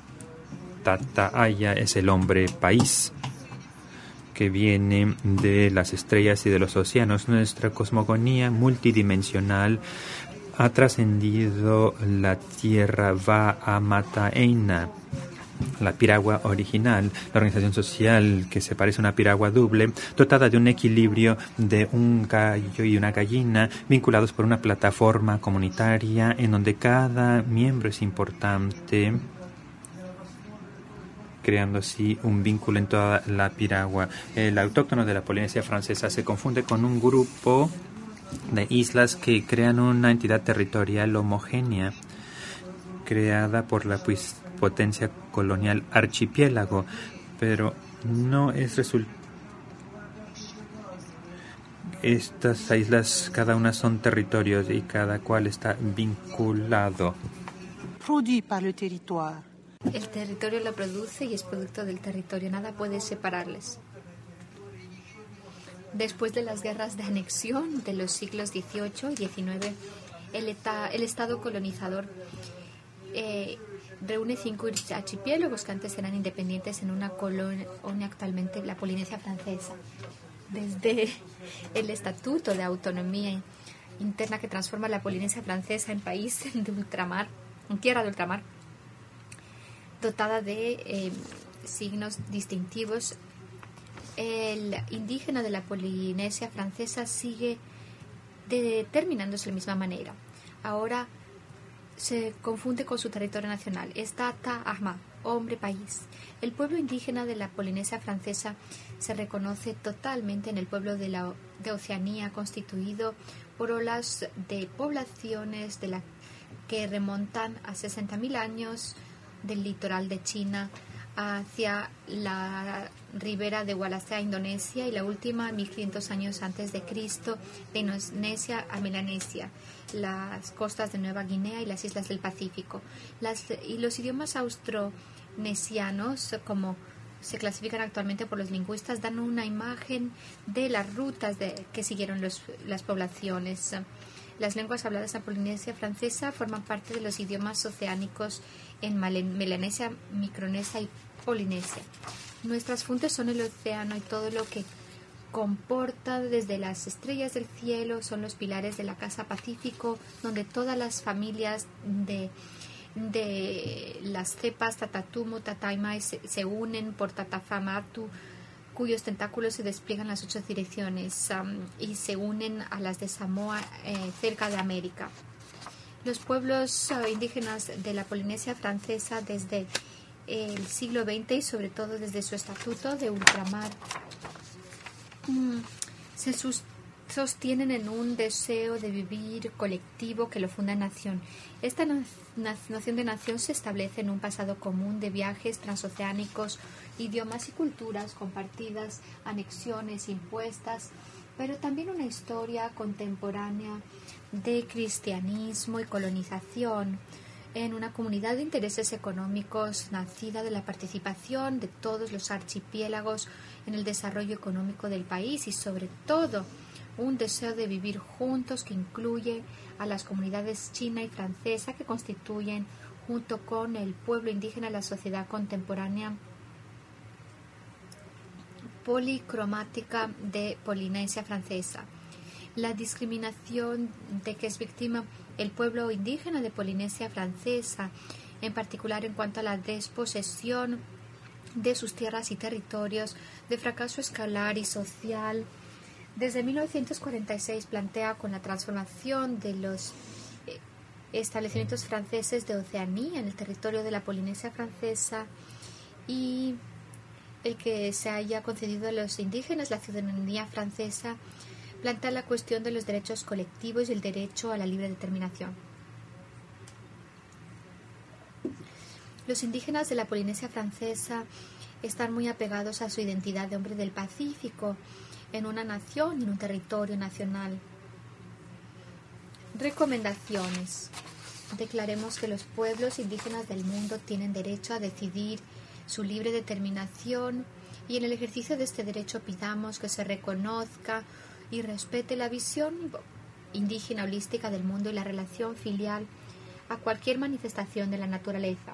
Tataaya es el hombre país, que viene de las estrellas y de los océanos. Nuestra cosmogonía multidimensional ha trascendido la tierra, va a Mataeina, la piragua original, la organización social que se parece a una piragua doble, dotada de un equilibrio de un gallo y una gallina, vinculados por una plataforma comunitaria en donde cada miembro es importante, creando así un vínculo en toda la piragua. El autóctono de la Polinesia Francesa se confunde con un grupo de islas que crean una entidad territorial homogénea, creada por la potencia colonial archipiélago, pero no es resultado. Estas islas, cada una son territorios y cada cual está vinculado. Produit par le territoire. El territorio lo produce y es producto del territorio. Nada puede separarles. Después de las guerras de anexión de los siglos dieciocho y diecinueve, el, eta, el Estado colonizador eh, reúne cinco archipiélagos que antes eran independientes en una colonia, actualmente la Polinesia Francesa. Desde el Estatuto de Autonomía Interna que transforma la Polinesia Francesa en país de ultramar, en tierra de ultramar, dotada de eh, signos distintivos. El indígena de la Polinesia Francesa sigue determinándose de la misma manera. Ahora se confunde con su territorio nacional. Es Tata-Ahma, hombre país. El pueblo indígena de la Polinesia Francesa se reconoce totalmente en el pueblo de, la, de Oceanía, constituido por olas de poblaciones de la, que remontan a sesenta mil años del litoral de China hacia la ribera de Wallacea, Indonesia, y la última mil quinientos años antes de Cristo, de Indonesia a Melanesia, las costas de Nueva Guinea y las islas del Pacífico. Las, y los idiomas austronesianos, como se clasifican actualmente por los lingüistas, dan una imagen de las rutas de, que siguieron los, las poblaciones. Las lenguas habladas en Polinesia Francesa forman parte de los idiomas oceánicos en Melanesia, Micronesia y Polinesia. Nuestras fuentes son el océano y todo lo que comporta desde las estrellas del cielo, son los pilares de la Casa Pacífico, donde todas las familias de, de las cepas Tatatumo, Tataimai se, se unen por Tatafamatu, cuyos tentáculos se despliegan en las ocho direcciones um, y se unen a las de Samoa eh, cerca de América. Los pueblos uh, indígenas de la Polinesia Francesa desde el siglo veinte y sobre todo desde su estatuto de ultramar mm, se sus sostienen en un deseo de vivir colectivo que lo funda en nación. Esta na noción de nación se establece en un pasado común de viajes transoceánicos, idiomas y culturas compartidas, anexiones impuestas, pero también una historia contemporánea de cristianismo y colonización en una comunidad de intereses económicos nacida de la participación de todos los archipiélagos en el desarrollo económico del país y sobre todo un deseo de vivir juntos que incluye a las comunidades china y francesa que constituyen junto con el pueblo indígena la sociedad contemporánea policromática de Polinesia Francesa. La discriminación de que es víctima el pueblo indígena de Polinesia Francesa, en particular en cuanto a la desposesión de sus tierras y territorios, de fracaso escolar y social, desde mil novecientos cuarenta y seis plantea con la transformación de los establecimientos franceses de Oceanía en el territorio de la Polinesia Francesa y el que se haya concedido a los indígenas la ciudadanía francesa, plantea la cuestión de los derechos colectivos y el derecho a la libre determinación. Los indígenas de la Polinesia Francesa están muy apegados a su identidad de hombre del Pacífico, en una nación y en un territorio nacional. Recomendaciones. Declaremos que los pueblos indígenas del mundo tienen derecho a decidir su libre determinación y en el ejercicio de este derecho pidamos que se reconozca y respete la visión indígena holística del mundo y la relación filial a cualquier manifestación de la naturaleza.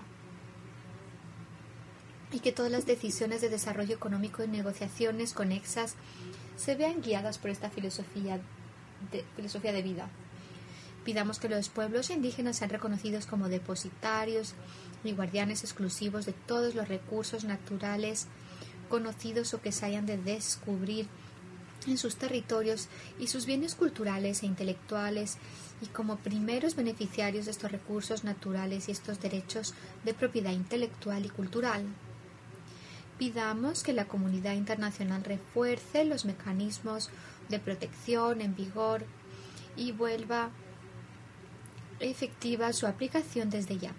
Y que todas las decisiones de desarrollo económico y negociaciones conexas se vean guiadas por esta filosofía de, filosofía de vida. Pidamos que los pueblos indígenas sean reconocidos como depositarios y guardianes exclusivos de todos los recursos naturales conocidos o que se hayan de descubrir en sus territorios y sus bienes culturales e intelectuales y como primeros beneficiarios de estos recursos naturales y estos derechos de propiedad intelectual y cultural. Pidamos que la comunidad internacional refuerce los mecanismos de protección en vigor y vuelva efectiva su aplicación desde ya.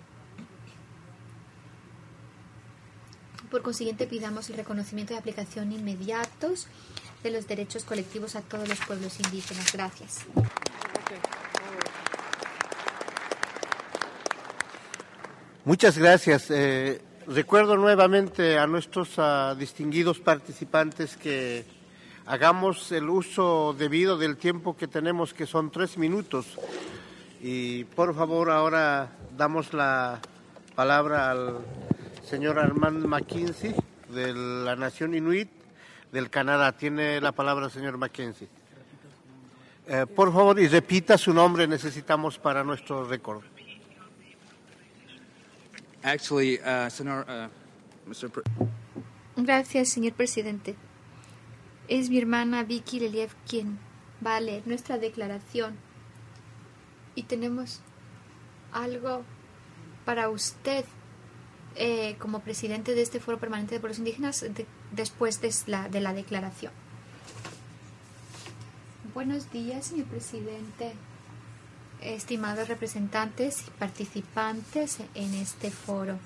Por consiguiente, pidamos el reconocimiento y aplicación inmediatos de los derechos colectivos a todos los pueblos indígenas. Gracias. Muchas gracias. Eh, recuerdo nuevamente a nuestros uh, distinguidos participantes que hagamos el uso debido del tiempo que tenemos, que son tres minutos. Y por favor, ahora damos la palabra al señor Armand Mackenzie, de la Nación Inuit del Canadá. Tiene la palabra el señor Mackenzie. Eh, por favor, y repita su nombre, necesitamos para nuestro récord. Actually, uh, Senor, uh, mister Pre Gracias, señor presidente. Es mi hermana Vicky Leliev quien va a leer nuestra declaración. Y tenemos algo para usted eh, como presidente de este Foro Permanente de Pueblos Indígenas de, después de la, de la declaración. Buenos días, señor presidente, estimados representantes y participantes en este foro.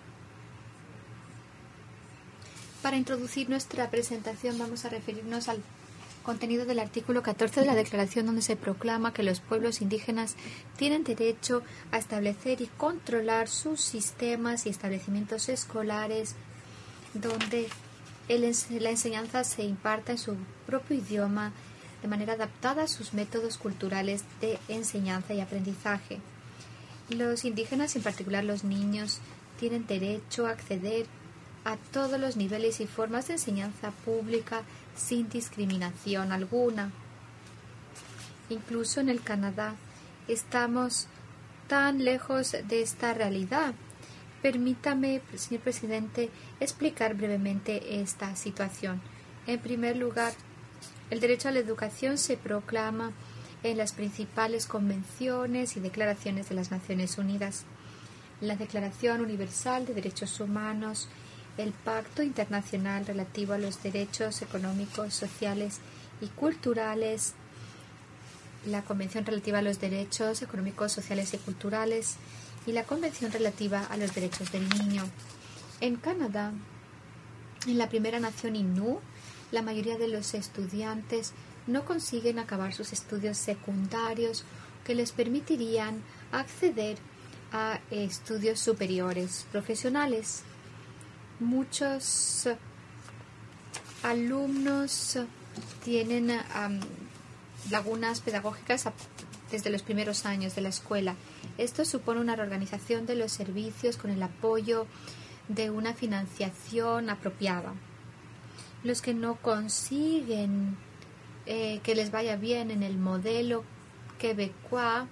Para introducir nuestra presentación vamos a referirnos al contenido del artículo catorce de la Declaración, donde se proclama que los pueblos indígenas tienen derecho a establecer y controlar sus sistemas y establecimientos escolares donde el, la enseñanza se imparta en su propio idioma de manera adaptada a sus métodos culturales de enseñanza y aprendizaje. Los indígenas, en particular los niños, tienen derecho a acceder a todos los niveles y formas de enseñanza pública sin discriminación alguna. Incluso en el Canadá estamos tan lejos de esta realidad. Permítame, señor presidente, explicar brevemente esta situación. En primer lugar, el derecho a la educación se proclama en las principales convenciones y declaraciones de las Naciones Unidas. La Declaración Universal de Derechos Humanos, el Pacto Internacional relativo a los derechos económicos, sociales y culturales, la Convención relativa a los derechos económicos, sociales y culturales y la Convención relativa a los derechos del niño. En Canadá, en la primera nación Innu, la mayoría de los estudiantes no consiguen acabar sus estudios secundarios que les permitirían acceder a estudios superiores profesionales. Muchos alumnos tienen um, lagunas pedagógicas desde los primeros años de la escuela. Esto supone una reorganización de los servicios con el apoyo de una financiación apropiada. Los que no consiguen eh, que les vaya bien en el modelo quebecois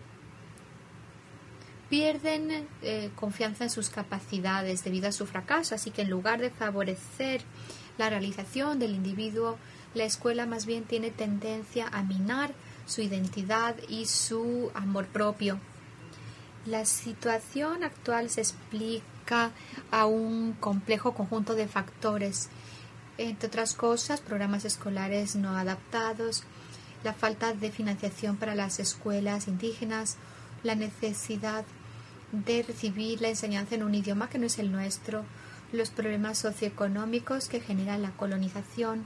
pierden eh, confianza en sus capacidades debido a su fracaso, así que en lugar de favorecer la realización del individuo, la escuela más bien tiene tendencia a minar su identidad y su amor propio. La situación actual se explica a un complejo conjunto de factores, entre otras cosas, programas escolares no adaptados, la falta de financiación para las escuelas indígenas, la necesidad de recibir la enseñanza en un idioma que no es el nuestro, los problemas socioeconómicos que generan la colonización,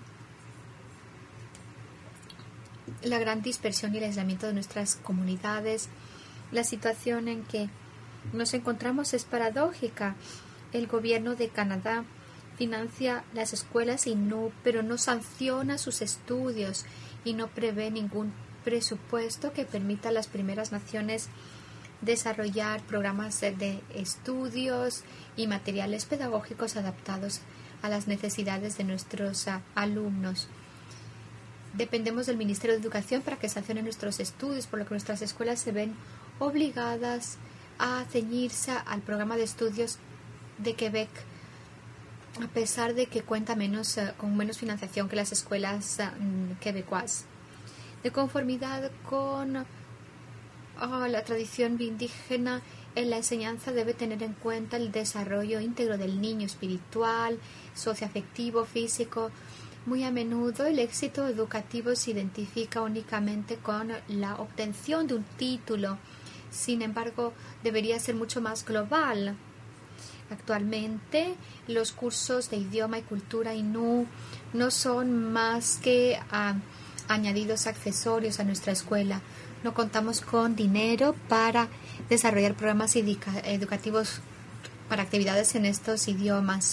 la gran dispersión y el aislamiento de nuestras comunidades. La situación en que nos encontramos es paradójica. El gobierno de Canadá financia las escuelas Innu, pero no sanciona sus estudios y no prevé ningún presupuesto que permita a las primeras naciones desarrollar programas de estudios y materiales pedagógicos adaptados a las necesidades de nuestros uh, alumnos. Dependemos del Ministerio de Educación para que sancione nuestros estudios, por lo que nuestras escuelas se ven obligadas a ceñirse al programa de estudios de Quebec, a pesar de que cuenta menos, uh, con menos financiación que las escuelas uh, quebecois. De conformidad con oh, la tradición indígena, en la enseñanza debe tener en cuenta el desarrollo íntegro del niño espiritual, socioafectivo, físico. Muy a menudo el éxito educativo se identifica únicamente con la obtención de un título. Sin embargo, debería ser mucho más global. Actualmente, los cursos de idioma y cultura Innu no son más que uh, añadidos accesorios a nuestra escuela. No contamos con dinero para desarrollar programas educa- educativos para actividades en estos idiomas.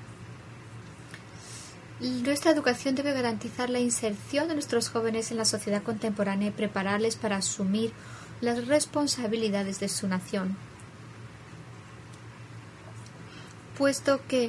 Nuestra educación debe garantizar la inserción de nuestros jóvenes en la sociedad contemporánea y prepararles para asumir las responsabilidades de su nación. Puesto que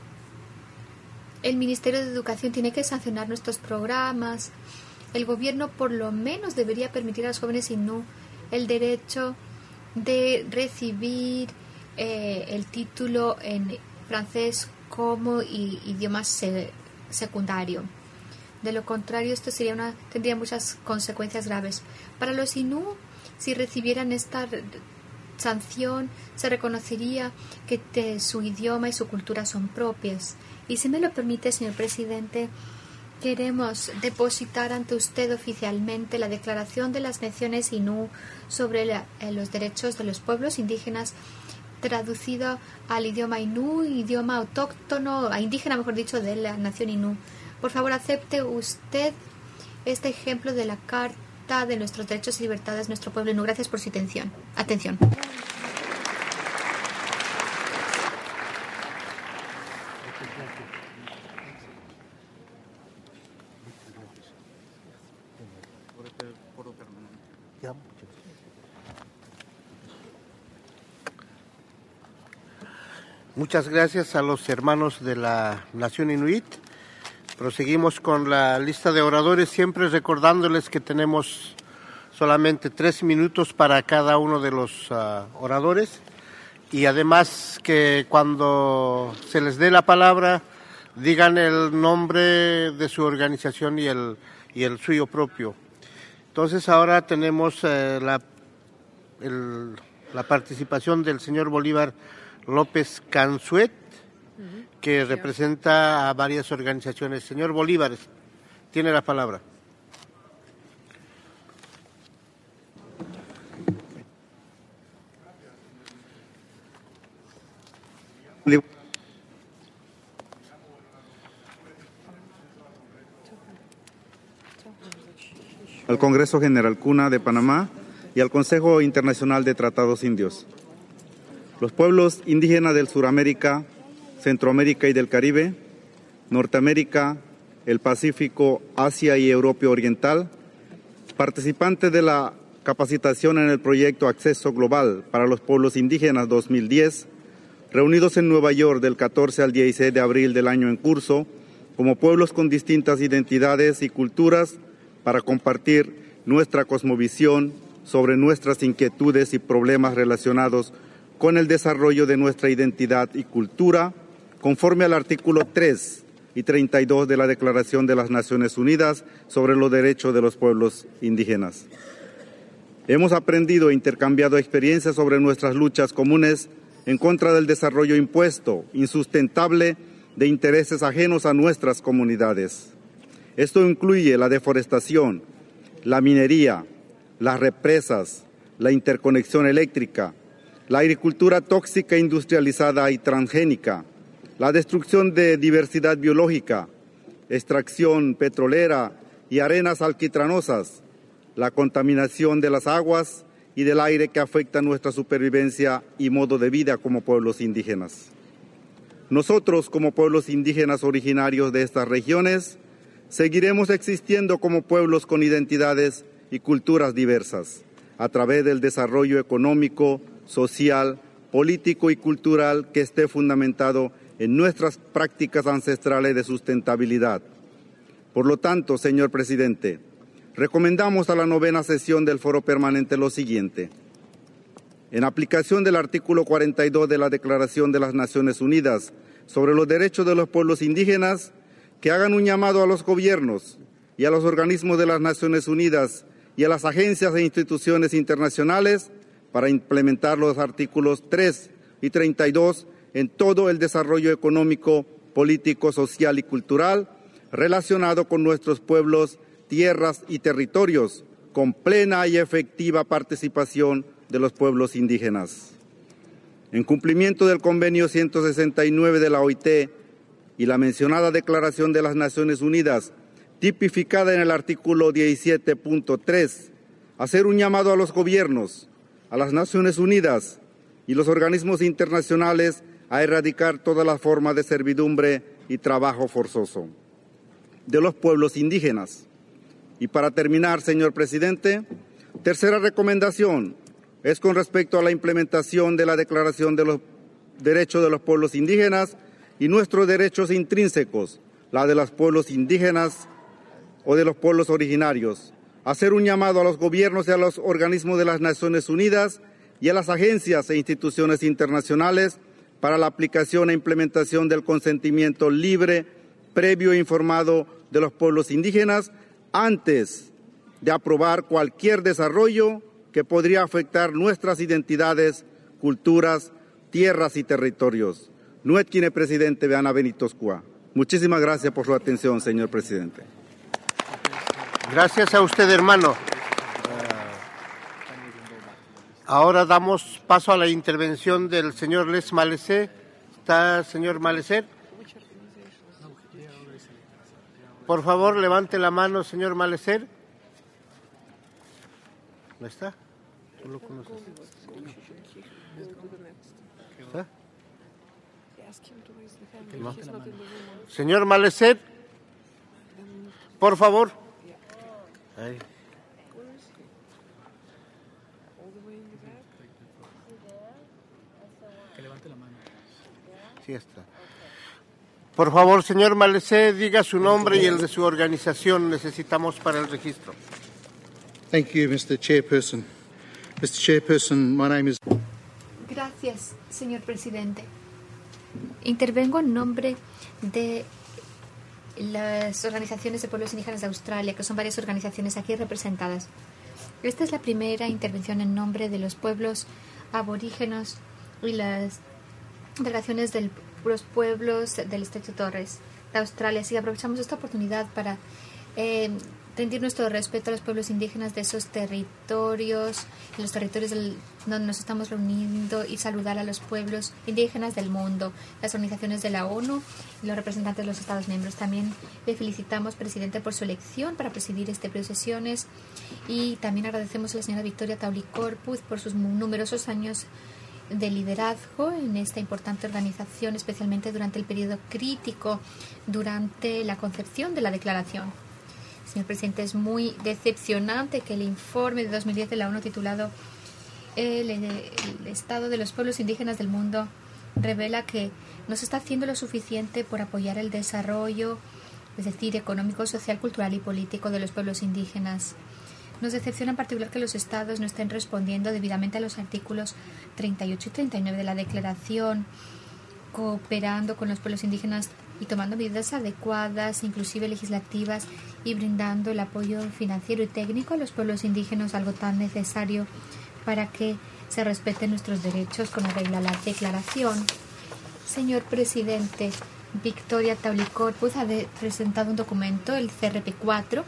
el Ministerio de Educación tiene que sancionar nuestros programas, el gobierno por lo menos debería permitir a los jóvenes Innu el derecho de recibir eh, el título en francés como i- idioma se- secundario. De lo contrario, esto sería una, tendría muchas consecuencias graves. Para los Innu, si recibieran esta re- sanción, se reconocería que te, su idioma y su cultura son propias. Y si me lo permite, señor presidente, queremos depositar ante usted oficialmente la Declaración de las Naciones Innu sobre la, eh, los derechos de los pueblos indígenas, traducido al idioma Innu, idioma autóctono, a indígena, mejor dicho, de la nación Innu. Por favor, acepte usted este ejemplo de la Carta de nuestros derechos y libertades de nuestro pueblo Innu. Gracias por su atención. Atención. Muchas gracias a los hermanos de la Nación Inuit. Proseguimos con la lista de oradores, siempre recordándoles que tenemos solamente tres minutos para cada uno de los uh, oradores, y además que cuando se les dé la palabra digan el nombre de su organización y el, y el suyo propio. Entonces ahora tenemos eh, la, el, la participación del señor Bolívar López Cansuet, que representa a varias organizaciones. Señor Bolívar, tiene la palabra. Al Congreso General Cuna de Panamá y al Consejo Internacional de Tratados Indios. Los pueblos indígenas del Suramérica, Centroamérica y del Caribe, Norteamérica, el Pacífico, Asia y Europa Oriental, participantes de la capacitación en el proyecto Acceso Global para los Pueblos Indígenas dos mil diez, reunidos en Nueva York del catorce al dieciséis de abril del año en curso, como pueblos con distintas identidades y culturas, para compartir nuestra cosmovisión sobre nuestras inquietudes y problemas relacionados con el desarrollo de nuestra identidad y cultura, conforme al artículo tres y treinta y dos de la Declaración de las Naciones Unidas sobre los Derechos de los Pueblos Indígenas. Hemos aprendido e intercambiado experiencias sobre nuestras luchas comunes en contra del desarrollo impuesto, insustentable, de intereses ajenos a nuestras comunidades. Esto incluye la deforestación, la minería, las represas, la interconexión eléctrica, la agricultura tóxica industrializada y transgénica, la destrucción de diversidad biológica, extracción petrolera y arenas alquitranosas, la contaminación de las aguas y del aire que afecta nuestra supervivencia y modo de vida como pueblos indígenas. Nosotros, como pueblos indígenas originarios de estas regiones, seguiremos existiendo como pueblos con identidades y culturas diversas, a través del desarrollo económico, social, político y cultural que esté fundamentado en nuestras prácticas ancestrales de sustentabilidad. Por lo tanto, señor presidente, recomendamos a la novena sesión del Foro Permanente lo siguiente. En aplicación del artículo cuarenta y dos de la Declaración de las Naciones Unidas sobre los Derechos de los Pueblos Indígenas, que hagan un llamado a los gobiernos y a los organismos de las Naciones Unidas y a las agencias e instituciones internacionales para implementar los artículos tres y treinta y dos en todo el desarrollo económico, político, social y cultural relacionado con nuestros pueblos, tierras y territorios, con plena y efectiva participación de los pueblos indígenas. En cumplimiento del convenio ciento sesenta y nueve de la O I T y la mencionada Declaración de las Naciones Unidas, tipificada en el artículo diecisiete punto tres, hacer un llamado a los gobiernos, a las Naciones Unidas y los organismos internacionales a erradicar todas las formas de servidumbre y trabajo forzoso de los pueblos indígenas. Y para terminar, señor presidente, tercera recomendación es con respecto a la implementación de la Declaración de los Derechos de los Pueblos Indígenas y nuestros derechos intrínsecos, la de los pueblos indígenas o de los pueblos originarios. Hacer un llamado a los gobiernos y a los organismos de las Naciones Unidas y a las agencias e instituciones internacionales para la aplicación e implementación del consentimiento libre, previo e informado de los pueblos indígenas antes de aprobar cualquier desarrollo que podría afectar nuestras identidades, culturas, tierras y territorios. Nuetkine, presidente, Beana Benitoscua. Muchísimas gracias por su atención, señor presidente. Gracias a usted, hermano. Ahora damos paso a la intervención del señor Les Malesé. ¿Está el señor Malesé? Por favor, levante la mano, señor Malesé. ¿No está? ¿Tú lo conoces? ¿Está? No. Señor Malesé, por favor. Ahí. Que levante la mano. Sí está. Por favor, señor Malecé, diga su nombre y el de su organización. Necesitamos para el registro. Thank you, mister Chairperson. mister Chairperson, my name is... Gracias, señor presidente. Intervengo en nombre de las organizaciones de pueblos indígenas de Australia, que son varias organizaciones aquí representadas. Esta es la primera intervención en nombre de los pueblos aborígenos y las delegaciones de los pueblos del Estrecho Torres de Australia. Así que aprovechamos esta oportunidad para eh, rendir nuestro respeto a los pueblos indígenas de esos territorios, en los territorios del, donde nos estamos reuniendo, y saludar a los pueblos indígenas del mundo, las organizaciones de la ONU y los representantes de los Estados miembros. También le felicitamos, presidente, por su elección para presidir este periodo de sesiones, y también agradecemos a la señora Victoria Tauli-Corpuz por sus numerosos años de liderazgo en esta importante organización, especialmente durante el periodo crítico, durante la concepción de la declaración. Señor presidente, es muy decepcionante que el informe de dos mil diez de la ONU titulado el, el Estado de los Pueblos Indígenas del Mundo revela que no se está haciendo lo suficiente por apoyar el desarrollo, es decir, económico, social, cultural y político de los pueblos indígenas. Nos decepciona en particular que los estados no estén respondiendo debidamente a los artículos treinta y ocho y treinta y nueve de la Declaración, cooperando con los pueblos indígenas y tomando medidas adecuadas, inclusive legislativas, y brindando el apoyo financiero y técnico a los pueblos indígenas, algo tan necesario para que se respeten nuestros derechos con arreglo a la Declaración. Señor presidente, Victoria Tauli-Corpuz ha de, presentado un documento, el C R P cuatro,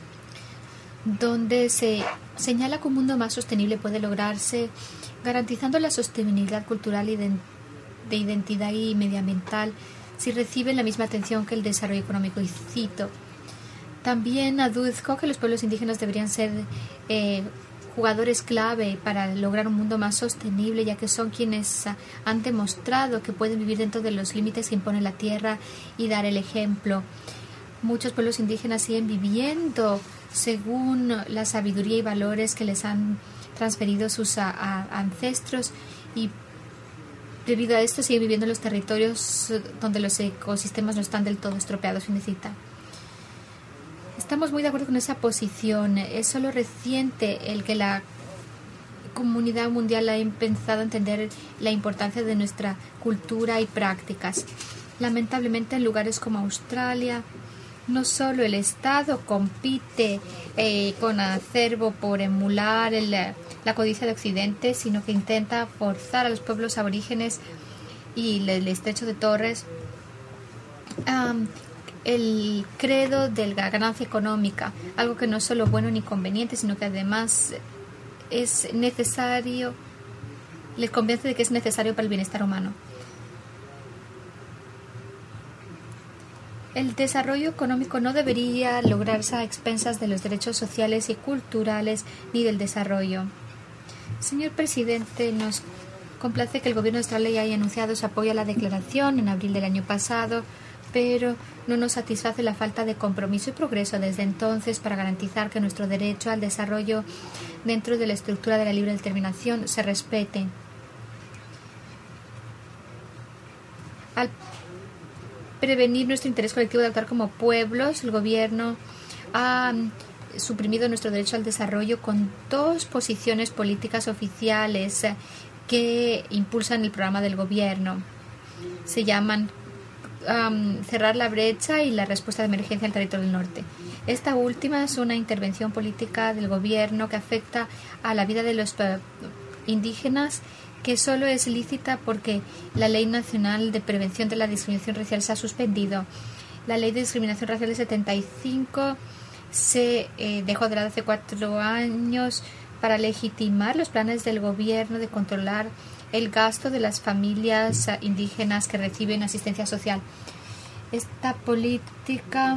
donde se señala que un mundo más sostenible puede lograrse garantizando la sostenibilidad cultural y de, de identidad y medioambiental si reciben la misma atención que el desarrollo económico. Y cito: también aduzco que los pueblos indígenas deberían ser eh, jugadores clave para lograr un mundo más sostenible, ya que son quienes han demostrado que pueden vivir dentro de los límites que impone la tierra y dar el ejemplo. Muchos pueblos indígenas siguen viviendo según la sabiduría y valores que les han transferido sus a, a ancestros, y debido a esto siguen viviendo en los territorios donde los ecosistemas no están del todo estropeados. Fin de cita. Estamos muy de acuerdo con esa posición. Es solo reciente el que la comunidad mundial ha empezado a entender la importancia de nuestra cultura y prácticas. Lamentablemente, en lugares como Australia, no solo el Estado compite eh, con acervo por emular el, la codicia de Occidente, sino que intenta forzar a los pueblos aborígenes y el Estrecho de Torres um, el credo de la ganancia económica, algo que no es solo bueno ni conveniente, sino que además es necesario, les convence de que es necesario para el bienestar humano. El desarrollo económico no debería lograrse a expensas de los derechos sociales y culturales ni del desarrollo. Señor presidente, nos complace que el gobierno de Australia haya anunciado su apoyo a la declaración en abril del año pasado, pero no nos satisface la falta de compromiso y progreso desde entonces para garantizar que nuestro derecho al desarrollo dentro de la estructura de la libre determinación se respete. Al prevenir nuestro interés colectivo de actuar como pueblos, el gobierno ha suprimido nuestro derecho al desarrollo con dos posiciones políticas oficiales que impulsan el programa del gobierno. Se llaman um, cerrar la brecha y la respuesta de emergencia al territorio del norte. Esta última es una intervención política del gobierno que afecta a la vida de los indígenas, que solo es lícita porque la Ley Nacional de Prevención de la Discriminación Racial se ha suspendido. La Ley de Discriminación Racial de setenta y cinco se eh, dejó de lado hace cuatro años para legitimar los planes del gobierno de controlar el gasto de las familias indígenas que reciben asistencia social. Esta política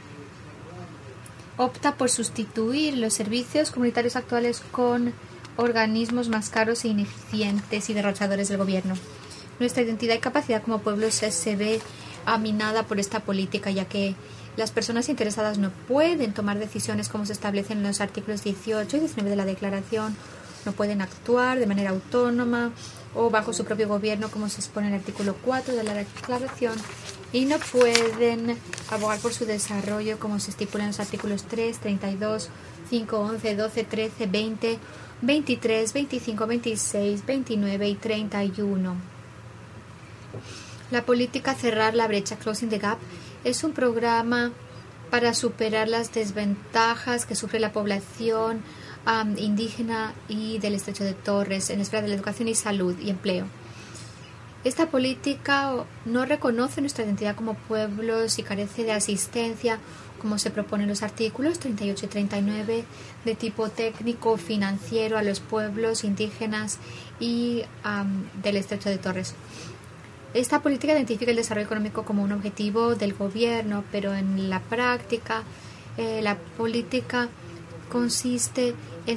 opta por sustituir los servicios comunitarios actuales con organismos más caros e ineficientes y derrochadores del gobierno. Nuestra identidad y capacidad como pueblo se, se ve aminada por esta política, ya que las personas interesadas no pueden tomar decisiones como se establecen en los artículos dieciocho y diecinueve de la Declaración no pueden actuar de manera autónoma o bajo su propio gobierno, como se expone en el artículo cuatro de la Declaración, y no pueden abogar por su desarrollo, como se estipula en los artículos tres, treinta y dos, cinco, once, doce, trece, veinte, veintitrés, veinticinco, veintiséis, veintinueve y treinta y uno. La política Cerrar la Brecha, Closing the Gap, es un programa para superar las desventajas que sufre la población um, indígena y del Estrecho de Torres en la esfera de la educación y salud y empleo. Esta política no reconoce nuestra identidad como pueblos y carece de asistencia, como se propone en los artículos treinta y ocho y treinta y nueve, de tipo técnico financiero a los pueblos indígenas y um, del Estrecho de Torres. Esta política identifica el desarrollo económico como un objetivo del gobierno, pero en la práctica eh, la política consiste en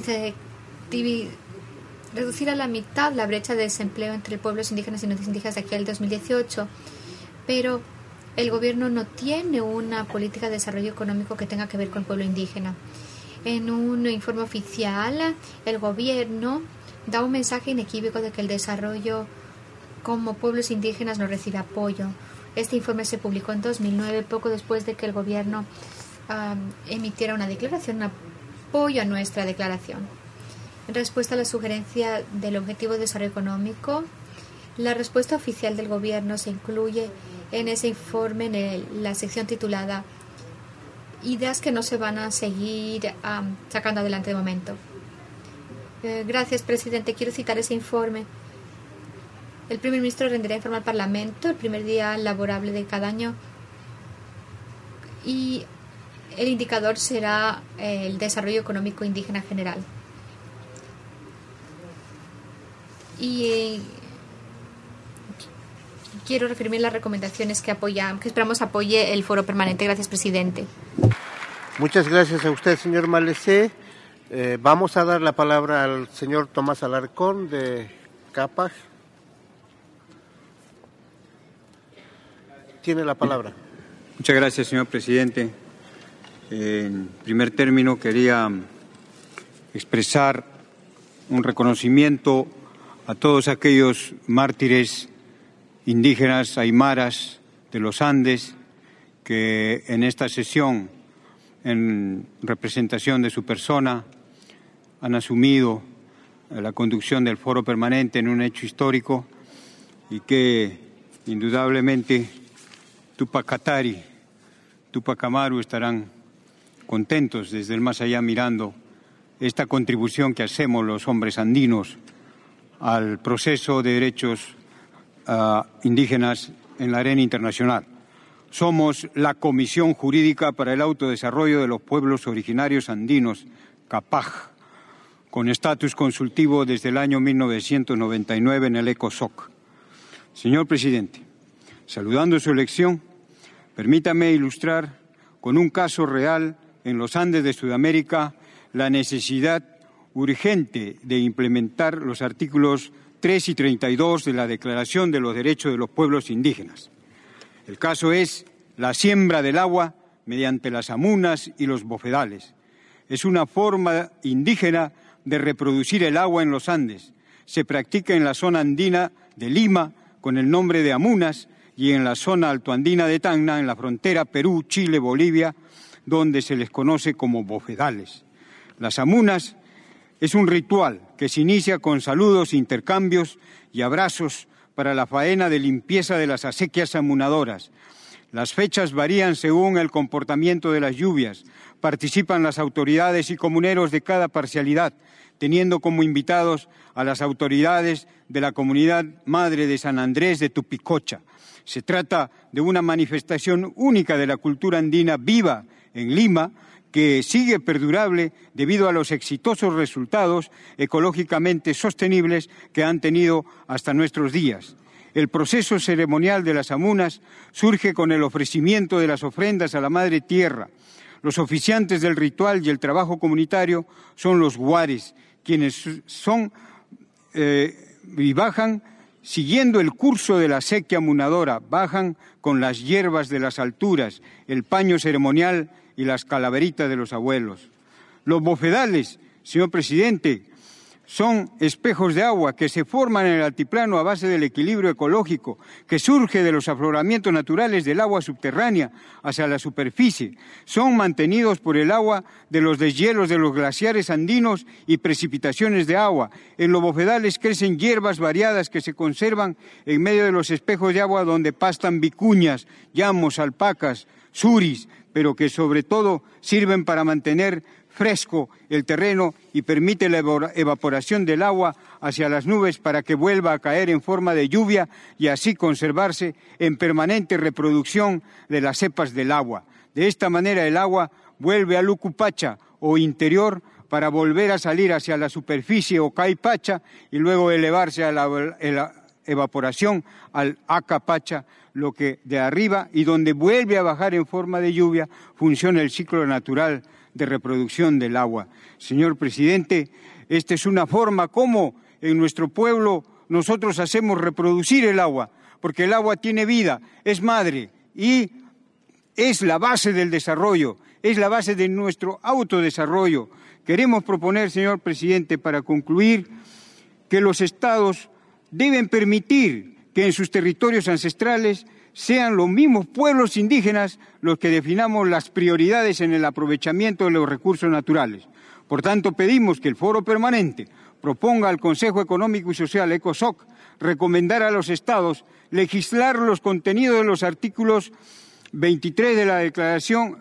reducir a la mitad la brecha de desempleo entre pueblos indígenas y no indígenas de aquí al dos mil dieciocho, pero el gobierno no tiene una política de desarrollo económico que tenga que ver con el pueblo indígena. En un informe oficial, el gobierno da un mensaje inequívoco de que el desarrollo como pueblos indígenas no recibe apoyo. Este informe se publicó en dos mil nueve, poco después de que el gobierno um, emitiera una declaración, un apoyo a nuestra declaración. En respuesta a la sugerencia del Objetivo de Desarrollo Económico, la respuesta oficial del gobierno se incluye en ese informe en el, la sección titulada Ideas que no se van a seguir um, sacando adelante de momento. Eh, gracias, presidente. Quiero citar ese informe. El primer ministro rendirá informe al Parlamento el primer día laborable de cada año y el indicador será el desarrollo económico indígena general. Y eh, quiero referirme a las recomendaciones que apoya, que esperamos apoye el foro permanente. Gracias, presidente. Muchas gracias a usted, señor Malecé. Eh, vamos a dar la palabra al señor Tomás Alarcón de CAPAG. Tiene la palabra. Muchas gracias, señor presidente. En primer término, quería expresar un reconocimiento a todos aquellos mártires indígenas aymaras de los Andes que en esta sesión, en representación de su persona, han asumido la conducción del foro permanente en un hecho histórico y que indudablemente Tupac Katari, Tupac Amaru estarán contentos desde el más allá mirando esta contribución que hacemos los hombres andinos al proceso de derechos uh, indígenas en la arena internacional. Somos la Comisión Jurídica para el Autodesarrollo de los Pueblos Originarios Andinos, CAPAG, con estatus consultivo desde el año mil novecientos noventa y nueve en el ECOSOC. Señor presidente, saludando su elección, permítame ilustrar con un caso real en los Andes de Sudamérica la necesidad urgente de implementar los artículos tres y treinta y dos de la Declaración de los Derechos de los Pueblos Indígenas. El caso es la siembra del agua mediante las amunas y los bofedales. Es una forma indígena de reproducir el agua en los Andes. Se practica en la zona andina de Lima con el nombre de amunas y en la zona altoandina de Tacna, en la frontera Perú, Chile, Bolivia, donde se les conoce como bofedales. Las amunas es un ritual que se inicia con saludos, intercambios y abrazos para la faena de limpieza de las acequias amunadoras. Las fechas varían según el comportamiento de las lluvias. Participan las autoridades y comuneros de cada parcialidad, teniendo como invitados a las autoridades de la comunidad madre de San Andrés de Tupicocha. Se trata de una manifestación única de la cultura andina viva en Lima, que sigue perdurable debido a los exitosos resultados ecológicamente sostenibles que han tenido hasta nuestros días. El proceso ceremonial de las amunas surge con el ofrecimiento de las ofrendas a la Madre Tierra. Los oficiantes del ritual y el trabajo comunitario son los guares, quienes son eh, y bajan siguiendo el curso de la acequia amunadora, bajan con las hierbas de las alturas, el paño ceremonial y las calaveritas de los abuelos. Los bofedales, señor presidente, son espejos de agua que se forman en el altiplano a base del equilibrio ecológico que surge de los afloramientos naturales del agua subterránea hacia la superficie. Son mantenidos por el agua de los deshielos de los glaciares andinos y precipitaciones de agua. En los bofedales crecen hierbas variadas que se conservan en medio de los espejos de agua donde pastan vicuñas, llamos, alpacas, suris, pero que sobre todo sirven para mantener fresco el terreno y permite la evaporación del agua hacia las nubes para que vuelva a caer en forma de lluvia y así conservarse en permanente reproducción de las cepas del agua. De esta manera el agua vuelve al Ucupacha o interior para volver a salir hacia la superficie o Caipacha y luego elevarse a la, a la evaporación al Acapacha, lo que de arriba y donde vuelve a bajar en forma de lluvia funciona el ciclo natural de reproducción del agua. Señor presidente, esta es una forma como en nuestro pueblo nosotros hacemos reproducir el agua, porque el agua tiene vida, es madre y es la base del desarrollo, es la base de nuestro autodesarrollo. Queremos proponer, señor presidente, para concluir, que los estados deben permitir que en sus territorios ancestrales sean los mismos pueblos indígenas los que definamos las prioridades en el aprovechamiento de los recursos naturales. Por tanto, pedimos que el Foro Permanente proponga al Consejo Económico y Social, ECOSOC, recomendar a los Estados legislar los contenidos de los artículos veintitrés de la Declaración,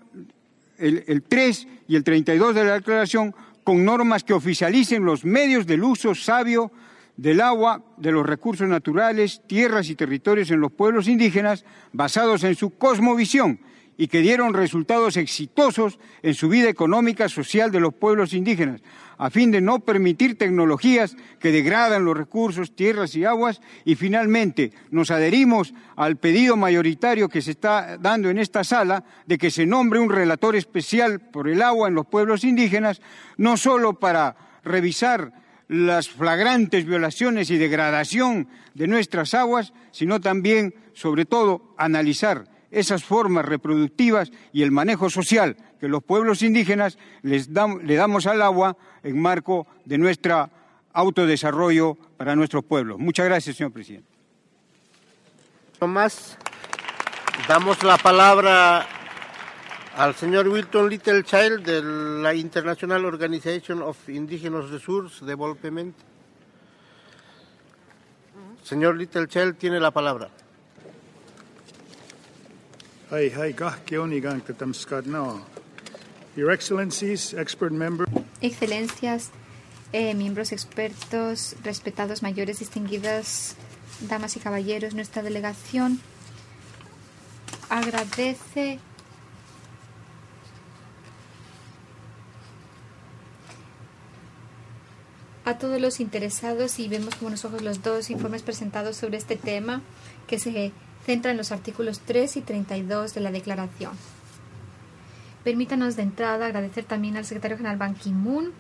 el, el tres y el treinta y dos de la Declaración, con normas que oficialicen los medios del uso sabio del agua, de los recursos naturales, tierras y territorios en los pueblos indígenas, basados en su cosmovisión y que dieron resultados exitosos en su vida económica, social de los pueblos indígenas, a fin de no permitir tecnologías que degradan los recursos, tierras y aguas. Y finalmente nos adherimos al pedido mayoritario que se está dando en esta sala de que se nombre un relator especial por el agua en los pueblos indígenas, no solo para revisar las flagrantes violaciones y degradación de nuestras aguas, sino también, sobre todo, analizar esas formas reproductivas y el manejo social que los pueblos indígenas les dam, le damos al agua en marco de nuestro autodesarrollo para nuestros pueblos. Muchas gracias, señor presidente. Más, damos la palabra al señor Wilton Littlechild de la International Organization of Indigenous Resource Development. Señor Littlechild tiene la palabra. Hi, hi, Your Excellencies, expert members. Excelencias, eh, miembros expertos, respetados mayores, distinguidas damas y caballeros, nuestra delegación agradece a todos los interesados y vemos con buenos ojos los dos informes presentados sobre este tema que se centra en los artículos tres y treinta y dos de la Declaración. Permítanos de entrada agradecer también al secretario general Ban Ki-moon,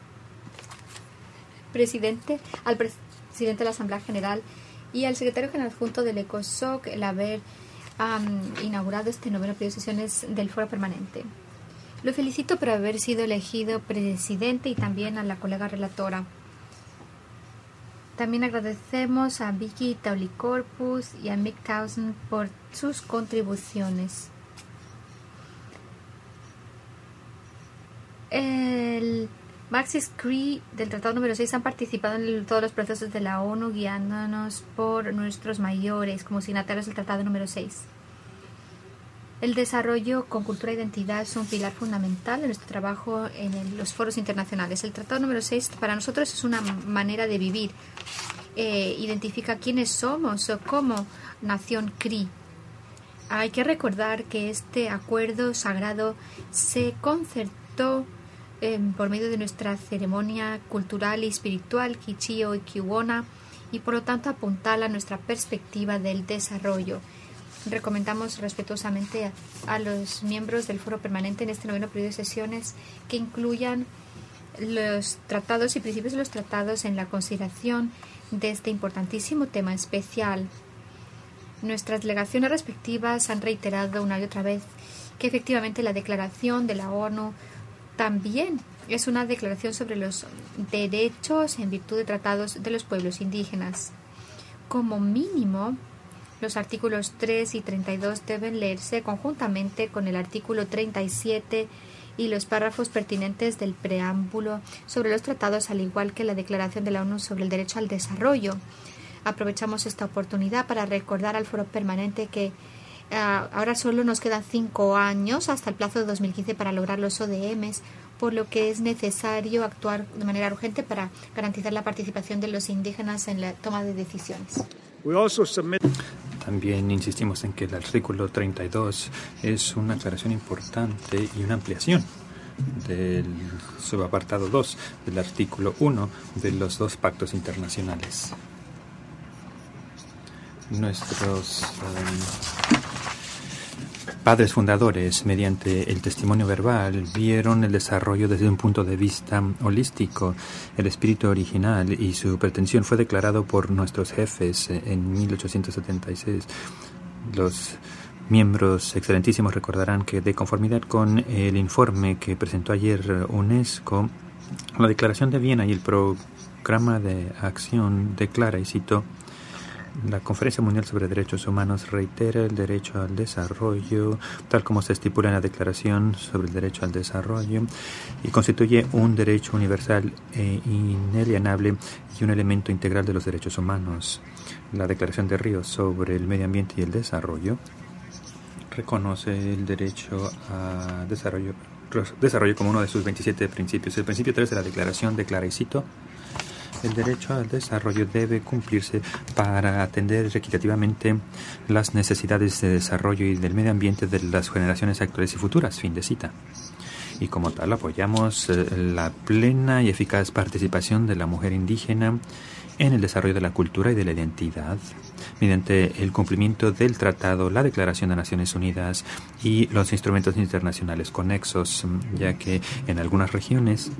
presidente, al presidente de la Asamblea General y al secretario general adjunto del ECOSOC el haber um, inaugurado este noveno periodo de sesiones del Foro Permanente. Lo felicito por haber sido elegido presidente y también a la colega relatora. También agradecemos a Vicky Taulicorpus y a Mick Townsend por sus contribuciones. El Maxis Cree del Tratado número seis han participado en todos los procesos de la ONU guiándonos por nuestros mayores como signatarios del Tratado número seis. El desarrollo con cultura e identidad es un pilar fundamental de nuestro trabajo en el, los foros internacionales. El Tratado número seis para nosotros es una manera de vivir. Eh, identifica quiénes somos como nación Cree. Hay que recordar que este acuerdo sagrado se concertó eh, por medio de nuestra ceremonia cultural y espiritual Kichio y Kiwona y por lo tanto apuntala a nuestra perspectiva del desarrollo. Recomendamos respetuosamente a, a los miembros del Foro Permanente en este noveno periodo de sesiones que incluyan los tratados y principios de los tratados en la consideración de este importantísimo tema especial. Nuestras delegaciones respectivas han reiterado una y otra vez que efectivamente la declaración de la ONU también es una declaración sobre los derechos en virtud de tratados de los pueblos indígenas. Como mínimo, los artículos tres y treinta y dos deben leerse conjuntamente con el artículo treinta y siete y los párrafos pertinentes del preámbulo sobre los tratados, al igual que la Declaración de la ONU sobre el Derecho al Desarrollo. Aprovechamos esta oportunidad para recordar al Foro Permanente que uh, ahora solo nos quedan cinco años hasta el plazo de dos mil quince para lograr los O D Ms, por lo que es necesario actuar de manera urgente para garantizar la participación de los indígenas en la toma de decisiones. También insistimos en que el artículo treinta y dos es una aclaración importante y una ampliación del subapartado dos del artículo uno de los dos pactos internacionales. Nuestros um, padres fundadores, mediante el testimonio verbal, vieron el desarrollo desde un punto de vista holístico. El espíritu original y su pretensión fue declarado por nuestros jefes en mil ochocientos setenta y seis. Los miembros excelentísimos recordarán que, de conformidad con el informe que presentó ayer UNESCO, la Declaración de Viena y el Programa de Acción declara, y cito, la Conferencia Mundial sobre Derechos Humanos reitera el derecho al desarrollo, tal como se estipula en la Declaración sobre el Derecho al Desarrollo, y constituye un derecho universal e inalienable y un elemento integral de los derechos humanos. La Declaración de Río sobre el Medio Ambiente y el Desarrollo reconoce el derecho a desarrollo, desarrollo como uno de sus veintisiete principios. El principio tres de la Declaración declara, y cito, el derecho al desarrollo debe cumplirse para atender equitativamente las necesidades de desarrollo y del medio ambiente de las generaciones actuales y futuras. Fin de cita. Y como tal, apoyamos la plena y eficaz participación de la mujer indígena en el desarrollo de la cultura y de la identidad, mediante el cumplimiento del Tratado, la Declaración de Naciones Unidas y los instrumentos internacionales conexos, ya que en algunas regiones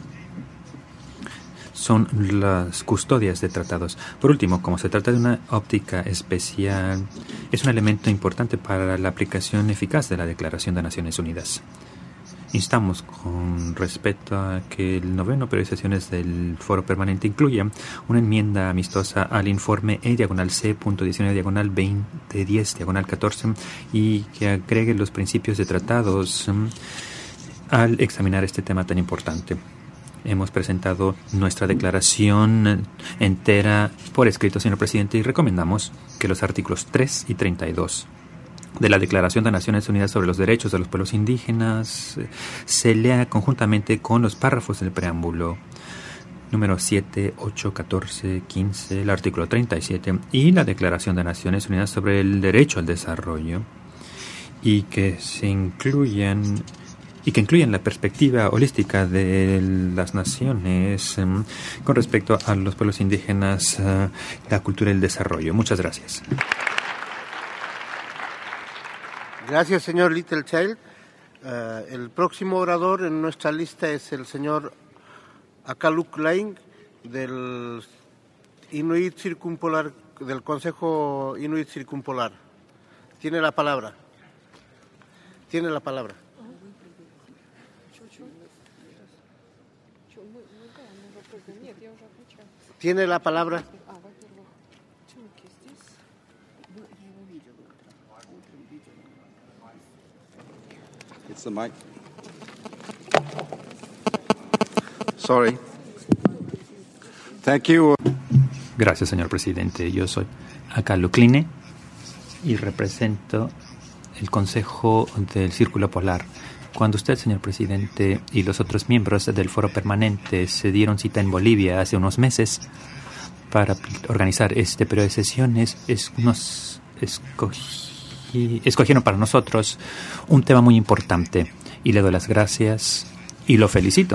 son las custodias de tratados. Por último, como se trata de una óptica especial, es un elemento importante para la aplicación eficaz de la Declaración de Naciones Unidas. Instamos con respecto a que el noveno periodo de sesiones del Foro Permanente incluya una enmienda amistosa al informe E diagonal C punto diecinueve diagonal veinte diez diagonal catorce y que agregue los principios de tratados um, al examinar este tema tan importante. Hemos presentado nuestra declaración entera por escrito, señor presidente, y recomendamos que los artículos tres y treinta y dos de la Declaración de Naciones Unidas sobre los Derechos de los Pueblos Indígenas se lea conjuntamente con los párrafos del preámbulo número siete, ocho, catorce, quince, el artículo treinta y siete y la Declaración de Naciones Unidas sobre el Derecho al Desarrollo, y que se incluyan y que incluyan la perspectiva holística de las naciones um, con respecto a los pueblos indígenas, uh, la cultura y el desarrollo. Muchas gracias. Gracias, señor Littlechild. Uh, el próximo orador en nuestra lista es el señor Akaluk Laing del Inuit Circumpolar, del Consejo Inuit Circumpolar. Tiene la palabra. Tiene la palabra. Tiene la palabra. It's the mic. Sorry. Thank you. Gracias, señor presidente. Yo soy Akaluk Laing y represento el Consejo del Círculo Polar. Cuando usted, señor presidente, y los otros miembros del Foro Permanente se dieron cita en Bolivia hace unos meses para organizar este periodo de sesiones, es, nos escogí, escogieron para nosotros un tema muy importante, y le doy las gracias y lo felicito.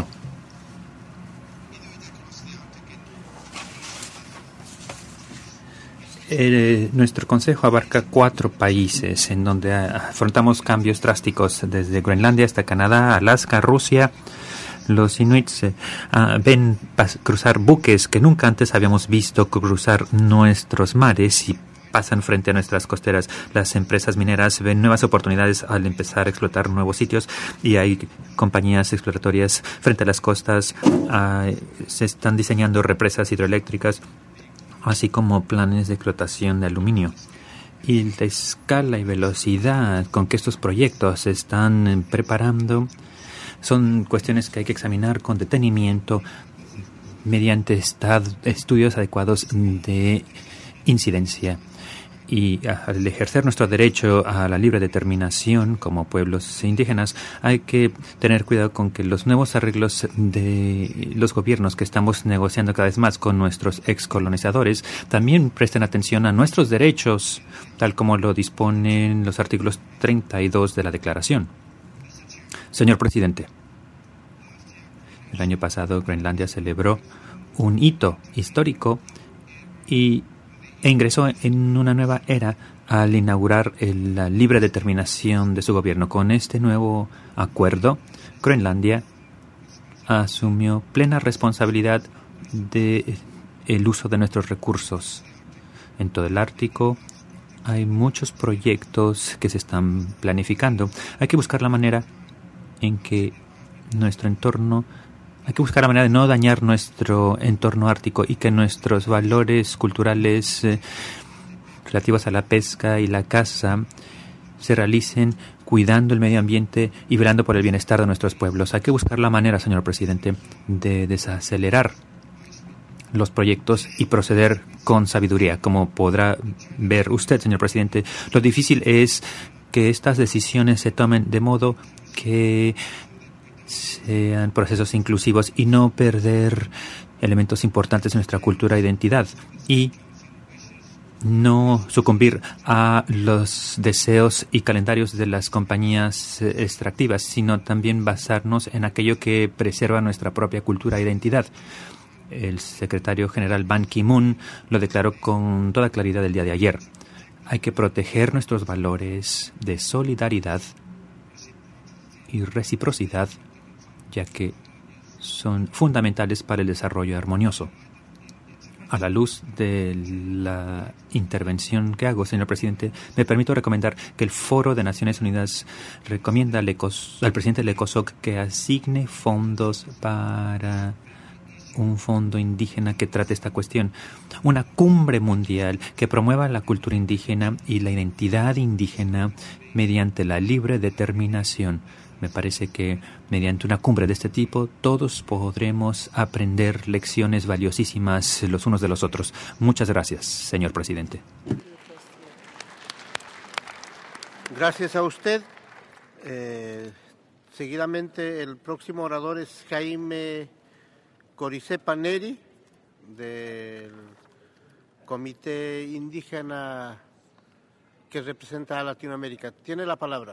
Eh, nuestro consejo abarca cuatro países en donde afrontamos cambios drásticos, desde Groenlandia hasta Canadá, Alaska, Rusia. Los inuits eh, uh, ven cruzar buques que nunca antes habíamos visto cruzar nuestros mares, y pasan frente a nuestras costeras. Las empresas mineras ven nuevas oportunidades al empezar a explotar nuevos sitios y hay compañías exploratorias frente a las costas. Uh, se están diseñando represas hidroeléctricas, así como planes de explotación de aluminio. Y la escala y velocidad con que estos proyectos se están preparando son cuestiones que hay que examinar con detenimiento mediante estudios adecuados de incidencia. Y al ejercer nuestro derecho a la libre determinación como pueblos indígenas, hay que tener cuidado con que los nuevos arreglos de los gobiernos que estamos negociando cada vez más con nuestros excolonizadores también presten atención a nuestros derechos, tal como lo disponen los artículos treinta y dos de la Declaración. Señor presidente, el año pasado Groenlandia celebró un hito histórico y e ingresó en una nueva era al inaugurar el, la libre determinación de su gobierno. Con este nuevo acuerdo, Groenlandia asumió plena responsabilidad de el uso de nuestros recursos. En todo el Ártico hay muchos proyectos que se están planificando. Hay que buscar la manera en que nuestro entorno Hay que buscar la manera de no dañar nuestro entorno ártico y que nuestros valores culturales eh, relativos a la pesca y la caza se realicen cuidando el medio ambiente y velando por el bienestar de nuestros pueblos. Hay que buscar la manera, señor presidente, de desacelerar los proyectos y proceder con sabiduría. Como podrá ver usted, señor presidente, lo difícil es que estas decisiones se tomen de modo que sean procesos inclusivos y no perder elementos importantes de nuestra cultura e identidad y no sucumbir a los deseos y calendarios de las compañías extractivas, sino también basarnos en aquello que preserva nuestra propia cultura e identidad. El secretario general Ban Ki-moon lo declaró con toda claridad el día de ayer. Hay que proteger nuestros valores de solidaridad y reciprocidad, ya que son fundamentales para el desarrollo armonioso. A la luz de la intervención que hago, señor presidente, me permito recomendar que el Foro de Naciones Unidas recomienda al, Ecos, al presidente del ECOSOC que asigne fondos para un fondo indígena que trate esta cuestión. Una cumbre mundial que promueva la cultura indígena y la identidad indígena mediante la libre determinación. Me parece que mediante una cumbre de este tipo todos podremos aprender lecciones valiosísimas los unos de los otros. Muchas gracias, señor presidente. Gracias a usted. Eh, seguidamente el próximo orador es Jaime Coricepa Neri, del Comité Indígena que representa a Latinoamérica. Tiene la palabra.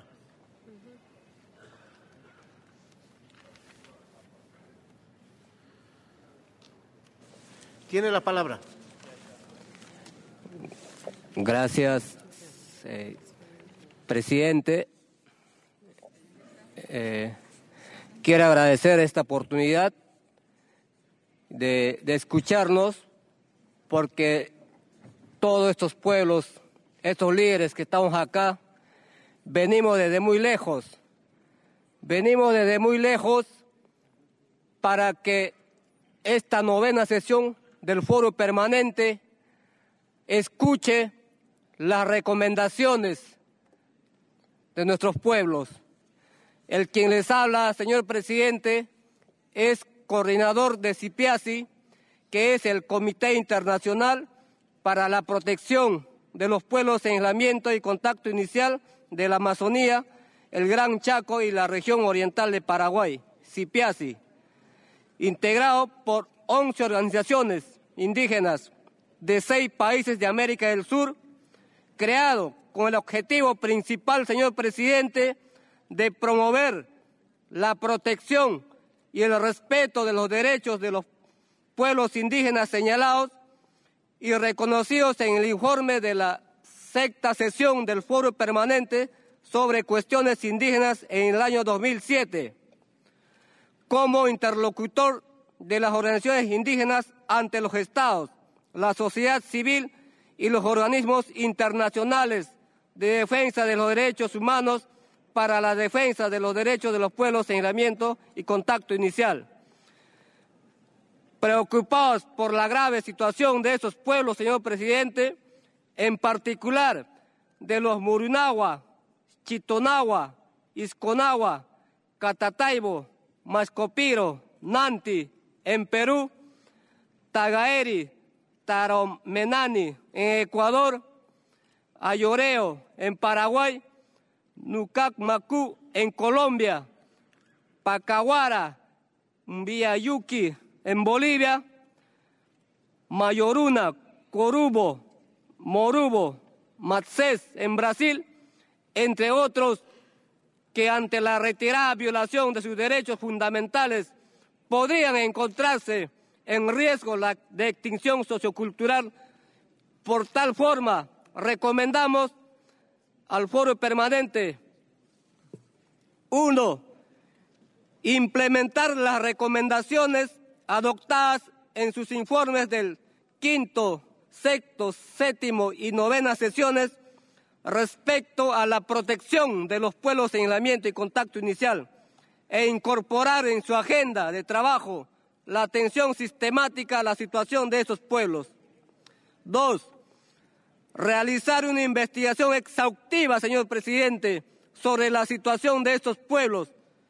Tiene la palabra. Gracias, eh, presidente. Eh, quiero agradecer esta oportunidad de, de escucharnos, porque todos estos pueblos, estos líderes que estamos acá, venimos desde muy lejos. Venimos desde muy lejos para que esta novena sesión del Foro Permanente escuche las recomendaciones de nuestros pueblos. El quien les habla, señor presidente, es coordinador de CIPIASI, que es el Comité Internacional para la Protección de los Pueblos en Aislamiento y Contacto Inicial de la Amazonía, el Gran Chaco y la región oriental de Paraguay, CIPIASI, integrado por once organizaciones indígenas de seis países de América del Sur, creado con el objetivo principal, señor presidente, de promover la protección y el respeto de los derechos de los pueblos indígenas señalados y reconocidos en el informe de la sexta sesión del Foro Permanente sobre cuestiones indígenas en el año dos mil siete, como interlocutor de las organizaciones indígenas ante los estados, la sociedad civil y los organismos internacionales de defensa de los derechos humanos para la defensa de los derechos de los pueblos en aislamiento y contacto inicial. Preocupados por la grave situación de esos pueblos, señor presidente, en particular de los Murunagua, Chitonagua, Isconagua, Catataibo, Mascopiro, Nanti, en Perú, Tagaeri, Taromenani, en Ecuador, Ayoreo, en Paraguay, Nucacmacú, en Colombia, Pacahuara, Villayuqui, en Bolivia, Mayoruna, Corubo, Morubo, Matsés, en Brasil, entre otros, que ante la reiterada violación de sus derechos fundamentales podrían encontrarse en riesgo de extinción sociocultural. Por tal forma, recomendamos al Foro Permanente, uno, implementar las recomendaciones adoptadas en sus informes del quinto, sexto, séptimo y novena sesiones respecto a la protección de los pueblos en aislamiento y contacto inicial, e incorporar en su agenda de trabajo la atención sistemática a la situación de esos pueblos. Dos, realizar una investigación exhaustiva, señor presidente, sobre la situación de estos pueblos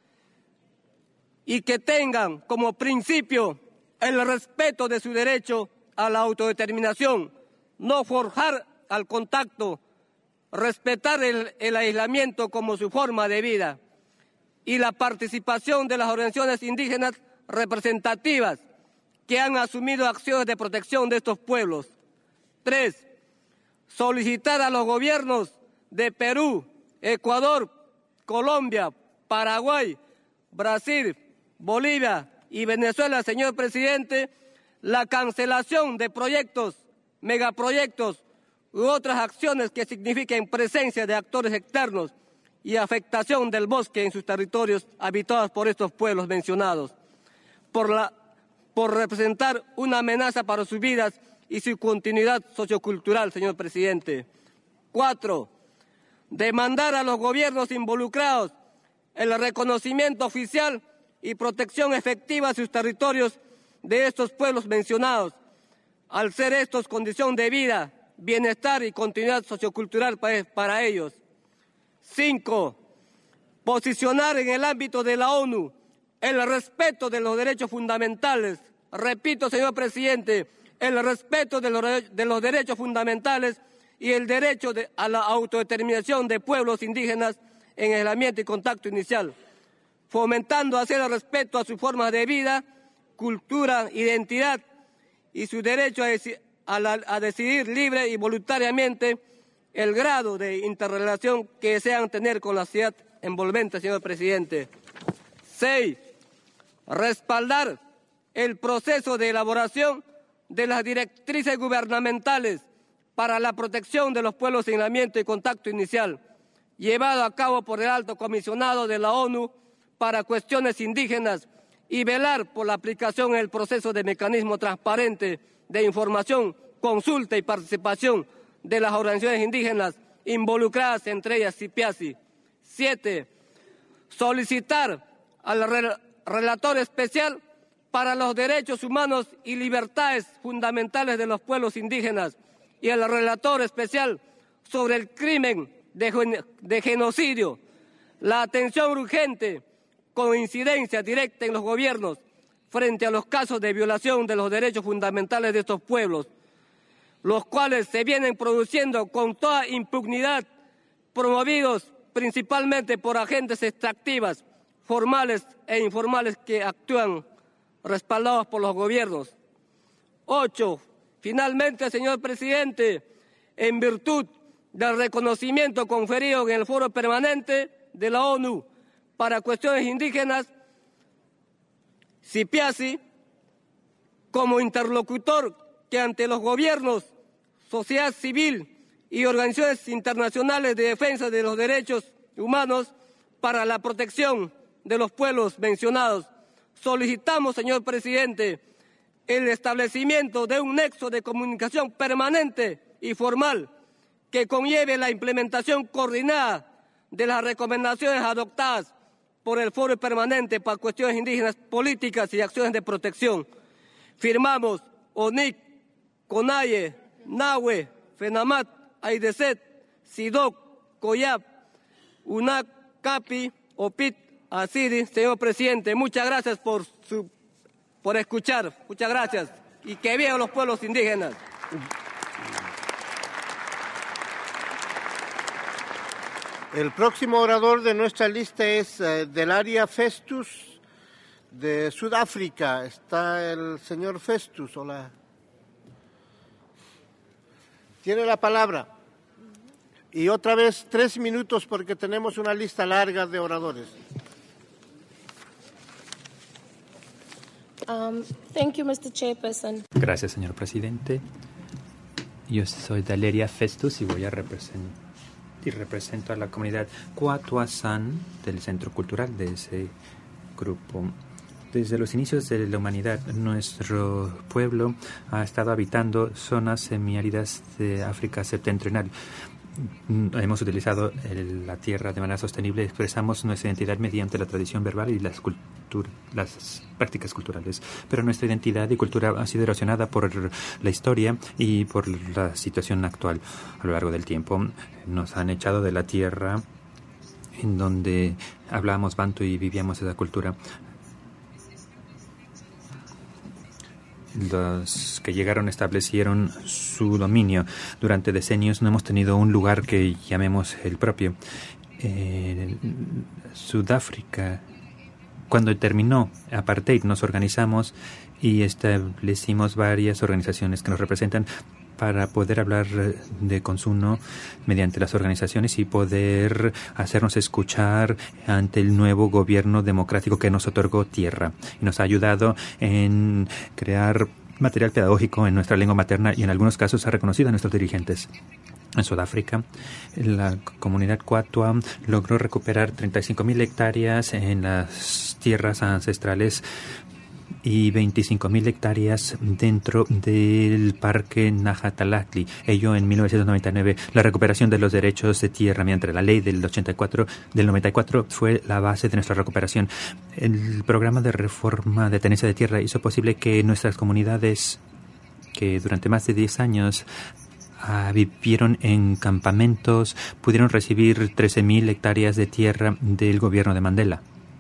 y que tengan como principio el respeto de su derecho a la autodeterminación, no forjar al contacto, respetar el, el aislamiento como su forma de vida y la participación de las organizaciones indígenas representativas que han asumido acciones de protección de estos pueblos. Tres, solicitar a los gobiernos de Perú, Ecuador, Colombia, Paraguay, Brasil, Bolivia y Venezuela, señor presidente, la cancelación de proyectos, megaproyectos u otras acciones que signifiquen presencia de actores externos y afectación del bosque en sus territorios habitados por estos pueblos mencionados, por, la, por representar una amenaza para sus vidas y su continuidad sociocultural, señor presidente. Cuatro, demandar a los gobiernos involucrados el reconocimiento oficial y protección efectiva a sus territorios de estos pueblos mencionados, al ser estos condición de vida, bienestar y continuidad sociocultural para, para ellos. Cinco, posicionar en el ámbito de la ONU el respeto de los derechos fundamentales. Repito, señor presidente, el respeto de los, de los derechos fundamentales y el derecho de, a la autodeterminación de pueblos indígenas en aislamiento y contacto inicial, fomentando así el respeto a sus formas de vida, cultura, identidad y su derecho a, deci a, la, a decidir libre y voluntariamente el grado de interrelación que desean tener con la sociedad envolvente, señor presidente. Seis, respaldar el proceso de elaboración de las directrices gubernamentales para la protección de los pueblos en aislamiento y contacto inicial, llevado a cabo por el Alto Comisionado de la ONU para Cuestiones Indígenas, y velar por la aplicación en el proceso de mecanismo transparente de información, consulta y participación de las organizaciones indígenas involucradas, entre ellas CIPIASI. Siete, solicitar al rel relator especial para los derechos humanos y libertades fundamentales de los pueblos indígenas y el relator especial sobre el crimen de, de genocidio, la atención urgente con incidencia directa en los gobiernos frente a los casos de violación de los derechos fundamentales de estos pueblos, los cuales se vienen produciendo con toda impunidad, promovidos principalmente por agentes extractivas, formales e informales que actúan respaldados por los gobiernos. Ocho, finalmente, señor presidente, en virtud del reconocimiento conferido en el Foro Permanente de la ONU para Cuestiones Indígenas, CIPIASI, como interlocutor que ante los gobiernos, sociedad civil y organizaciones internacionales de defensa de los derechos humanos para la protección de los pueblos mencionados, solicitamos, señor presidente, el establecimiento de un nexo de comunicación permanente y formal que conlleve la implementación coordinada de las recomendaciones adoptadas por el Foro Permanente para Cuestiones Indígenas, Políticas y Acciones de Protección. Firmamos O N I C, CONAIE, NAHUE, FENAMAT, AIDESET, SIDOC, COYAP, UNAC, CAPI, OPIT, ASIRI. Señor presidente, muchas gracias por, su, por escuchar. Muchas gracias. Y que vivan los pueblos indígenas. El próximo orador de nuestra lista es uh, Delaria Festus, de Sudáfrica. Está el señor Festus. Hola. Tiene la palabra. Y otra vez tres minutos porque tenemos una lista larga de oradores. Um, thank you, mister Chairperson. Gracias, señor presidente. Yo soy Delaria Festus y voy a representar y represento a la comunidad Cuatuazán del Centro Cultural de ese grupo. Desde los inicios de la humanidad, nuestro pueblo ha estado habitando zonas semiáridas de África septentrional. Hemos utilizado el, la tierra de manera sostenible, expresamos nuestra identidad mediante la tradición verbal y las, cultura, las prácticas culturales. Pero nuestra identidad y cultura ha sido erosionada por la historia y por la situación actual a lo largo del tiempo. Nos han echado de la tierra en donde hablábamos bantu y vivíamos esa cultura. Los que llegaron establecieron su dominio. Durante decenios no hemos tenido un lugar que llamemos el propio. En Sudáfrica, cuando terminó apartheid, nos organizamos y establecimos varias organizaciones que nos representan para poder hablar de consumo mediante las organizaciones y poder hacernos escuchar ante el nuevo gobierno democrático que nos otorgó tierra. Y nos ha ayudado en crear material pedagógico en nuestra lengua materna y en algunos casos ha reconocido a nuestros dirigentes. En Sudáfrica, la comunidad Cuatua logró recuperar treinta y cinco mil hectáreas en las tierras ancestrales y veinticinco mil hectáreas dentro del Parque Najatalactli. Ello en mil novecientos noventa y nueve. La recuperación de los derechos de tierra mediante la ley del ochenta y cuatro, del noventa y cuatro fue la base de nuestra recuperación. El programa de reforma de tenencia de tierra hizo posible que nuestras comunidades, que durante más de diez años ah, vivieron en campamentos, pudieron recibir trece mil hectáreas de tierra del gobierno de Mandela.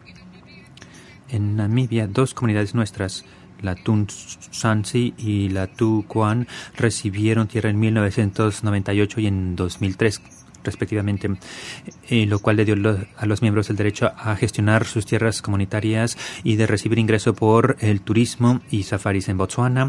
En Namibia, dos comunidades nuestras, la Tunsansi y la Tuquan, recibieron tierra en mil novecientos noventa y ocho y en dos mil tres, respectivamente, eh, lo cual le dio lo, a los miembros el derecho a gestionar sus tierras comunitarias y de recibir ingreso por el turismo y safaris en Botswana.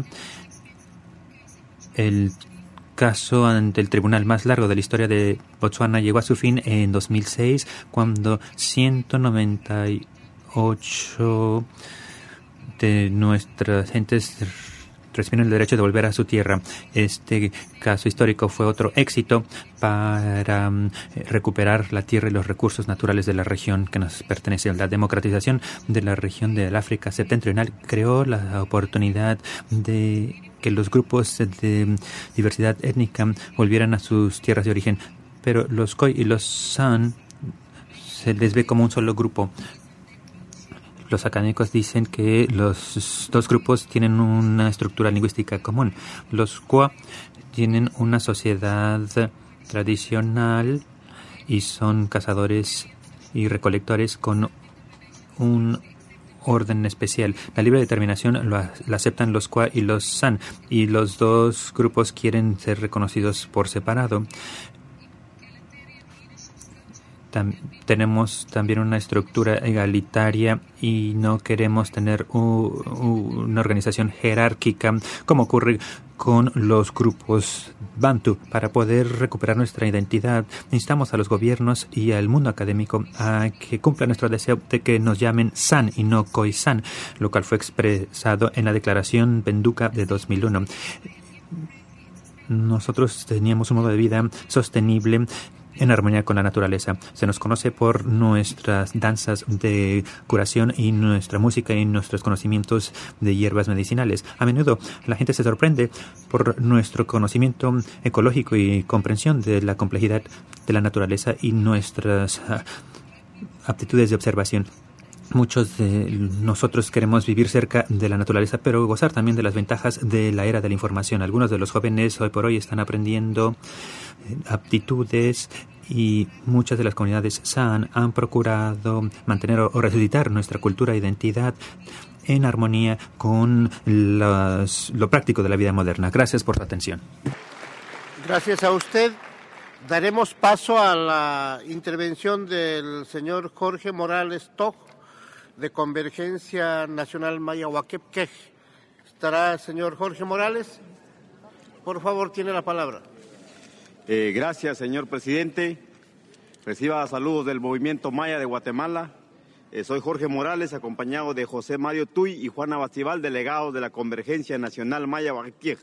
El caso ante el tribunal más largo de la historia de Botswana llegó a su fin en dos mil seis, cuando ciento noventa y ocho de nuestras gentes recibieron el derecho de volver a su tierra. Este caso histórico fue otro éxito para um, recuperar la tierra y los recursos naturales de la región que nos pertenece. La democratización de la región del África septentrional creó la oportunidad de que los grupos de diversidad étnica volvieran a sus tierras de origen. Pero los Khoi y los San se les ve como un solo grupo. Los académicos dicen que los dos grupos tienen una estructura lingüística común. Los Kwa tienen una sociedad tradicional y son cazadores y recolectores con un orden especial. La libre determinación lo, la aceptan los Kwa y los San, y los dos grupos quieren ser reconocidos por separado. Tenemos también una estructura egalitaria y no queremos tener u, u, una organización jerárquica como ocurre con los grupos Bantu. Para poder recuperar nuestra identidad, necesitamos a los gobiernos y al mundo académico a que cumplan nuestro deseo de que nos llamen San y no Khoisan, lo cual fue expresado en la Declaración Benduca de dos mil uno. Nosotros teníamos un modo de vida sostenible en armonía con la naturaleza. Se nos conoce por nuestras danzas de curación y nuestra música y nuestros conocimientos de hierbas medicinales. A menudo la gente se sorprende por nuestro conocimiento ecológico y comprensión de la complejidad de la naturaleza y nuestras uh, aptitudes de observación. Muchos de nosotros queremos vivir cerca de la naturaleza, pero gozar también de las ventajas de la era de la información. Algunos de los jóvenes hoy por hoy están aprendiendo aptitudes y muchas de las comunidades San han procurado mantener o resucitar nuestra cultura e identidad en armonía con las, lo práctico de la vida moderna. Gracias por su atención. Gracias a usted. Daremos paso a la intervención del señor Jorge Morales Toj, de Convergencia Nacional Maya Huaquepquej. ¿Estará el señor Jorge Morales? Por favor, tiene la palabra. Eh, gracias, señor presidente. Reciba saludos del Movimiento Maya de Guatemala. Eh, soy Jorge Morales, acompañado de José Mario Tuy y Juana Bastibal, delegados de la Convergencia Nacional Maya Huaquepquej.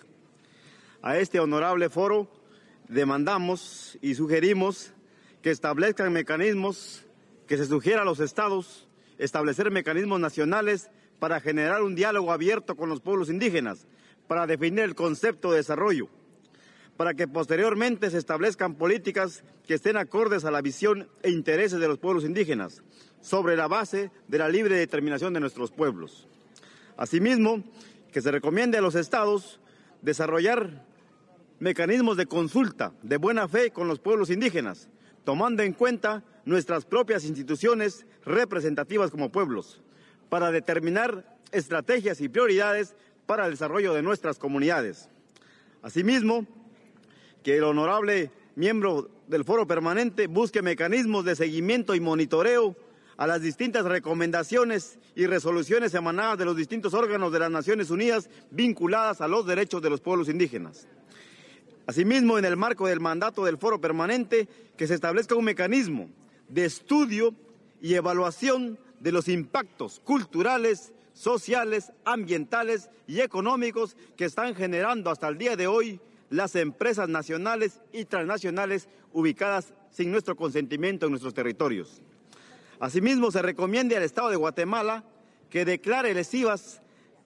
A este honorable foro demandamos y sugerimos que establezcan mecanismos, que se sugiera a los estados establecer mecanismos nacionales para generar un diálogo abierto con los pueblos indígenas, para definir el concepto de desarrollo, para que posteriormente se establezcan políticas que estén acordes a la visión e intereses de los pueblos indígenas, sobre la base de la libre determinación de nuestros pueblos. Asimismo, que se recomiende a los estados desarrollar mecanismos de consulta de buena fe con los pueblos indígenas, tomando en cuenta nuestras propias instituciones representativas como pueblos, para determinar estrategias y prioridades para el desarrollo de nuestras comunidades. Asimismo, que el honorable miembro del Foro Permanente busque mecanismos de seguimiento y monitoreo a las distintas recomendaciones y resoluciones emanadas de los distintos órganos de las Naciones Unidas vinculadas a los derechos de los pueblos indígenas. Asimismo, en el marco del mandato del Foro Permanente, que se establezca un mecanismo de estudio y evaluación de los impactos culturales, sociales, ambientales y económicos que están generando hasta el día de hoy las empresas nacionales y transnacionales ubicadas sin nuestro consentimiento en nuestros territorios. Asimismo, se recomienda al Estado de Guatemala que declare lesivas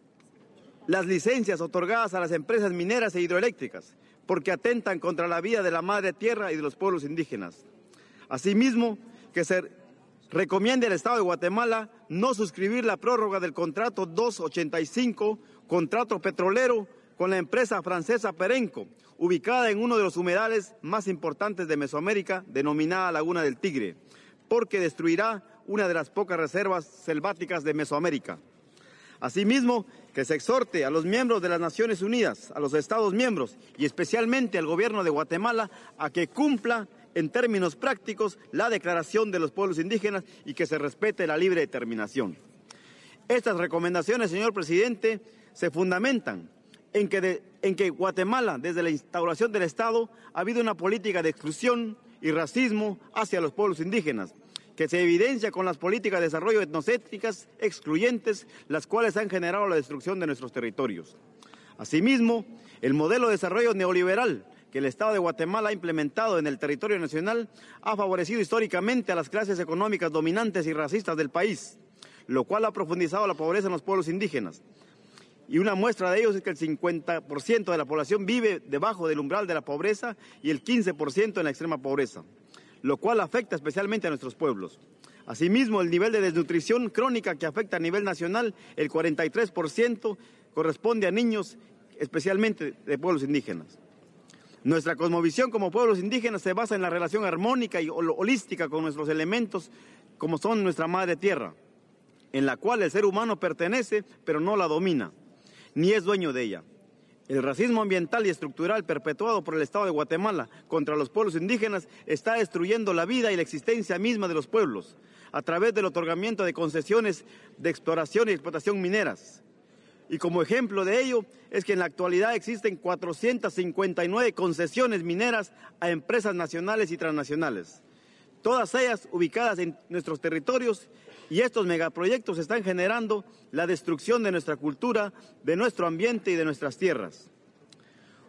las licencias otorgadas a las empresas mineras e hidroeléctricas, porque atentan contra la vida de la madre tierra y de los pueblos indígenas. Asimismo, que se recomiende al Estado de Guatemala no suscribir la prórroga del contrato doscientos ochenta y cinco, contrato petrolero, con la empresa francesa Perenco, ubicada en uno de los humedales más importantes de Mesoamérica, denominada Laguna del Tigre, porque destruirá una de las pocas reservas selváticas de Mesoamérica. Asimismo, que se exhorte a los miembros de las Naciones Unidas, a los Estados miembros y especialmente al gobierno de Guatemala a que cumpla en términos prácticos la declaración de los pueblos indígenas y que se respete la libre determinación. Estas recomendaciones, señor presidente, se fundamentan en que, de, en que Guatemala, desde la instauración del Estado, ha habido una política de exclusión y racismo hacia los pueblos indígenas, que se evidencia con las políticas de desarrollo etnocéntricas excluyentes, las cuales han generado la destrucción de nuestros territorios. Asimismo, el modelo de desarrollo neoliberal que el Estado de Guatemala ha implementado en el territorio nacional ha favorecido históricamente a las clases económicas dominantes y racistas del país, lo cual ha profundizado la pobreza en los pueblos indígenas. Y una muestra de ello es que el cincuenta por ciento de la población vive debajo del umbral de la pobreza y el quince por ciento en la extrema pobreza, lo cual afecta especialmente a nuestros pueblos. Asimismo, el nivel de desnutrición crónica que afecta a nivel nacional, el cuarenta y tres por ciento, corresponde a niños, especialmente de pueblos indígenas. Nuestra cosmovisión como pueblos indígenas se basa en la relación armónica y holística con nuestros elementos, como son nuestra madre tierra, en la cual el ser humano pertenece, pero no la domina, ni es dueño de ella. El racismo ambiental y estructural perpetuado por el Estado de Guatemala contra los pueblos indígenas está destruyendo la vida y la existencia misma de los pueblos a través del otorgamiento de concesiones de exploración y explotación mineras. Y como ejemplo de ello es que en la actualidad existen cuatrocientas cincuenta y nueve concesiones mineras a empresas nacionales y transnacionales, todas ellas ubicadas en nuestros territorios, y estos megaproyectos están generando la destrucción de nuestra cultura, de nuestro ambiente y de nuestras tierras.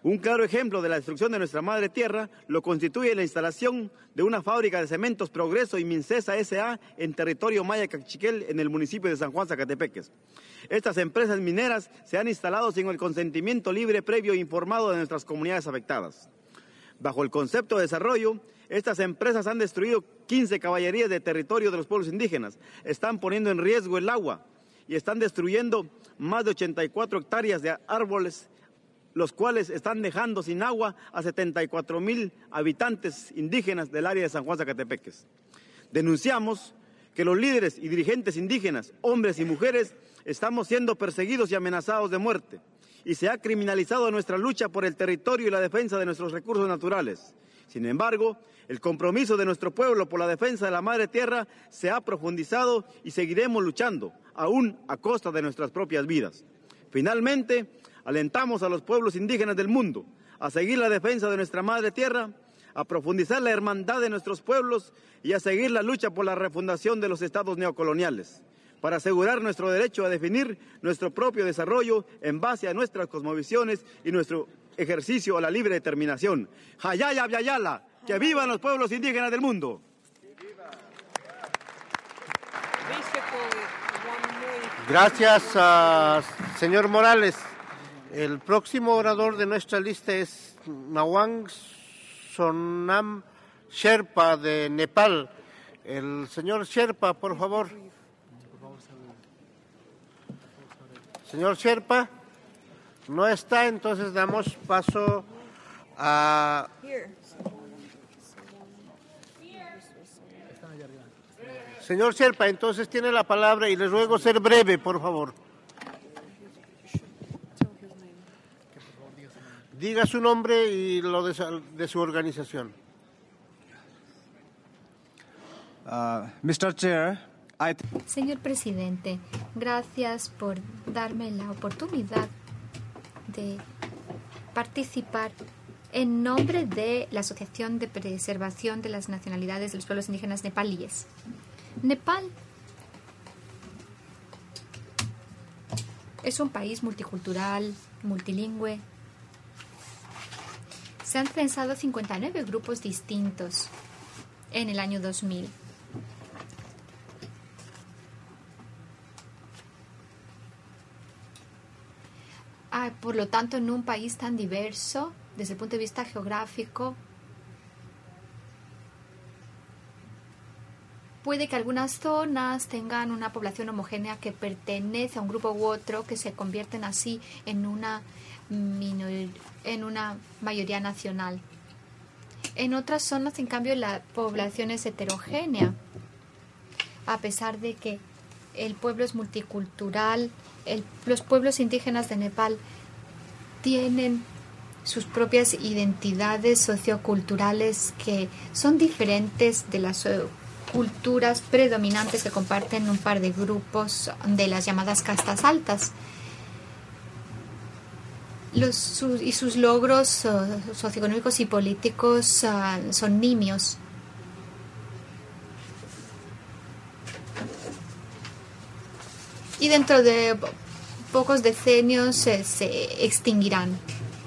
Un claro ejemplo de la destrucción de nuestra madre tierra lo constituye la instalación de una fábrica de cementos Progreso y Mincesa S A en territorio maya cachiquel en el municipio de San Juan Zacatepeques. Estas empresas mineras se han instalado sin el consentimiento libre, previo e informado de nuestras comunidades afectadas. Bajo el concepto de desarrollo, estas empresas han destruido quince caballerías de territorio de los pueblos indígenas, están poniendo en riesgo el agua y están destruyendo más de ochenta y cuatro hectáreas de árboles, los cuales están dejando sin agua a setenta y cuatro mil habitantes indígenas del área de San Juan Zacatepeques. Denunciamos que los líderes y dirigentes indígenas, hombres y mujeres, estamos siendo perseguidos y amenazados de muerte, y se ha criminalizado nuestra lucha por el territorio y la defensa de nuestros recursos naturales. Sin embargo, el compromiso de nuestro pueblo por la defensa de la madre tierra se ha profundizado y seguiremos luchando, aún a costa de nuestras propias vidas. Finalmente, alentamos a los pueblos indígenas del mundo a seguir la defensa de nuestra madre tierra, a profundizar la hermandad de nuestros pueblos y a seguir la lucha por la refundación de los estados neocoloniales, para asegurar nuestro derecho a definir nuestro propio desarrollo en base a nuestras cosmovisiones y nuestro ejercicio a la libre determinación. Hayaya Vyayala, que vivan los pueblos indígenas del mundo. Gracias, uh, señor Morales. El próximo orador de nuestra lista es Nawang Sonam Sherpa de Nepal. El señor Sherpa, por favor. Señor Sherpa, no está, entonces damos paso a... Señor Sherpa, entonces tiene la palabra y le ruego ser breve, por favor. Diga su nombre y lo de su, de su organización. Uh, mister Chair, I... Señor presidente, gracias por darme la oportunidad de participar en nombre de la Asociación de Preservación de las Nacionalidades de los Pueblos Indígenas Nepalíes. Nepal es un país multicultural, multilingüe. Se han censado cincuenta y nueve grupos distintos en el año dos mil. Ah, por lo tanto, en un país tan diverso, desde el punto de vista geográfico, puede que algunas zonas tengan una población homogénea que pertenece a un grupo u otro, que se convierten así en una minor, en una mayoría nacional. En otras zonas, en cambio, la población es heterogénea, a pesar de que el pueblo es multicultural. El, los pueblos indígenas de Nepal tienen sus propias identidades socioculturales que son diferentes de las culturas predominantes que comparten un par de grupos de las llamadas castas altas. Los, su, y sus logros uh, socioeconómicos y políticos uh, son nimios. Y dentro de pocos decenios se, se extinguirán.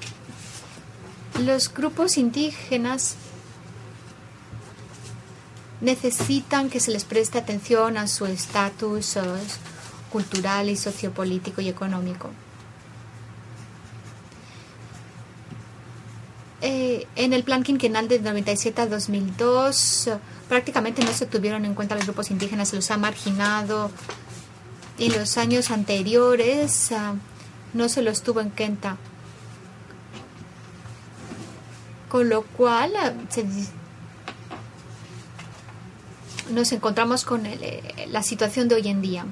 Los grupos indígenas necesitan que se les preste atención a su estatus uh, cultural y sociopolítico y económico. Eh, en el plan quinquenal de noventa y siete a dos mil dos uh, prácticamente no se tuvieron en cuenta los grupos indígenas, se los ha marginado. En los años anteriores uh, no se los tuvo en cuenta, con lo cual uh, se, nos encontramos con el, la situación de hoy en día.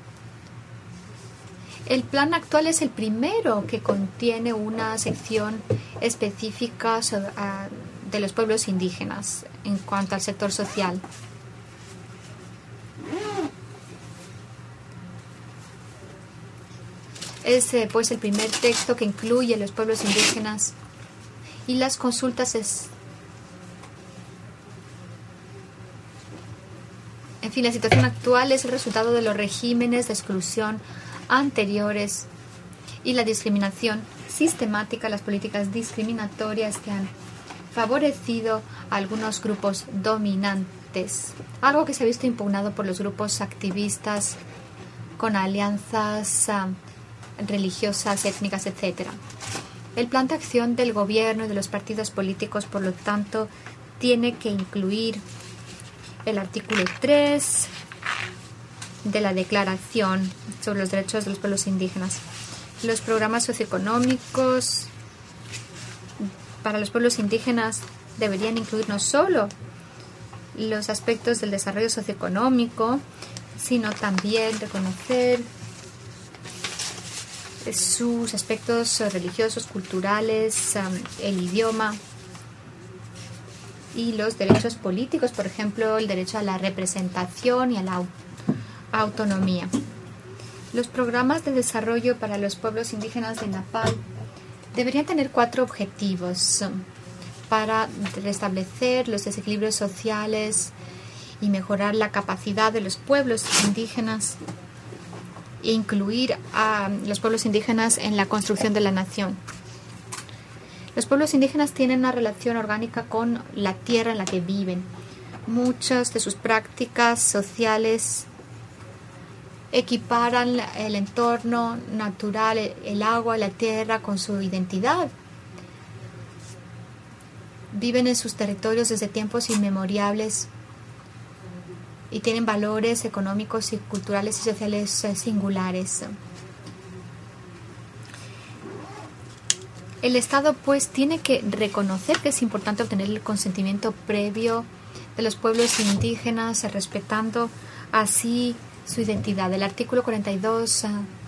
El plan actual es el primero que contiene una sección específica sobre, uh, de los pueblos indígenas en cuanto al sector social. Es eh, pues el primer texto que incluye los pueblos indígenas y las consultas es... En fin, la situación actual es el resultado de los regímenes de exclusión anteriores y la discriminación sistemática, las políticas discriminatorias que han favorecido a algunos grupos dominantes, algo que se ha visto impugnado por los grupos activistas con alianzas um, religiosas, étnicas, etcétera. El plan de acción del gobierno y de los partidos políticos, por lo tanto, tiene que incluir el artículo tres de la Declaración sobre los Derechos de los Pueblos Indígenas. Los programas socioeconómicos para los pueblos indígenas deberían incluir no solo los aspectos del desarrollo socioeconómico, sino también reconocer sus aspectos religiosos, culturales, el idioma y los derechos políticos, por ejemplo, el derecho a la representación y a la autonomía. Los programas de desarrollo para los pueblos indígenas de Nepal deberían tener cuatro objetivos para restablecer los desequilibrios sociales y mejorar la capacidad de los pueblos indígenas e incluir a los pueblos indígenas en la construcción de la nación. Los pueblos indígenas tienen una relación orgánica con la tierra en la que viven. Muchas de sus prácticas sociales equiparan el entorno natural, el agua, la tierra con su identidad. Viven en sus territorios desde tiempos inmemoriales y tienen valores económicos y culturales y sociales singulares. El Estado, pues, tiene que reconocer que es importante obtener el consentimiento previo de los pueblos indígenas, respetando así su identidad. El artículo cuarenta y dos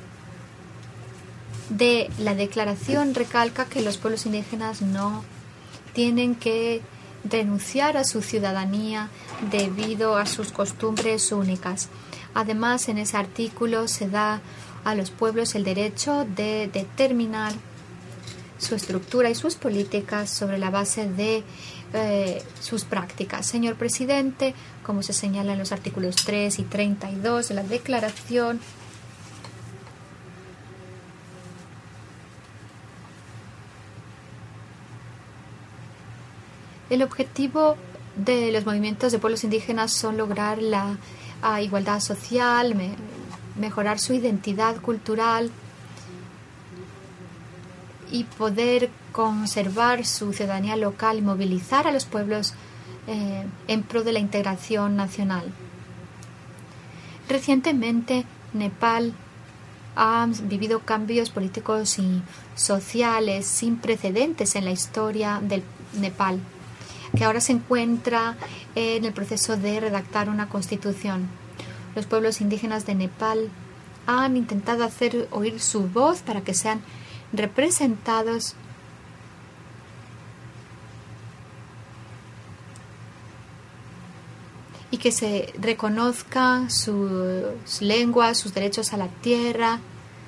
de la Declaración recalca que los pueblos indígenas no tienen que renunciar a su ciudadanía debido a sus costumbres únicas. Además, en ese artículo se da a los pueblos el derecho de determinar su estructura y sus políticas sobre la base de eh, sus prácticas. Señor presidente, como se señala en los artículos tres y treinta y dos de la Declaración, el objetivo de los movimientos de pueblos indígenas son lograr la uh, igualdad social, me, mejorar su identidad cultural y poder conservar su ciudadanía local y movilizar a los pueblos eh, en pro de la integración nacional. Recientemente, Nepal ha vivido cambios políticos y sociales sin precedentes en la historia del Nepal, que ahora se encuentra en el proceso de redactar una constitución. Los pueblos indígenas de Nepal han intentado hacer oír su voz para que sean representados y que se reconozcan sus lenguas, sus derechos a la tierra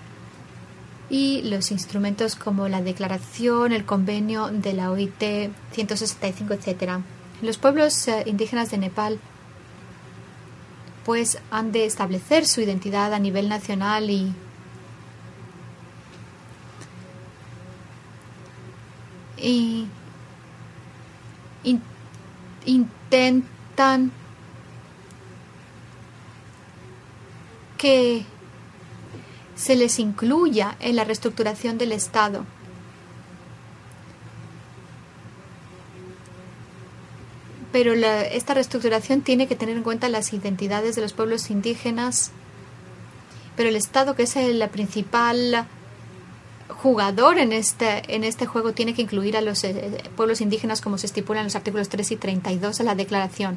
y los instrumentos como la Declaración, el Convenio de la O I T ciento sesenta y cinco, etcétera. Los pueblos eh, indígenas de Nepal pues han de establecer su identidad a nivel nacional y y in, intentan que se les incluya en la reestructuración del Estado. Pero la, esta reestructuración tiene que tener en cuenta las identidades de los pueblos indígenas, pero el Estado, que es el principal jugador en este, en este juego, tiene que incluir a los eh, pueblos indígenas como se estipula en los artículos tres y treinta y dos de la Declaración.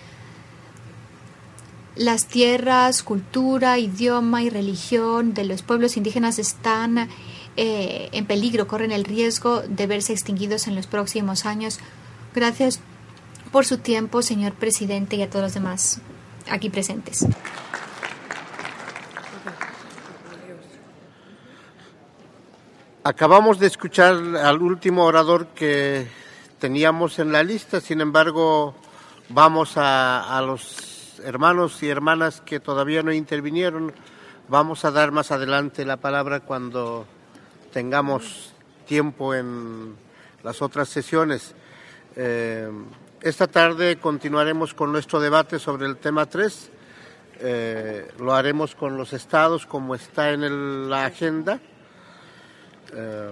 Las tierras, cultura, idioma y religión de los pueblos indígenas están eh, en peligro, corren el riesgo de verse extinguidos en los próximos años. Gracias por su tiempo, señor presidente, y a todos los demás aquí presentes. Acabamos de escuchar al último orador que teníamos en la lista, sin embargo, vamos a, a los hermanos y hermanas que todavía no intervinieron. Vamos a dar más adelante la palabra cuando tengamos tiempo en las otras sesiones. Eh, esta tarde continuaremos con nuestro debate sobre el tema tres. Eh, lo haremos con los estados como está en el, la agenda. Eh,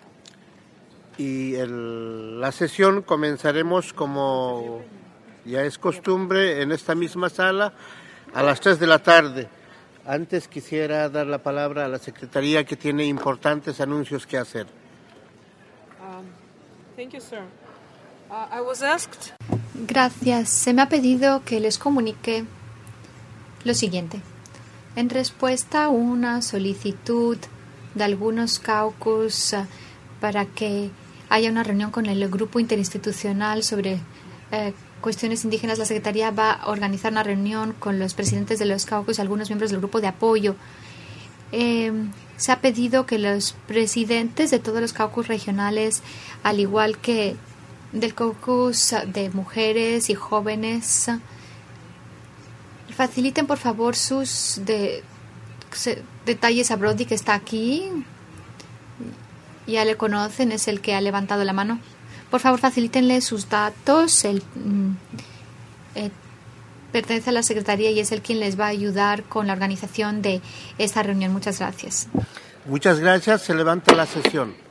y el, la sesión comenzaremos como ya es costumbre en esta misma sala a las tres de la tarde. Antes quisiera dar la palabra a la Secretaría que tiene importantes anuncios que hacer. Um, thank you, sir. Uh, I was asked... Gracias. Se me ha pedido que les comunique lo siguiente. En respuesta a una solicitud de algunos caucus uh, para que haya una reunión con el Grupo Interinstitucional sobre eh, cuestiones indígenas, la Secretaría va a organizar una reunión con los presidentes de los caucus y algunos miembros del grupo de apoyo. Eh, se ha pedido que los presidentes de todos los caucus regionales, al igual que del caucus de mujeres y jóvenes, faciliten por favor sus de, se, detalles a Brody, que está aquí. Ya le conocen, es el que ha levantado la mano. Por favor, facilítenle sus datos. Él eh, pertenece a la Secretaría y es el quien les va a ayudar con la organización de esta reunión. Muchas gracias. Muchas gracias. Se levanta la sesión.